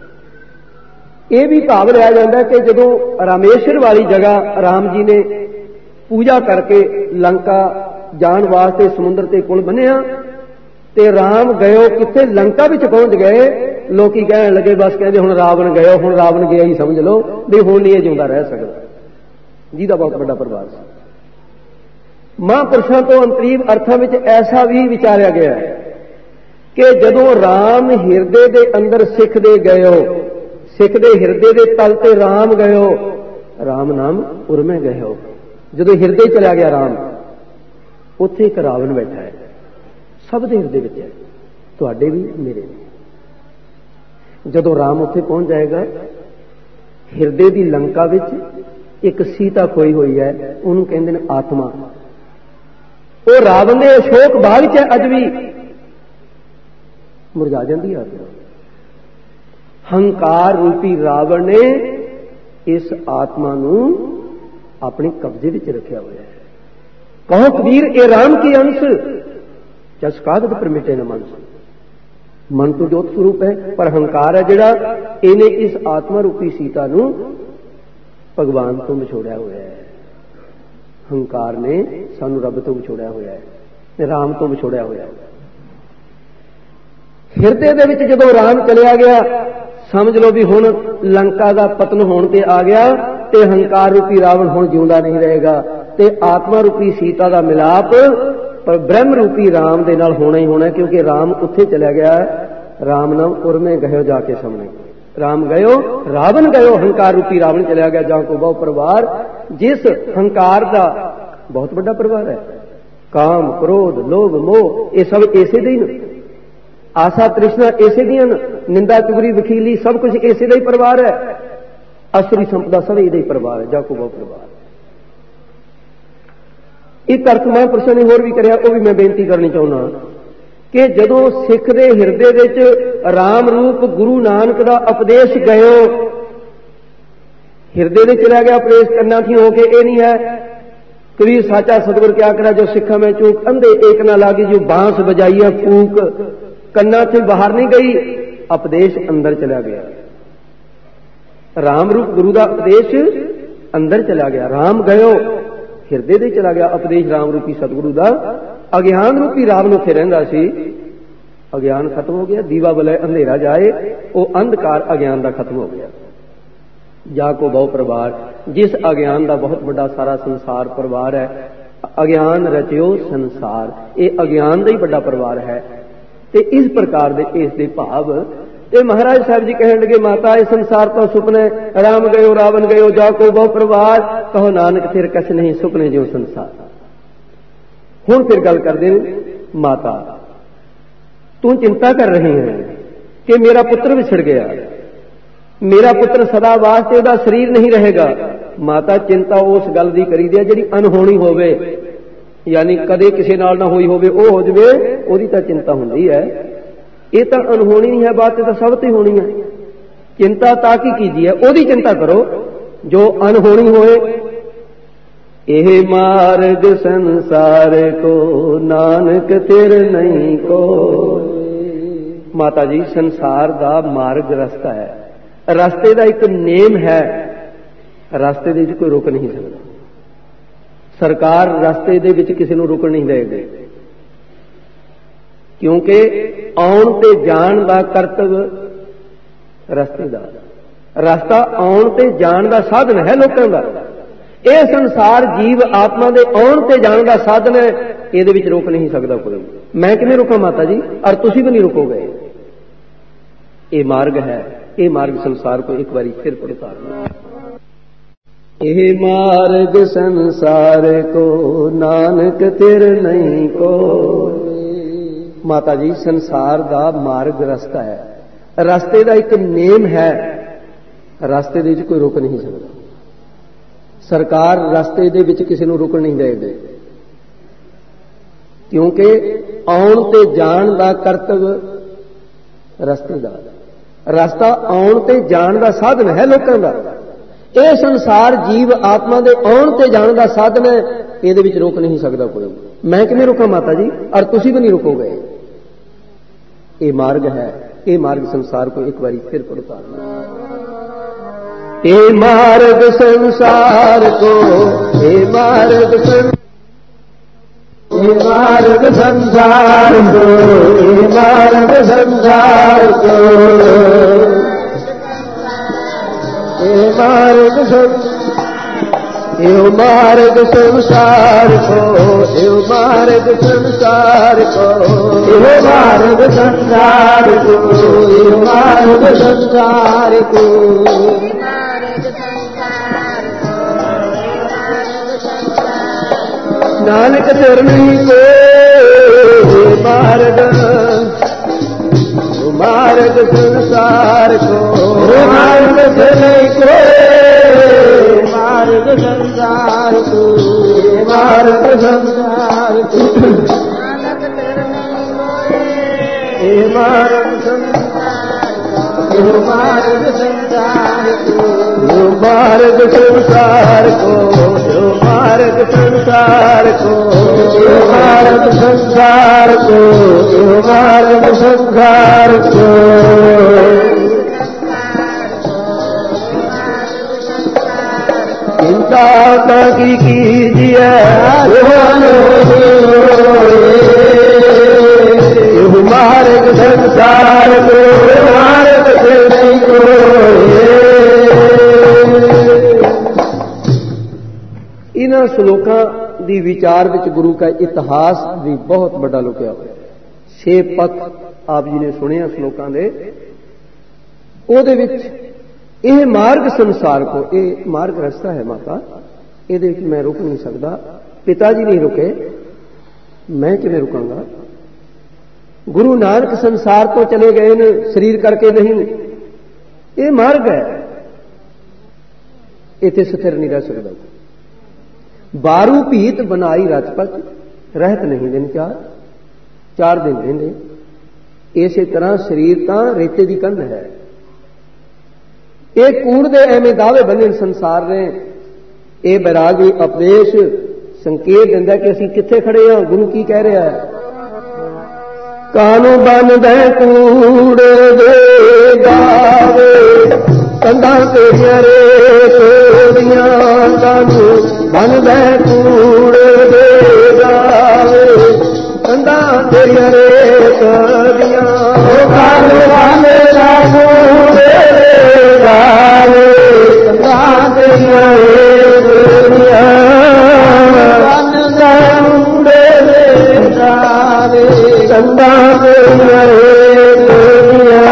यह भी भाव लिया जाता है कि जदों रामेश्वर वाली जगह राम जी ने पूजा करके लंका जाण वास्ते समुद्र ते पुल बनिया, ਤੇ ਰਾਮ ਗਇਓ ਕਿੱਥੇ? ਲੰਕਾ ਵਿੱਚ ਪਹੁੰਚ ਗਏ। ਲੋਕੀ ਕਹਿਣ ਲੱਗੇ, ਬਸ ਕਹਿੰਦੇ ਹੁਣ ਰਾਵਣ ਗਇਓ, ਹੁਣ ਰਾਵਣ ਗਿਆ ਹੀ ਸਮਝ ਲਓ ਵੀ ਹੁਣ ਨਹੀਂ ਇਹ ਜਿਉਂਦਾ ਰਹਿ ਸਕਦਾ, ਜਿਹਦਾ ਬਹੁਤ ਵੱਡਾ ਪ੍ਰਭਾਵ ਸੀ। ਮਹਾਂਪੁਰਸ਼ਾਂ ਤੋਂ ਅੰਤਰੀਵ ਅਰਥਾਂ ਵਿੱਚ ਐਸਾ ਵੀ ਵਿਚਾਰਿਆ ਗਿਆ ਹੈ ਕਿ ਜਦੋਂ ਰਾਮ ਹਿਰਦੇ ਦੇ ਅੰਦਰ ਸਿੱਖ ਦੇ ਗਇਓ, ਸਿੱਖ ਦੇ ਹਿਰਦੇ ਦੇ ਤਲ ਤੇ ਰਾਮ ਗਇਓ, ਰਾਮ ਨਾਮ ਉਰਮੇ ਗਇਓ, ਜਦੋਂ ਹਿਰਦੇ ਚਲਾ ਗਿਆ ਰਾਮ, ਉੱਥੇ ਇੱਕ ਰਾਵਣ ਬੈਠਾ ਹੈ, ਸਭ ਦੇ ਹਿਰਦੇ ਵਿੱਚ ਹੈ, ਤੁਹਾਡੇ ਵੀ ਮੇਰੇ ਵੀ। ਜਦੋਂ ਰਾਮ ਉੱਥੇ ਪਹੁੰਚ ਜਾਏਗਾ, ਹਿਰਦੇ ਦੀ ਲੰਕਾ ਵਿੱਚ ਇੱਕ ਸੀਤਾ ਖੋਈ ਹੋਈ ਹੈ, ਉਹਨੂੰ ਕਹਿੰਦੇ ਨੇ ਆਤਮਾ। ਉਹ ਰਾਵਣ ਦੇ ਅਸ਼ੋਕ ਬਾਗ 'ਚ ਅੱਜ ਵੀ ਮੁਰਝਾ ਜਾਂਦੀ ਹੈ ਆਤਮਾ। ਹੰਕਾਰ ਰੂਪੀ ਰਾਵਣ ਨੇ ਇਸ ਆਤਮਾ ਨੂੰ ਆਪਣੇ ਕਬਜ਼ੇ ਵਿੱਚ ਰੱਖਿਆ ਹੋਇਆ ਹੈ। ਕਹੋ ਕਬੀਰ ਇਹ ਰਾਮ ਕੀ ਅੰਸ਼, ਜਸ ਕਾਗਦ ਪਰਮਿਟੇ ਨ ਮਨਸ। ਮਨ ਤੋਂ ਜੋਤ ਸਰੂਪ ਹੈ, ਪਰ ਹੰਕਾਰ ਹੈ ਜਿਹੜਾ, ਇਹਨੇ ਇਸ ਆਤਮਾ ਰੂਪੀ ਸੀਤਾ ਨੂੰ ਭਗਵਾਨ ਤੋਂ ਵਿਛੋੜਿਆ ਹੋਇਆ ਹੈ। ਹੰਕਾਰ ਨੇ ਸਾਨੂੰ ਰੱਬ ਤੋਂ ਵਿਛੋੜਿਆ ਹੋਇਆ ਹੈ, ਰਾਮ ਤੋਂ ਵਿਛੋੜਿਆ ਹੋਇਆ ਹੈ। ਹਿਰਦੇ ਦੇ ਵਿੱਚ ਜਦੋਂ ਰਾਮ ਚਲਿਆ ਗਿਆ, ਸਮਝ ਲਓ ਵੀ ਹੁਣ ਲੰਕਾ ਦਾ ਪਤਨ ਹੋਣ ਤੇ ਆ ਗਿਆ, ਤੇ ਹੰਕਾਰ ਰੂਪੀ ਰਾਵਣ ਹੁਣ ਜਿਉਂਦਾ ਨਹੀਂ ਰਹੇਗਾ, ਤੇ ਆਤਮਾ ਰੂਪੀ ਸੀਤਾ ਦਾ ਮਿਲਾਪ ਪਰ ਬ੍ਰਹਮ ਰੂਪੀ ਰਾਮ ਦੇ ਨਾਲ ਹੋਣਾ ਹੀ ਹੋਣਾ, ਕਿਉਂਕਿ ਰਾਮ ਉੱਥੇ ਚਲਿਆ ਗਿਆ। ਰਾਮ ਨਾਮ ਉਰਮੇ ਗਇਓ ਜਾ ਕੇ ਸਾਹਮਣੇ, ਰਾਮ ਗਇਓ ਰਾਵਣ ਗਇਓ, ਹੰਕਾਰ ਰੂਪੀ ਰਾਵਣ ਚਲਿਆ ਗਿਆ ਜਾਂ ਕੋ ਬਹੁ ਪਰਿਵਾਰ, ਜਿਸ ਹੰਕਾਰ ਦਾ ਬਹੁਤ ਵੱਡਾ ਪਰਿਵਾਰ ਹੈ। ਕਾਮ ਕ੍ਰੋਧ ਲੋਭ ਮੋਹ ਇਹ ਸਭ ਇਸੇ ਦੇ ਹੀ ਨੇ, ਆਸਾ ਤ੍ਰਿਸ਼ਨਾ ਇਸੇ ਦੀਆਂ, ਨਿੰਦਾ ਚੁਗਲੀ ਵਕੀਲੀ ਸਭ ਕੁਝ ਇਸੇ ਦਾ ਹੀ ਪਰਿਵਾਰ ਹੈ। ਅਸਰੀ ਸੰਪਦਾ ਸਭ ਇਹਦਾ ਹੀ ਪਰਿਵਾਰ ਹੈ, ਜਾਂ ਕੋ ਬਹੁ ਪਰਿਵਾਰ। ਇੱਕ ਅਰਥ ਮਹਾਂਪੁਰਸ਼ਾਂ ਨੇ ਹੋਰ ਵੀ ਕਰਿਆ, ਉਹ ਵੀ ਮੈਂ ਬੇਨਤੀ ਕਰਨੀ ਚਾਹੁੰਦਾ ਕਿ ਜਦੋਂ ਸਿੱਖ ਦੇ ਹਿਰਦੇ ਵਿੱਚ ਰਾਮ ਰੂਪ ਗੁਰੂ ਨਾਨਕ ਦਾ ਉਪਦੇਸ਼ ਗਇਓ, ਹਿਰਦੇ ਦੇ ਚਲਾ ਗਿਆ ਉਪਦੇਸ਼ ਕਰਨਾ ਥੀ ਹੋ ਕੇ, ਇਹ ਨਹੀਂ ਹੈ ਕਬੀਰ ਸਾਚਾ ਸਤਿਗੁਰ ਕਿਆ ਕਰਾ, ਜੋ ਸਿੱਖਾਂ में चूक अंधे एक ना लागी, जो बांस बजाइया फूक, कन्ना से बाहर नहीं गई, उपदेश अंदर चला गया। राम रूप गुरु का उपदेश अंदर चला गया, राम गयो ਹਿਰਦੇ ਦੇ ਚਲਾ ਗਿਆ ਉਪਦੇਸ਼ ਰਾਮ ਰੂਪੀ ਸਤਿਗੁਰੂ ਦਾ। ਅਗਿਆਨ ਰੂਪੀ ਰਾਵਣ ਉੱਥੇ ਰਹਿੰਦਾ ਸੀ, ਅਗਿਆਨ ਖਤਮ ਹੋ ਗਿਆ, ਦੀਵਾ ਬਲੇ ਅੰਧੇਰਾ ਜਾਏ, ਉਹ ਅੰਧਕਾਰ ਅਗਿਆਨ ਦਾ ਖਤਮ ਹੋ ਗਿਆ। ਜਾ ਕੋ ਬਹੁ ਪਰਿਵਾਰ, ਜਿਸ ਅਗਿਆਨ ਦਾ ਬਹੁਤ ਵੱਡਾ ਸਾਰਾ ਸੰਸਾਰ ਪਰਿਵਾਰ ਹੈ, ਅਗਿਆਨ ਰਚਿਓ ਸੰਸਾਰ, ਇਹ ਅਗਿਆਨ ਦਾ ਹੀ ਵੱਡਾ ਪਰਿਵਾਰ ਹੈ। ਤੇ ਇਸ ਪ੍ਰਕਾਰ ਦੇ ਇਸ ਦੇ ਭਾਵ ਤੇ ਮਹਾਰਾਜ ਸਾਹਿਬ ਜੀ ਕਹਿਣ ਲੱਗੇ, ਮਾਤਾ ਇਹ ਸੰਸਾਰ ਤੋਂ ਸੁਪਨੇ, ਰਾਮ ਗਇਓ ਰਾਵਣ ਗਇਓ ਜਾ ਕੋ ਬਹੁ ਪਰਿਵਾਰ, ਕਹੋ ਨਾਨਕ ਫਿਰ ਕਛ ਨਹੀਂ ਸੁਪਨੇ ਜਿਉ ਸੰਸਾਰ। ਹੁਣ ਫਿਰ ਗੱਲ ਕਰਦੇ ਨੇ, ਮਾਤਾ ਤੂੰ ਚਿੰਤਾ ਕਰ ਰਹੀ ਹੈ ਕਿ ਮੇਰਾ ਪੁੱਤਰ ਵਿਛੜ ਗਿਆ, ਮੇਰਾ ਪੁੱਤਰ ਸਦਾ ਵਾਸਤੇ ਉਹਦਾ ਸਰੀਰ ਨਹੀਂ ਰਹੇਗਾ। ਮਾਤਾ ਚਿੰਤਾ ਉਸ ਗੱਲ ਦੀ ਕਰੀਦੀ ਹੈ ਜਿਹੜੀ ਅਨਹੋਣੀ ਹੋਵੇ, ਯਾਨੀ ਕਦੇ ਕਿਸੇ ਨਾਲ ਨਾ ਹੋਈ ਹੋਵੇ, ਉਹ ਹੋ ਜਵੇ, ਉਹਦੀ ਤਾਂ ਚਿੰਤਾ ਹੁੰਦੀ ਹੈ। ਇਹ ਤਾਂ ਅਨਹੋਣੀ ਨਹੀਂ ਹੈ ਬਾਤ, ਇਹ ਤਾਂ ਸਭ ਤੇ ਹੋਣੀ ਹੈ। ਚਿੰਤਾ ਤਾਂ ਕੀ ਕੀਜੀ ਹੈ, ਉਹਦੀ ਚਿੰਤਾ ਕਰੋ ਜੋ ਅਨਹੋਣੀ ਹੋਏ। ਇਹ ਮਾਰਗ ਸੰਸਾਰ ਕੋ ਨਾਨਕ ਤਿਰ ਨਹੀਂ ਕੋ। ਮਾਤਾ ਜੀ ਸੰਸਾਰ ਦਾ ਮਾਰਗ ਰਸਤਾ ਹੈ, ਰਸਤੇ ਦਾ ਇੱਕ ਨੇਮ ਹੈ, ਰਸਤੇ ਦੇ ਵਿੱਚ ਕੋਈ ਰੁਕ ਨਹੀਂ ਸਕਦਾ। ਸਰਕਾਰ ਰਸਤੇ ਦੇ ਵਿੱਚ ਕਿਸੇ ਨੂੰ ਰੁਕਣ ਨਹੀਂ ਦੇਵੇਗੀ, ਕਿਉਂਕਿ ਆਉਣ ਤੇ ਜਾਣ ਦਾ ਕਰਤਵ ਰਸਤੇ ਦਾ, ਰਸਤਾ ਆਉਣ ਤੇ ਜਾਣ ਦਾ ਸਾਧਨ ਹੈ ਲੋਕਾਂ ਦਾ। ਇਹ ਸੰਸਾਰ ਜੀਵ ਆਤਮਾ ਦੇ ਆਉਣ ਤੇ ਜਾਣ ਦਾ ਸਾਧਨ ਹੈ, ਇਹਦੇ ਵਿੱਚ ਰੁਕ ਨਹੀਂ ਸਕਦਾ ਕੋਈ। ਮੈਂ ਕਿਵੇਂ ਰੁਕਾਂ ਮਾਤਾ ਜੀ, ਔਰ ਤੁਸੀਂ ਵੀ ਨਹੀਂ ਰੁਕੋਗੇ। ਇਹ ਮਾਰਗ ਹੈ, ਇਹ ਮਾਰਗ ਸੰਸਾਰ को एक बारी फिर पढ़ता। ਇਹ ਮਾਰਗ ਸੰਸਾਰ को नानक तिर नहीं को। ਮਾਤਾ ਜੀ ਸੰਸਾਰ ਦਾ ਮਾਰਗ ਰਸਤਾ ਹੈ, ਰਸਤੇ ਦਾ ਇੱਕ ਨੇਮ ਹੈ, ਰਸਤੇ ਦੇ ਵਿੱਚ ਕੋਈ ਰੁਕ ਨਹੀਂ ਸਕਦਾ। ਸਰਕਾਰ ਰਸਤੇ ਦੇ ਵਿੱਚ ਕਿਸੇ ਨੂੰ ਰੁਕਣ ਨਹੀਂ ਦੇਵੇਗੀ, ਕਿਉਂਕਿ ਆਉਣ ਤੇ ਜਾਣ ਦਾ ਕਰਤਵ ਰਸਤੇ ਦਾ, ਰਸਤਾ ਆਉਣ ਤੇ ਜਾਣ ਦਾ ਸਾਧਨ ਹੈ ਲੋਕਾਂ ਦਾ। ਇਹ ਸੰਸਾਰ ਜੀਵ ਆਤਮਾ ਦੇ ਆਉਣ ਤੇ ਜਾਣ ਦਾ ਸਾਧਨ ਹੈ, ਇਹਦੇ ਵਿੱਚ ਰੁਕ ਨਹੀਂ ਸਕਦਾ ਕੋਈ। ਮੈਂ ਕਿਵੇਂ ਰੁਕਾਂ ਮਾਤਾ ਜੀ, ਔਰ ਤੁਸੀਂ ਵੀ ਨਹੀਂ ਰੁਕੋਗੇ। ਇਹ ਮਾਰਗ ਹੈ, ਇਹ ਮਾਰਗ ਸੰਸਾਰ को एक बारी फिर पढ़ता। ਇਹ ਮਾਰਗ ਸੰਸਾਰ को, ਇਹ ਮਾਰਗ ये मार्ग संसार को, ये मार्ग संसार को, ये मार्ग यो मार्ग संसार को, यो मार्ग संसार को, यो मार्ग संसार को, यो मार्ग संसार को, नानक चरणी को मार्ग, मार्ग संसार को, मार्ग चरणी को मार्ग संसार को, मार्ग संसार को, ये मार्ग संसार को, मार्ग संसार को, मार्ग संसार को, मार्ग संसार को, मार्ग संसार को, मार्ग संसार को, चिंता की कीजिए मार्ग संसार को, मार्ग चरणी को। इन्हां श्लोकां ਦੀ ਵਿਚਾਰ ਵਿੱਚ ਗੁਰੂ का ਇਤਿਹਾਸ ਵੀ ਬਹੁਤ ਵੱਡਾ ਲੁਕਿਆ ਹੋਇਆ। 6 ਪੱਖ ਆਪ ਜੀ ਨੇ ਸੁਣਿਆ ਸ਼ਲੋਕਾਂ ਦੇ, ਉਹਦੇ ਵਿੱਚ ਇਹ ਮਾਰਗ ਸੰਸਾਰ ਕੋ, ਇਹ ਮਾਰਗ ਰਸਤਾ ਹੈ ਮਾਤਾ, ਇਹਦੇ ਵਿੱਚ ਮੈਂ ਰੁਕ ਨਹੀਂ ਸਕਦਾ। ਪਿਤਾ ਜੀ ਨਹੀਂ ਰੁਕੇ, ਮੈਂ ਕਿਵੇਂ ਰੁਕਾਂਗਾ? ਗੁਰੂ ਨਾਨਕ ਸੰਸਾਰ ਤੋਂ ਚਲੇ ਗਏ ਨੇ, ਸਰੀਰ ਕਰਕੇ ਨਹੀਂ। ਇਹ ਮਾਰਗ ਹੈ, ਇੱਥੇ ਸਥਿਰ ਨਹੀਂ ਰਹਿ ਸਕਦਾ। 12 ਭੀਤ ਬਣਾਈ ਰਚਪਤ, ਰਹਿਤ ਨਹੀਂ ਦਿਨ 4 ਦਿਨ ਰਹਿੰਦੇ। ਇਸੇ ਤਰ੍ਹਾਂ ਸਰੀਰ ਤਾਂ ਰੇਤੇ ਦੀ ਕੰਧ ਹੈ। ਇਹ ਕੂੜ ਦੇ ਐਵੇਂ ਦਾਅਵੇ ਬੰਨੇ ਸੰਸਾਰ ਨੇ। ਇਹ ਬੈਰਾਗੀ ਉਪਦੇਸ਼ ਸੰਕੇਤ ਦਿੰਦਾ ਕਿ ਅਸੀਂ ਕਿੱਥੇ ਖੜੇ ਹਾਂ। ਗੁਰੂ ਕੀ ਕਹਿ ਰਿਹਾ ਹੈ? ਕਾਨੂੰ ਬੰਨਦੇ ਕੂੜ ਦੇ ਦਾਵੇ, ਕੰਧਾਂ ਤੇਰੀਆਂ ਰੇਤ ਦੀਆਂ, ਕਾਨੂੰ ਬੰਨਦੇ ਕੂੜ ਦੇ ਦਾਵੇ, ਕੰਧਾਂ ਤੇਰੀਆਂ ਰੇਤ ਦੀਆਂ, ਕਾਨੂੰ ਬੰਨਦੇ ਕੂੜ ਦੇ ਦਾਵੇ, ਕੰਧਾਂ ਤੇਰੀਆਂ ਰੇਤ ਦੀਆਂ, ਬੰਨਦੇ ਕੂੜ ਦੇ ਦਾਵੇ, ਕੰਧਾਂ ਤੇਰੀਆਂ ਰੇਤ ਦੀਆਂ।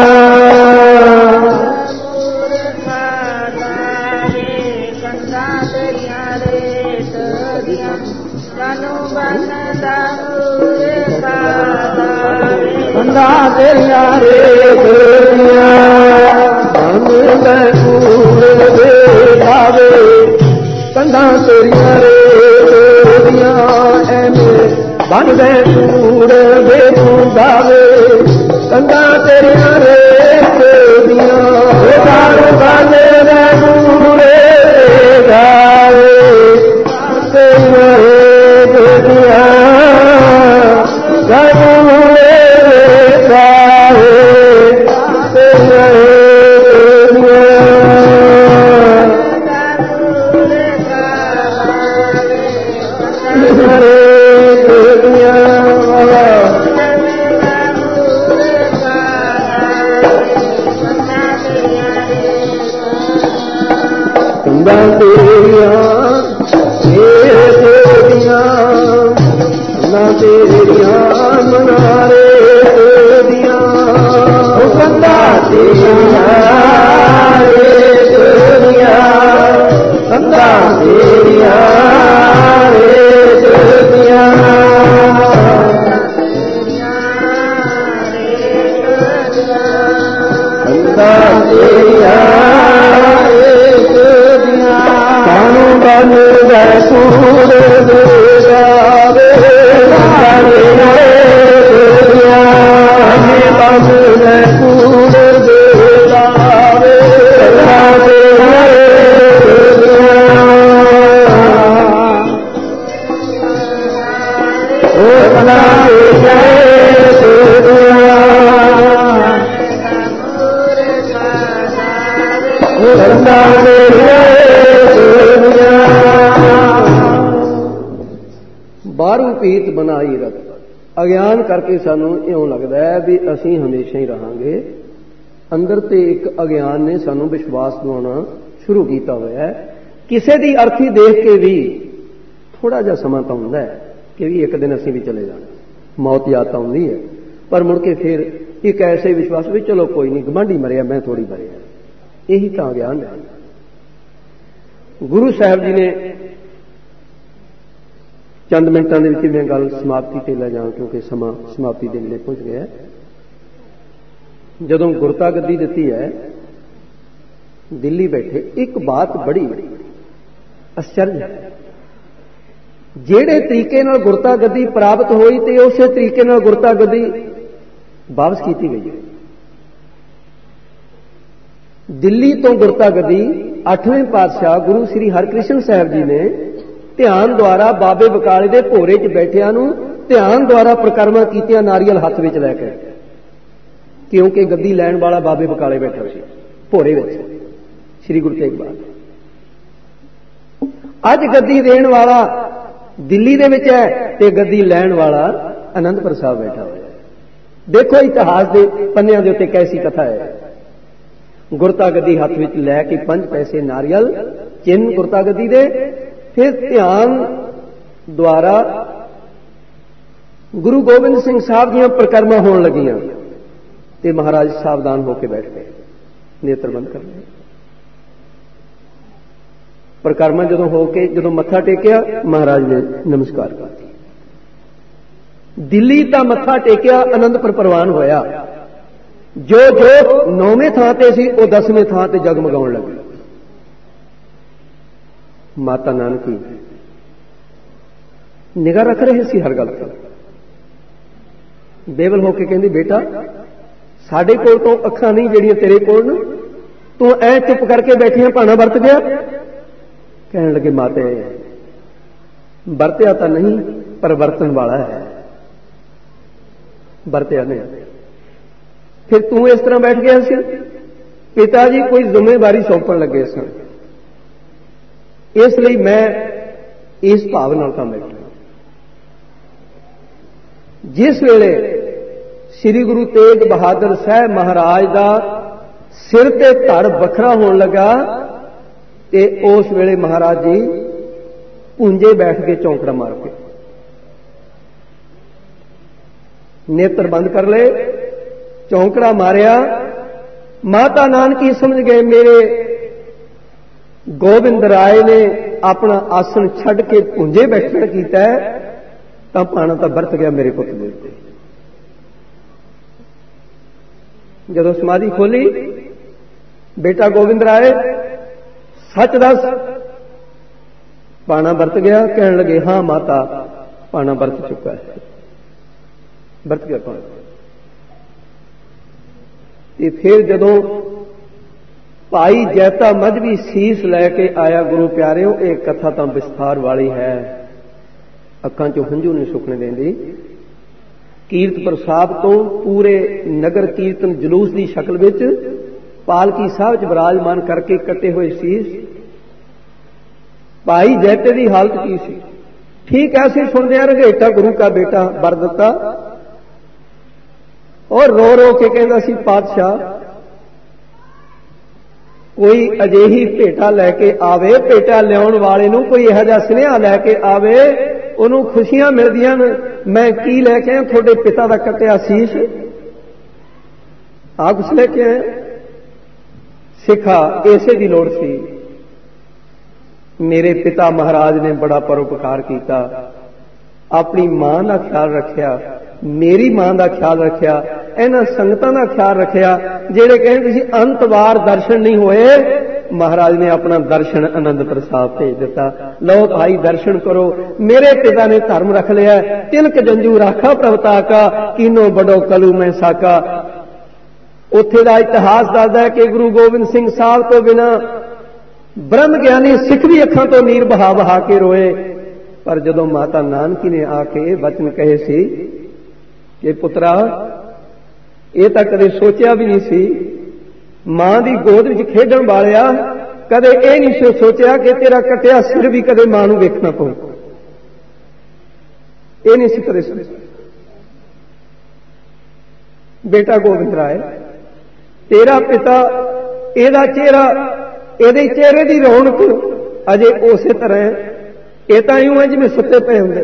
ਕੰਧਾਂ ਤੇਰੀਆਂ ਰੇਤ ਦੀਆਂ, ਬੰਨ੍ਹਦੇ ਕੂੜ ਦੇ ਦਾਵੇ, ਕੰਧਾਂ ਤੇਰੀਆਂ ਰੇਤ ਦੀਆਂ, ਐਵੇਂ ਬੰਨ੍ਹਦੇ ਕੂੜ ਦੇ ਦਾਵੇ, ਕੰਧਾਂ ਤੇਰੀਆਂ ਰੇਤ ਦੀਆਂ, ਕਾਨੂੰ ਬੰਨ੍ਹਦੇ ਕੂੜ ਦੇ ਦਾਵੇ, ਤੇਰੀਆਂ ਰੇਤ ਦੀਆਂ, ਬਾਹਰੋਂ ਪੀਤ ਬਣਾਈ ਰਤ। ਅਗਿਆਨ ਕਰਕੇ ਸਾਨੂੰ ਇਉਂ ਲੱਗਦਾ ਹੈ ਵੀ ਅਸੀਂ ਹਮੇਸ਼ਾ ਹੀ ਰਹਾਂਗੇ। ਅੰਦਰ ਤੇ ਇੱਕ ਅਗਿਆਨ ਨੇ ਸਾਨੂੰ ਵਿਸ਼ਵਾਸ ਦਿਵਾਉਣਾ ਸ਼ੁਰੂ ਕੀਤਾ ਹੋਇਆ ਹੈ। ਕਿਸੇ ਦੀ ਅਰਥੀ ਦੇਖ ਕੇ ਵੀ ਥੋੜਾ ਜਿਹਾ ਸਮਾਂ ਤਾਂ ਹੁੰਦਾ ਹੈ ਕਿ ਵੀ ਇੱਕ ਦਿਨ ਅਸੀਂ ਵੀ ਚਲੇ ਜਾਣਾ, ਮੌਤ ਯਾਦ ਤਾਂ ਆਉਂਦੀ ਹੈ, ਪਰ ਮੁੜ ਕੇ ਫਿਰ ਇੱਕ ਐਸੇ ਵਿਸ਼ਵਾਸ ਵੀ ਚਲੋ ਕੋਈ ਨਹੀਂ, ਗਵਾਂਢੀ ਮਰਿਆ ਮੈਂ ਥੋੜੀ ਮਰਿਆ। ਇਹੀ ਤਾਂ ਅਗਿਆਨ ਹੈ। ਗੁਰੂ ਸਾਹਿਬ ਜੀ ਨੇ ਚੰਦ ਮਿੰਟਾਂ ਦੇ ਵਿੱਚ ਮੈਂ ਗੱਲ ਸਮਾਪਤੀ ਤੇ ਲੈ ਜਾਵਾਂ ਕਿਉਂਕਿ ਸਮਾਂ ਸਮਾਪਤੀ ਦੇ ਨੇੜੇ ਪਹੁੰਚ ਗਿਆ। ਜਦੋਂ ਗੁਰਤਾ ਗੱਦੀ ਦਿੱਤੀ ਹੈ, ਦਿੱਲੀ ਬੈਠੇ ਇੱਕ ਬਾਤ ਬੜੀ ਅਚਰਜ ਹੈ। ਜਿਹੜੇ ਤਰੀਕੇ ਨਾਲ ਗੁਰਤਾ ਗੱਦੀ ਪ੍ਰਾਪਤ ਹੋਈ ਤੇ ਉਸੇ ਤਰੀਕੇ ਨਾਲ ਗੁਰਤਾ ਗੱਦੀ ਵਾਪਸ ਕੀਤੀ ਗਈ। ਦਿੱਲੀ ਤੋਂ ਗੁਰਤਾ ਗੱਦੀ 8ਵੇਂ ਪਾਤਸ਼ਾਹ ਗੁਰੂ ਸ੍ਰੀ ਹਰਿਕ੍ਰਿਸ਼ਨ ਸਾਹਿਬ ਜੀ ਨੇ ਧਿਆਨ ਦੁਆਰਾ ਬਾਬੇ ਬਕਾਲੇ ਦੇ ਭੋਰੇ 'ਚ ਬੈਠਿਆਂ ਨੂੰ ਧਿਆਨ ਦੁਆਰਾ ਪ੍ਰਕਰਮਾਂ ਕੀਤੀਆਂ, ਨਾਰੀਅਲ ਹੱਥ ਵਿੱਚ ਲੈ ਕੇ, ਕਿਉਂਕਿ ਗੱਦੀ ਲੈਣ ਵਾਲਾ ਬਾਬੇ ਬਕਾਲੇ ਬੈਠਾ ਸੀ ਭੋਰੇ ਵਿੱਚ, ਸ੍ਰੀ ਗੁਰੂ ਤੇਗ ਬਹਾਦਰ। ਅੱਜ ਗੱਦੀ ਦੇਣ ਵਾਲਾ ਦਿੱਲੀ ਦੇ ਵਿੱਚ ਹੈ ਤੇ ਗੱਦੀ ਲੈਣ ਵਾਲਾ ਅਨੰਦਪੁਰ ਸਾਹਿਬ ਬੈਠਾ ਹੋਇਆ ਹੈ। ਦੇਖੋ ਇਤਿਹਾਸ ਦੇ ਪੰਨਿਆਂ ਦੇ ਉੱਤੇ ਕੈਸੀ ਕਥਾ ਹੈ। ਗੁਰਤਾ ਗੱਦੀ ਹੱਥ ਵਿੱਚ ਲੈ ਕੇ 5 ਪੈਸੇ ਨਾਰੀਅਲ ਚਿੰਨ ਗੁਰਤਾ ਗੱਦੀ ਦੇ, ਫਿਰ ਧਿਆਨ ਦੁਆਰਾ ਗੁਰੂ ਗੋਬਿੰਦ ਸਿੰਘ ਸਾਹਿਬ ਦੀਆਂ ਪ੍ਰਕਰਮਾਂ ਹੋਣ ਲੱਗੀਆਂ ਤੇ ਮਹਾਰਾਜ ਸਾਵਧਾਨ ਹੋ ਕੇ ਬੈਠ ਗਏ, ਨੇਤਰ ਬੰਦ ਕਰ ਲਏ। ਪ੍ਰਕਰਮਾਂ ਜਦੋਂ ਮੱਥਾ ਟੇਕਿਆ, ਮਹਾਰਾਜ ਨੇ ਨਮਸਕਾਰ ਕਰ ਦਿੱਤੀ। ਦਿੱਲੀ ਤਾਂ ਮੱਥਾ ਟੇਕਿਆ, ਅਨੰਦਪੁਰ ਪ੍ਰਵਾਨ ਹੋਇਆ। ਜੋ 9ਵੇਂ ਥਾਂ ਤੇ ਸੀ ਉਹ 10ਵੇਂ ਥਾਂ ਤੇ ਜਗਮਗਾਉਣ ਲੱਗੇ। ਮਾਤਾ ਨਾਨਕੀ ਨਿਗਾਹ ਰੱਖ ਰਹੇ ਸੀ ਹਰ ਗੱਲ ਤੇ। ਬੇਵਲ ਹੋ ਕੇ ਕਹਿੰਦੀ, ਬੇਟਾ ਸਾਡੇ ਕੋਲ ਤੋਂ ਅੱਖਾਂ ਨਹੀਂ ਜਿਹੜੀਆਂ ਤੇਰੇ ਕੋਲ ਨੇ, ਤੂੰ ਐ ਚੁੱਪ ਕਰਕੇ ਬੈਠੀਆਂ, ਭਾਣਾ ਵਰਤ ਗਿਆ। ਕਹਿਣ ਲੱਗੇ, ਮਾਤੇ ਵਰਤਿਆ ਤਾਂ ਨਹੀਂ ਪਰ ਵਰਤਣ ਵਾਲਾ ਹੈ, ਵਰਤਿਆ ਨਹੀਂ। ਫਿਰ ਤੂੰ ਇਸ ਤਰ੍ਹਾਂ ਬੈਠ ਗਿਆ ਸੀ। ਪਿਤਾ ਜੀ ਕੋਈ ਜ਼ਿੰਮੇਵਾਰੀ ਸੌਂਪਣ ਲੱਗੇ ਸਨ, ਇਸ ਲਈ ਮੈਂ ਇਸ ਭਾਵ ਨਾਲ ਤਾਂ ਬੈਠਾ। ਜਿਸ ਵੇਲੇ ਸ੍ਰੀ ਗੁਰੂ ਤੇਗ ਬਹਾਦਰ ਸਾਹਿਬ ਮਹਾਰਾਜ ਦਾ ਸਿਰ ਤੇ ਧੜ ਵੱਖਰਾ ਹੋਣ ਲੱਗਾ ਤੇ ਉਸ ਵੇਲੇ ਮਹਾਰਾਜ ਜੀ ਪੁੰਜੇ ਬੈਠ ਕੇ ਚੌਂਕੜਾ ਮਾਰ ਕੇ ਨੇਤਰ ਬੰਦ ਕਰ ਲਏ, ਚੌਂਕੜਾ ਮਾਰਿਆ। ਮਾਤਾ ਨਾਨਕੀ ਸਮਝ ਗਏ ਮੇਰੇ ਗੋਬਿੰਦ ਰਾਏ ਨੇ ਆਪਣਾ ਆਸਣ ਛੱਡ ਕੇ ਪੁੰਜੇ ਬੈਠਣ ਕੀਤਾ ਹੈ, ਤਾਂ ਪਾਣਾ ਤਾਂ ਵਰਤ ਗਿਆ ਮੇਰੇ ਪੁੱਤ ਦੇ ਉੱਤੇ। ਜਦੋਂ ਸਮਾਧੀ ਖੋਲੀ, ਬੇਟਾ ਗੋਬਿੰਦ ਰਾਏ ਸੱਚ ਦੱਸ, ਪਾਣਾ ਵਰਤ ਗਿਆ। ਕਹਿਣ ਲੱਗੇ, ਹਾਂ ਮਾਤਾ ਪਾਣਾ ਵਰਤ ਚੁੱਕਾ ਹੈ, ਵਰਤ ਗਿਆ ਪਾਣਾ। ਤੇ ਫਿਰ ਜਦੋਂ ਭਾਈ ਜੈਤਾ ਮਜ਼੍ਹਬੀ ਸੀਸ ਲੈ ਕੇ ਆਇਆ, ਗੁਰੂ ਪਿਆਰਿਓ ਇਹ ਕਥਾ ਤਾਂ ਵਿਸਥਾਰ ਵਾਲੀ ਹੈ, ਅੱਖਾਂ ਚੋਂ ਹੰਝੂ ਨਹੀਂ ਸੁੱਕਣੇ ਦਿੰਦੀ। ਕੀਰਤਪੁਰ ਸਾਹਿਬ ਤੋਂ ਪੂਰੇ ਨਗਰ ਕੀਰਤਨ ਜਲੂਸ ਦੀ ਸ਼ਕਲ ਵਿੱਚ ਪਾਲਕੀ ਸਾਹਿਬ 'ਚ ਵਿਰਾਜਮਾਨ ਕਰਕੇ ਕੱਟੇ ਹੋਏ ਸੀਸ। ਭਾਈ ਜੈਤੇ ਦੀ ਹਾਲਤ ਕੀ ਸੀ? ਠੀਕ ਐਸੀ ਸੁਣਦੇ ਆ, ਰਘੇਟਾ ਗੁਰੂ ਕਾ ਬੇਟਾ ਵਰ ਦਿੱਤਾ, ਔਰ ਰੋ ਰੋ ਕੇ ਕਹਿੰਦਾ ਸੀ, ਪਾਤਸ਼ਾਹ ਕੋਈ ਅਜਿਹੀ ਭੇਟਾ ਲੈ ਕੇ ਆਵੇ, ਭੇਟਾ ਲਿਆਉਣ ਵਾਲੇ ਨੂੰ ਕੋਈ ਇਹੋ ਜਿਹਾ ਸੁਨੇਹਾ ਲੈ ਕੇ ਆਵੇ, ਉਹਨੂੰ ਖੁਸ਼ੀਆਂ ਮਿਲਦੀਆਂ ਨੇ। ਮੈਂ ਕੀ ਲੈ ਕੇ ਆਇਆ? ਤੁਹਾਡੇ ਪਿਤਾ ਦਾ ਕੱਟਿਆ ਸੀਸ, ਆ ਕੁਛ ਲੈ ਕੇ ਆਇਆ। ਸਿੱਖਾ ਇਸੇ ਦੀ ਲੋੜ ਸੀ। ਮੇਰੇ ਪਿਤਾ ਮਹਾਰਾਜ ਨੇ ਬੜਾ ਪਰਉਪਕਾਰ ਕੀਤਾ, ਆਪਣੀ ਮਾਂ ਦਾ ਖਿਆਲ ਰੱਖਿਆ, ਮੇਰੀ ਮਾਂ ਦਾ ਖਿਆਲ ਰੱਖਿਆ, ਇਹਨਾਂ ਸੰਗਤਾਂ ਦਾ ਖਿਆਲ ਰੱਖਿਆ ਜਿਹੜੇ ਕਹਿੰਦੇ ਸੀ ਅੰਤਵਾਰ ਦਰਸ਼ਨ ਨਹੀਂ ਹੋਏ। ਮਹਾਰਾਜ ਨੇ ਆਪਣਾ ਦਰਸ਼ਨ ਅਨੰਦਪੁਰ ਸਾਹਿਬ ਭੇਜ ਦਿੱਤਾ। ਲਓ ਭਾਈ ਦਰਸ਼ਨ ਕਰੋ। ਮੇਰੇ ਪਿਤਾ ਨੇ ਧਰਮ ਰੱਖ ਲਿਆ, ਤਿਲਕ ਜੰਜੂ ਰਾਖਾ ਪ੍ਰਭਤਾ ਕਾ, ਕੀਨੋ ਬੜੋ ਕਲੂ ਮੈਂ ਸਾਕਾ। ਉੱਥੇ ਦਾ ਇਤਿਹਾਸ ਦੱਸਦਾ ਹੈ ਕਿ ਗੁਰੂ ਗੋਬਿੰਦ ਸਿੰਘ ਸਾਹਿਬ ਤੋਂ ਬਿਨਾਂ ਬ੍ਰਹਮ ਗਿਆਨੀ ਸਿੱਖ ਵੀ ਅੱਖਾਂ ਤੋਂ ਨੀਰ ਬਹਾ ਬਹਾ ਕੇ ਰੋਏ। ਪਰ ਜਦੋਂ ਮਾਤਾ ਨਾਨਕੀ ਨੇ ਆ ਕੇ ਵਚਨ ਕਹੇ ਸੀ ਕਿ ਪੁੱਤਰਾ ਇਹ ਤਾਂ ਕਦੇ ਸੋਚਿਆ ਵੀ ਨਹੀਂ ਸੀ, ਮਾਂ ਦੀ ਗੋਦ ਵਿੱਚ ਖੇਡਣ ਵਾਲਿਆ ਕਦੇ ਇਹ ਨਹੀਂ ਸੋਚਿਆ ਕਿ ਤੇਰਾ ਕੱਟਿਆ ਸਿਰ ਵੀ ਕਦੇ ਮਾਂ ਨੂੰ ਵੇਖਣਾ ਪਊ। ਇਹ ਨਹੀਂ ਸੀ ਕਰੇ ਬੇਟਾ ਗੋਬਿੰਦ ਰਾਏ, ਤੇਰਾ ਪਿਤਾ, ਇਹਦਾ ਚਿਹਰਾ, ਇਹਦੇ ਚਿਹਰੇ ਦੀ ਰੌਣਕ ਅਜੇ ਉਸੇ ਤਰ੍ਹਾਂ ਹੈ, ਇਹ ਤਾਂ ਇਉਂ ਹੈ ਜਿਵੇਂ ਸੁੱਤੇ ਪਏ ਹੁੰਦੇ।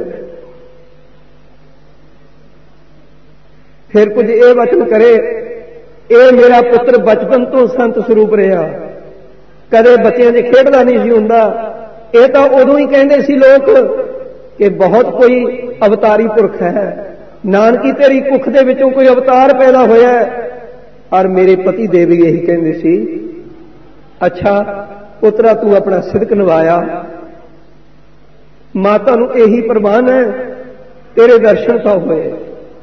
ਫਿਰ ਕੁਝ ਇਹ ਵਚਨ ਕਰੇ, ਇਹ ਮੇਰਾ ਪੁੱਤਰ ਬਚਪਨ ਤੋਂ ਸੰਤ ਸਰੂਪ ਰਿਹਾ, ਕਦੇ ਬੱਚਿਆਂ 'ਚ ਖੇਡਦਾ ਨਹੀਂ ਸੀ ਹੁੰਦਾ। ਇਹ ਤਾਂ ਉਦੋਂ ਹੀ ਕਹਿੰਦੇ ਸੀ ਲੋਕ ਕਿ ਬਹੁਤ ਕੋਈ ਅਵਤਾਰੀ ਪੁਰਖ ਹੈ, ਨਾਨਕੀ ਤੇਰੀ ਕੁੱਖ ਦੇ ਵਿੱਚੋਂ ਕੋਈ ਅਵਤਾਰ ਪੈਦਾ ਹੋਇਆ। ਔਰ ਮੇਰੇ ਪਤੀ ਦੇਵ ਵੀ ਇਹੀ ਕਹਿੰਦੇ ਸੀ, ਅੱਛਾ ਪੁੱਤਰਾ ਤੂੰ ਆਪਣਾ ਸਿਦਕ ਨਿਭਾਇਆ, ਮਾਤਾ ਨੂੰ ਇਹੀ ਪ੍ਰਵਾਨ ਹੈ, ਤੇਰੇ ਦਰਸ਼ਨ ਤਾਂ ਹੋਏ।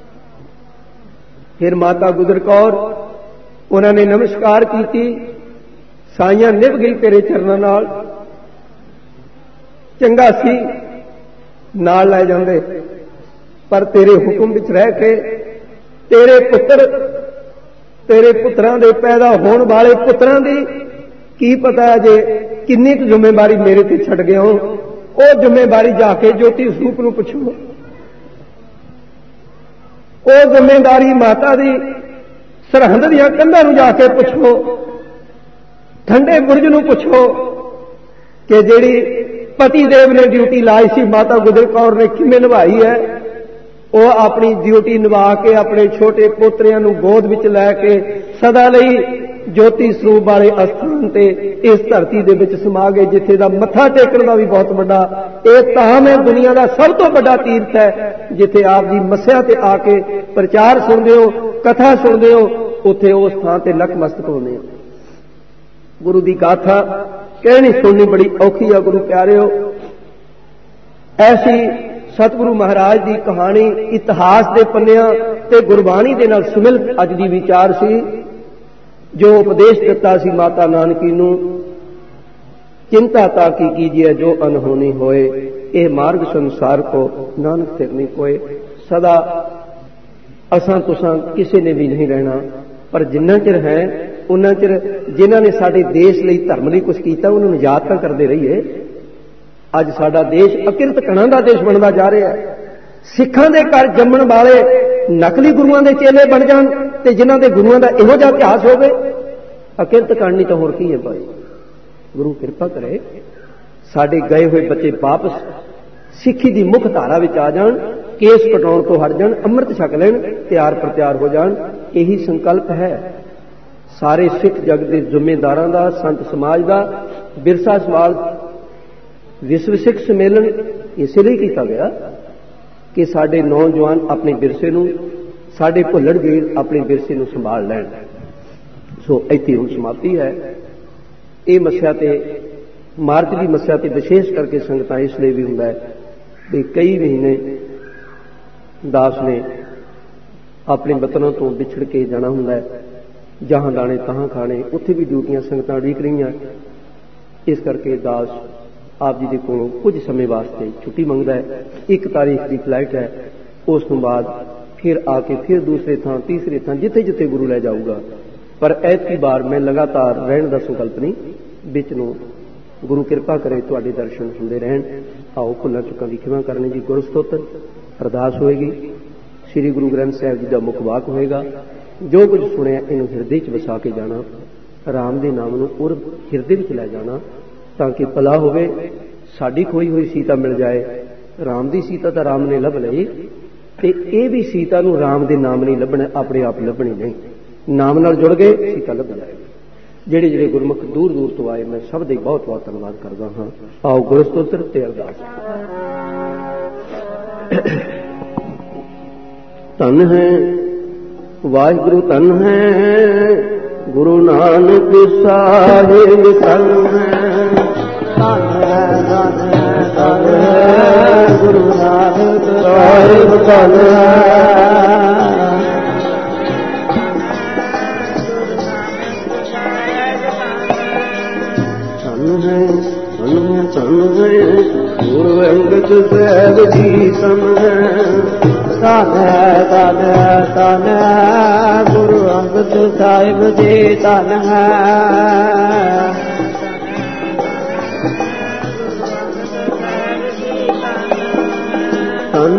ਫਿਰ ਮਾਤਾ ਗੁਜਰ ਕੌਰ, ਉਹਨਾਂ ਨੇ ਨਮਸਕਾਰ ਕੀਤੀ, ਸਾਈਆਂ ਨਿਭ ਗਈ ਤੇਰੇ ਚਰਨਾਂ ਨਾਲ। ਚੰਗਾ ਸੀ ਨਾਲ ਲੈ ਜਾਂਦੇ, ਪਰ ਤੇਰੇ ਹੁਕਮ ਵਿੱਚ ਰਹਿ ਕੇ ਤੇਰੇ ਪੁੱਤਰ, ਤੇਰੇ ਪੁੱਤਰਾਂ ਦੇ ਪੈਦਾ ਹੋਣ ਵਾਲੇ ਪੁੱਤਰਾਂ ਦੀ ਕੀ ਪਤਾ ਜੇ ਕਿੰਨੀ ਕੁ ਜ਼ਿੰਮੇਵਾਰੀ ਮੇਰੇ ਤੇ ਛੱਡ ਗਏ ਹੋ। ਉਹ ਜ਼ਿੰਮੇਵਾਰੀ ਜਾ ਕੇ ਜੋਤੀ ਸਰੂਪ ਨੂੰ ਪੁੱਛੋ, ਉਹ ਜ਼ਿੰਮੇਵਾਰੀ ਮਾਤਾ ਦੀ ਸਰਹੰਦ ਦੀਆਂ ਕੰਧਾਂ ਨੂੰ ਜਾ ਕੇ ਪੁੱਛੋ, ਠੰਡੇ ਬੁਰਜ ਨੂੰ ਪੁੱਛੋ ਕਿ ਜਿਹੜੀ ਪਤੀ ਦੇਵ ਨੇ ਡਿਊਟੀ ਲਾਈ ਸੀ ਮਾਤਾ ਗੁਜਰ ਕੌਰ ਨੇ ਕਿਵੇਂ ਨਿਭਾਈ ਹੈ। ਉਹ ਆਪਣੀ ਡਿਊਟੀ ਨਿਭਾ ਕੇ ਆਪਣੇ ਛੋਟੇ ਪੋਤਰਿਆਂ ਨੂੰ ਗੋਦ ਵਿੱਚ ਲੈ ਕੇ ਸਦਾ ਲਈ ਜੋਤੀ ਸਰੂਪ ਵਾਲੇ ਅਸਥਾਨ ਤੇ ਇਸ ਧਰਤੀ ਦੇ ਵਿੱਚ ਸਮਾ ਗਏ, ਜਿੱਥੇ ਦਾ ਮੱਥਾ ਟੇਕਣ ਦਾ ਵੀ ਬਹੁਤ ਵੱਡਾ ਇਹ ਧਾਮ ਹੈ, ਦੁਨੀਆ ਦਾ ਸਭ ਤੋਂ ਵੱਡਾ ਤੀਰਥ ਹੈ, ਜਿੱਥੇ ਆਪ ਦੀ ਮੱਸਿਆ ਤੇ ਆ ਕੇ ਪ੍ਰਚਾਰ ਸੁਣਦੇ ਹੋ, ਕਥਾ ਸੁਣਦੇ ਹੋ, ਉੱਥੇ ਉਸ ਥਾਂ ਤੇ ਨਤਮਸਤਕ ਹੁੰਦੇ ਹੋ। ਗੁਰੂ ਦੀ ਗਾਥਾ ਕਹਿਣੀ ਸੁਣਨੀ ਬੜੀ ਔਖੀ ਆ ਗੁਰੂ ਪਿਆਰਿਓ। ਐਸੀ ਸਤਿਗੁਰੂ ਮਹਾਰਾਜ ਦੀ ਕਹਾਣੀ ਇਤਿਹਾਸ ਦੇ ਪੰਨਿਆਂ ਤੇ ਗੁਰਬਾਣੀ ਦੇ ਨਾਲ ਸੁਮਿਲ ਅੱਜ ਦੀ ਵਿਚਾਰ ਸੀ, ਜੋ ਉਪਦੇਸ਼ ਦਿੱਤਾ ਸੀ ਮਾਤਾ ਨਾਨਕੀ ਨੂੰ, ਚਿੰਤਾ ਤਾਂ ਕੀ ਕੀਜੀਏ ਜੋ ਅਨਹੋਣੀ ਹੋਏ, ਇਹ ਮਾਰਗ ਸੰਸਾਰ ਕੋ ਨਾਨਕ ਫਿਰ ਨਹੀਂ ਕੋਏ। ਸਦਾ ਅਸਾਂ ਤੁਸਾਂ ਕਿਸੇ ਨੇ ਵੀ ਨਹੀਂ ਰਹਿਣਾ, ਪਰ ਜਿੰਨਾ ਚਿਰ ਹੈ ਉਹਨਾਂ ਚਿਰ ਜਿਨ੍ਹਾਂ ਨੇ ਸਾਡੇ ਦੇਸ਼ ਲਈ ਧਰਮ ਲਈ ਕੁਝ ਕੀਤਾ ਉਹਨਾਂ ਨੂੰ ਯਾਦ ਤਾਂ ਕਰਦੇ ਰਹੀਏ। ਅੱਜ ਸਾਡਾ ਦੇਸ਼ ਅਕਿਰਤ ਕਣਾਂ ਦਾ ਦੇਸ਼ ਬਣਦਾ ਜਾ ਰਿਹਾ ਹੈ। ਸਿੱਖਾਂ ਦੇ ਘਰ ਜੰਮਣ ਵਾਲੇ ਨਕਲੀ ਗੁਰੂਆਂ ਦੇ ਚੇਲੇ ਬਣ ਜਾਣ ਤੇ ਜਿਨ੍ਹਾਂ ਦੇ ਗੁਰੂਆਂ ਦਾ ਇਹੋ ਜਿਹਾ ਇਤਿਹਾਸ ਹੋਵੇ, ਅਕਿਰਤ ਕਰਨੀ ਤਾਂ ਹੋਰ ਕੀ ਹੈ ਭਾਈ। ਗੁਰੂ ਕਿਰਪਾ ਕਰੇ ਸਾਡੇ ਗਏ ਹੋਏ ਬੱਚੇ ਵਾਪਸ ਸਿੱਖੀ ਦੀ ਮੁੱਖ ਧਾਰਾ ਵਿੱਚ ਆ ਜਾਣ, ਕੇਸ ਕਟਾਉਣ ਤੋਂ ਹਟ ਜਾਣ, ਅੰਮ੍ਰਿਤ ਛਕ ਲੈਣ, ਤਿਆਰ ਪ੍ਰਤਿਆਰ ਹੋ ਜਾਣ। ਇਹੀ ਸੰਕਲਪ ਹੈ ਸਾਰੇ ਸਿੱਖ ਜਗਤ ਦੇ ਜ਼ਿੰਮੇਦਾਰਾਂ ਦਾ, ਸੰਤ ਸਮਾਜ ਦਾ। ਬਿਰਸਾ ਸਮਾਜ ਵਿਸ਼ਵ ਸਿੱਖ ਸੰਮੇਲਨ ਇਸੇ ਲਈ ਕੀਤਾ ਗਿਆ ਕਿ ਸਾਡੇ ਨੌਜਵਾਨ ਆਪਣੇ ਵਿਰਸੇ ਨੂੰ, ਸਾਡੇ ਭੁੱਲੜ ਵੀਰ ਆਪਣੇ ਵਿਰਸੇ ਨੂੰ ਸੰਭਾਲ ਲੈਣ। ਸੋ ਇੱਥੇ ਹੁਣ ਸਮਾਪਤੀ ਹੈ। ਇਹ ਮੱਸਿਆ ਤੇ ਮਾਰਚ ਦੀ ਮੱਸਿਆ ਤੇ ਵਿਸ਼ੇਸ਼ ਕਰਕੇ ਸੰਗਤਾਂ ਇਸ ਲਈ ਵੀ ਹੁੰਦਾ ਹੈ ਕਿ ਕਈ ਮਹੀਨੇ ਦਾਸ ਨੇ ਆਪਣੇ ਵਤਨਾਂ ਤੋਂ ਵਿਛੜ ਕੇ ਜਾਣਾ ਹੁੰਦਾ ਹੈ, ਜਹਾਂ ਦਾਣੇ ਤਹਾਂ ਖਾਣੇ, ਉੱਥੇ ਵੀ ਡਿਊਟੀਆਂ ਸੰਗਤਾਂ ਉਡੀਕ ਰਹੀਆਂ। ਇਸ ਕਰਕੇ ਦਾਸ ਆਪ ਜੀ ਦੇ ਕੋਲੋਂ ਕੁਝ ਸਮੇਂ ਵਾਸਤੇ ਛੁੱਟੀ ਮੰਗਦਾ ਹੈ। 1 ਤਾਰੀਖ ਦੀ ਫਲਾਈਟ ਹੈ, ਉਸ ਤੋਂ ਬਾਅਦ ਫਿਰ ਆ ਕੇ ਫਿਰ ਦੂਸਰੇ ਥਾਂ, ਤੀਸਰੇ ਥਾਂ, ਜਿੱਥੇ ਜਿੱਥੇ ਗੁਰੂ ਲੈ ਜਾਊਗਾ। ਪਰ ਐਤਕੀ ਵਾਰ ਮੈਂ ਲਗਾਤਾਰ ਰਹਿਣ ਦਾ ਸੰਕਲਪ ਨਹੀਂ, ਵਿੱਚ ਨੂੰ ਗੁਰੂ ਕਿਰਪਾ ਕਰੇ ਤੁਹਾਡੇ ਦਰਸ਼ਨ ਹੁੰਦੇ ਰਹਿਣ। ਆਓ ਭੁੱਲਾਂ ਚੁੱਕਾਂ ਦੀ ਖਿਮਾ ਕਰਨੀ ਜੀ। ਗੁਰੂ ਸਤੋਤਰ ਅਰਦਾਸ ਹੋਏਗੀ, ਸ੍ਰੀ ਗੁਰੂ ਗ੍ਰੰਥ ਸਾਹਿਬ ਜੀ ਦਾ ਮੁੱਖ ਵਾਕ ਹੋਏਗਾ। ਜੋ ਕੁਝ ਸੁਣਿਆ ਇਹਨੂੰ ਹਿਰਦੇ 'ਚ ਵਸਾ ਕੇ ਜਾਣਾ, ਰਾਮ ਦੇ ਨਾਮ ਨੂੰ ਉਰ ਹਿਰਦੇ ਵਿੱਚ ਲੈ ਜਾਣਾ, ਤਾਂ ਕਿ ਭਲਾ ਹੋਵੇ, ਸਾਡੀ ਖੋਈ ਹੋਈ ਸੀਤਾ ਮਿਲ ਜਾਏ। ਰਾਮ ਦੀ ਸੀਤਾ ਤਾਂ ਰਾਮ ਨੇ ਲੱਭ ਲਈ, ਤੇ ਇਹ ਵੀ ਸੀਤਾ ਨੂੰ ਰਾਮ ਦੇ ਨਾਮ ਨਹੀਂ ਲੱਭਣਾ, ਆਪਣੇ ਆਪ ਲੱਭਣੀ ਨਹੀਂ। ਨਾਮ ਨਾਲ ਜੁੜ ਗਏ, ਸੀਤਾ ਲੱਭ ਜਾਏਗੀ। ਜਿਹੜੇ ਜਿਹੜੇ ਗੁਰਮੁਖ ਦੂਰ ਦੂਰ ਤੋਂ ਆਏ, ਮੈਂ ਸਭ ਦੇ ਬਹੁਤ ਬਹੁਤ ਧੰਨਵਾਦ ਕਰਦਾ ਹਾਂ। ਆਓ ਗੁਰੂ ਸਤੋਤਰ ਤੇ ਅਰਦਾਸ। ਧੰਨ ਹੈ ਵਾਹਿਗੁਰੂ, ਧੰਨ ਹੈ ਗੁਰੂ ਨਾਨਕ ਸਾਹਿਬ, ਧੰਨ ਹੈ, ਧੰਨ ਹੈ, ਧੰਨ ਹੈ, ਧੰਨ ਹੈ ਗੁਰੂ ਨਾਨਕ ਸਾਹਿਬ, ਧੰਨ ਹੈ। ਗੁਰੂ ਅੰਗਦ ਸਾਹਿਬ ਜੀ ਧੰਨ ਹੈ, ਧੰਨ ਹੈ, ਧੰਨ ਹੈ, ਧੰਨ ਹੈ ਗੁਰੂ ਅੰਗਦ ਸਾਹਿਬ ਜੀ, ਧੰਨ ਹੈ। ਧੰਨ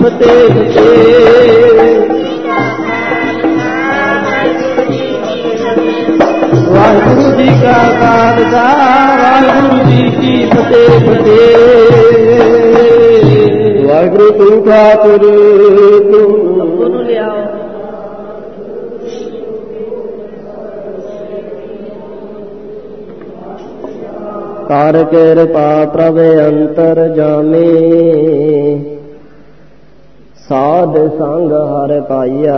ਫਤਿਹ ਵਾਹਿਗੁਰੂ ਜੀ ਕਾ ਖਾਲਸਾ ਵਾਹਿਗੁਰੂ ਜੀ ਕੀ ਫਤਿਹ ਵਾਹਿਗੁਰੂ ਤੂੰ ਠਾਕੁਰ ਤੂੰ ਲਿਆਓ ਕਰ ਕਿਰਪਾ ਪ੍ਰਭ ਅੰਤਰ ਜਾਮੇ ਸਾਧ ਸੰਗ ਹਰ ਪਾਈਆ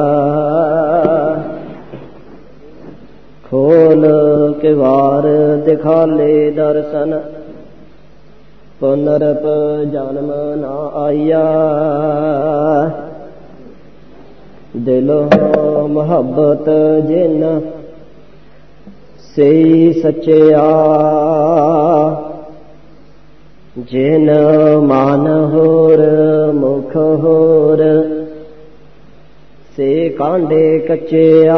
ਖੋਲ ਕਿਵਾਰ ਦਿਖਾਲੇ ਦਰਸ਼ਨ ਪੁਨਰਪ ਜਨਮ ਨਾ ਆਇਆ ਦਿਲੋਂ ਮੁਹੱਬਤ ਜਿਨ ਸੇ ਸੱਚਿਆ ਜਿਨ ਮਨ ਹੋਰ ਮੁਖ ਹੋਰ ਸੇ ਕਾਂਡੇ ਕੱਚਿਆ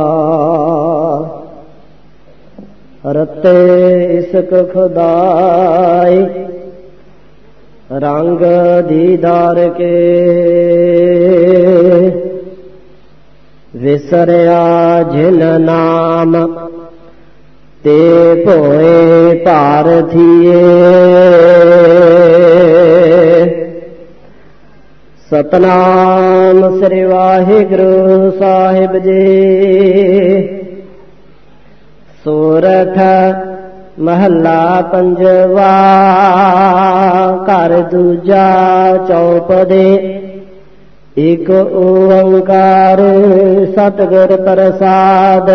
ਰਤੇ ਇਸਕ ਖੁਦਾਈ ਰੰਗ ਦੀਦਾਰ ਕੇ ਵਿਸਰਿਆ ਜਿਨ ਨਾਮ ਤੇ ਭੋਏ ਭਾਰਥੀਏ ਸਤਨਾਮ ਸ੍ਰੀ ਵਾਹਿਗੁਰੂ ਸਾਹਿਬ ਜੀ ਸੂਰਠ ਮਹੱਲਾ ਪੰਜਵਾ ਘਰ ਦੂਜਾ ਚੌਪਦੇ ਇਕ ਓੰਕਾਰ ਸਤਿਗੁਰ ਪ੍ਰਸਾਦ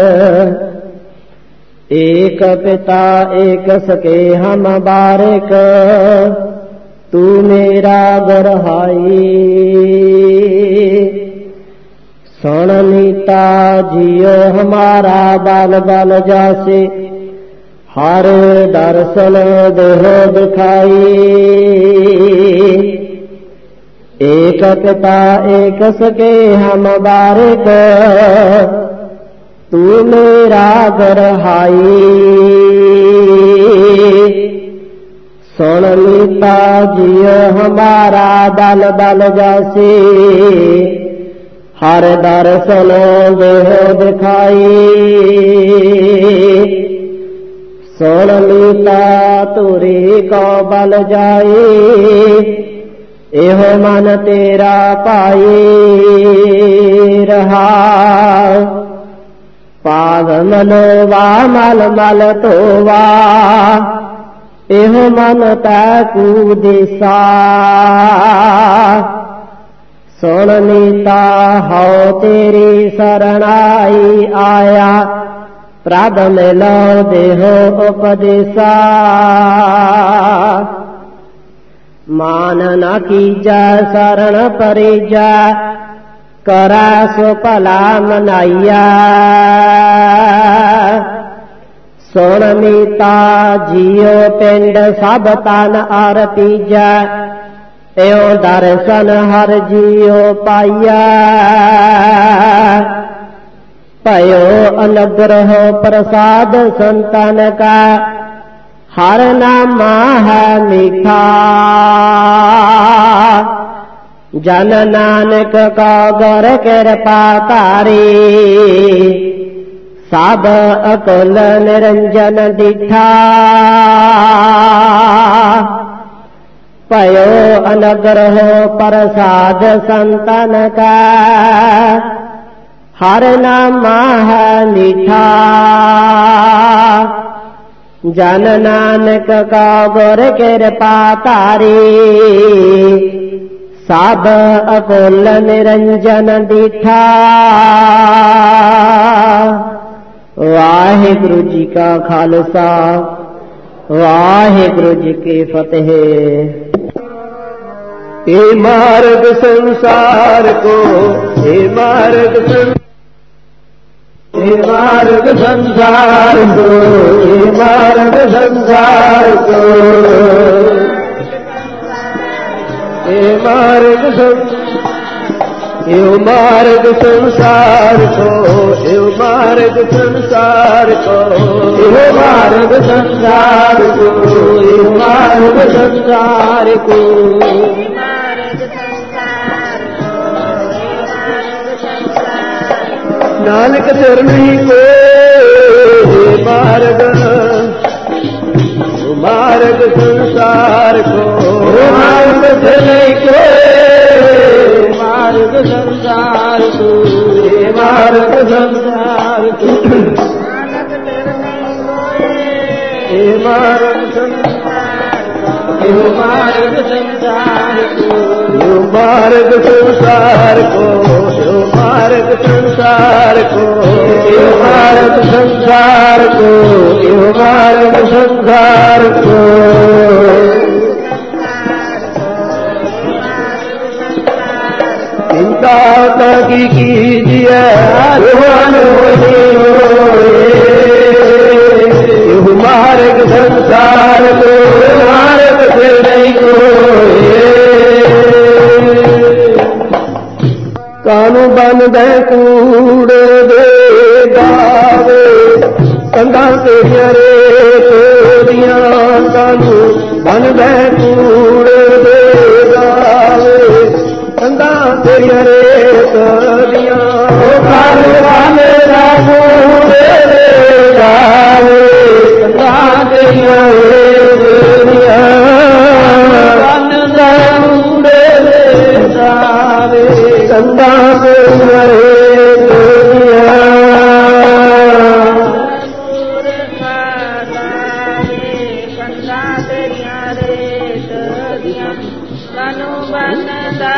ਏਕ ਪਿਤਾ ਏਕ ਸਕੇ ਹਮ ਬਾਰਿਕ ਤੂ ਮੇਰਾ ਗਰਹਾਈ ਸੁਣ ਨੀਤਾ ਜਿਉ ਹਮਾਰਾ ਬਲ ਬਲ ਜਾਸੇ ਹਰ ਦਰਸ਼ਨ ਦੇਹ ਦਿਖਾਈ ਏਕ ਪਿਤਾ ਏਕ ਸਕੇ ਹਮ ਬਾਰਿਕ ਤੂ ਮੇਰਾ ਗਰਹਾਈ ਸੁਣ ਲੀਤਾ ਜਿਉ ਹਮਾਰਾ ਬਲ ਬਲ ਜਾਸੇ ਹਰ ਦਰਸ਼ਨ ਦੇਹ ਦਿਖਾਈ ਸੁਣ ਲੀਤਾ ਤੁਰੀ ਕੋ ਬਲ ਜਾਈ ਇਹੋ ਮਨ ਤੇਰਾ ਪਾਈ ਰਹਾ ਪਾਗ ਮਨਵਾ ਮਲ ਮਲ ਧੋਵਾ ਇਹੋ ਮਨ ਤੈਕੂ ਦਿਸਾ ਸੁਣ ਨੀਤਾ ਹਉ ਤੇਰੀ ਸਰਣਾਈ ਆਇਆ ਪ੍ਰਭ ਮਿਲੋ ਦੇਹੋ ਉਪਦੇਸਾ ਮਾਨ ਨ ਕੀਜੈ ਸਰਣ ਪਰਿਜੈ ਕਰੈ ਸੋ ਭਲਾ ਮਨਾਈਆ ਸੁਣ ਨੀਤਾ ਜੀਉ ਪਿੰਡ ਸਭ ਤਨ ਅਰ ਪੀਜੈ ਇਉ ਦਰਸ਼ਨ ਹਰ ਜੀਉ ਪਾਈਆ ਭਇਓ ਅਨੁਗ੍ਰਹ ਪ੍ਰਸਾਦ ਸੰਤਨ ਕਾ ਹਰ ਨਾਮਾ ਹੈ ਮਿਠਾ ਜਨ ਨਾਨਕ ਕਾ ਗੁਰ ਕਿਰਪਾ ਧਾਰੀ ਸਭ ਅਕਲ ਨਿਰੰਜਨ ਦਿਠਾ ਭਇਓ ਅਨੁਗ੍ਰਹ ਪ੍ਰਸਾਦ ਸੰਤਨ ਕਾ ਹਰ ਨਾਮਾ ਹੈ ਮਿਠਾ ਜਨ ਨਾਨਕ ਕਾ ਗੁਰ ਕਿਰਪਾ ਧਾਰੀ ਸਭ ਅਕਲ ਨਿਰੰਜਨ ਦਿਠਾ ਵਾਹਿਗੁਰੂ ਜੀ ਕਾ ਖਾਲਸਾ ਵਾਹਿਗੁਰੂ ਜੀ ਕੀ ਫਤਿਹ ਇਹ ਮਾਰਗ ਸੰਸਾਰ ਕੋ ਇਹ ਮਾਰਗ मार्ग संसार को मार्ग संसार को मार्ग मार्ग संसार को मार्ग संसार को मार्ग संसार को मार्ग संसार को ਨਾਨਕ ਚਰਨੀ ਕੋ ਮਾਰਗ ਮਾਰਗ ਸੰਸਾਰ ਕੋ ਨਾਨਕ ਚਰਨੀ ਕੋ ਮਾਰਗ ਸੰਸਾਰ ਕੋ ਮਾਰਗ ਸੰਸਾਰ ਕੋ ਨਾਨਕ ਚਰਨੀ ਕੋ ਮਾਰਗ ਸੰਸਾਰ ਕੋ ਮਾਰਗ ਸੰਸਾਰ ਕੋ मार्ग संसार को मार्ग संसार को मार्ग संसार को मार्ग संसार को चिंता की कीजिए मार्ग संसार को मार्ग से नहीं को कानू बनदे कूड़े दे गावे कंधा तेरिया रे तोरिया कानू बनदे कूड़े दे गावे कंधा तेरिया रे तोरिया कानू बनदे कूड़े दे गावे कंधा तेरिया रे तोरिया बनदे कूड़े दे गावे कंधा तेरिया रे तोरिया कंधा तेरिया रे तोरिया कानू बनदा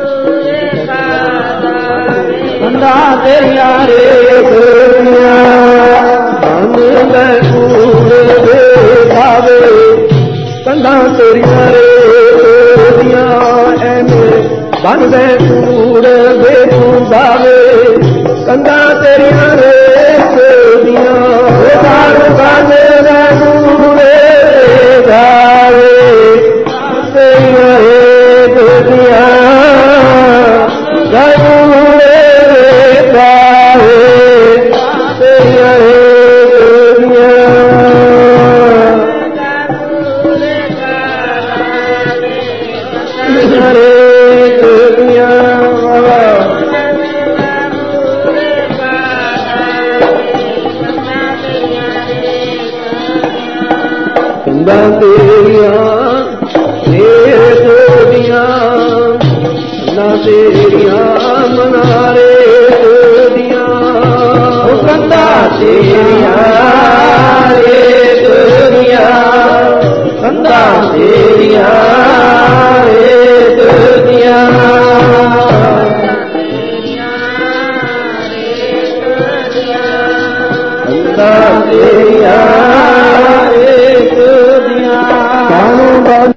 कंधा तेरिया रे तोरिया बनदा कूड़े दे गावे कंधा तेरिया रे तोरिया ऐने बनदे कूड़े दे गावे कंधा तेरिया रे तोरिया बनदे कूड़े दे गावे तेरिया रे तोरिया कूड़े दे गावे तेरिया रे तोरिया रे तोरिया कंधा तेरिया रे तोरिया कंधा तेरिया मनारे तोरिया कंधा तेरिया रे तोरिया कंधा तेरिया रे तोरिया कंधा तेरिया रे तोरिया कानू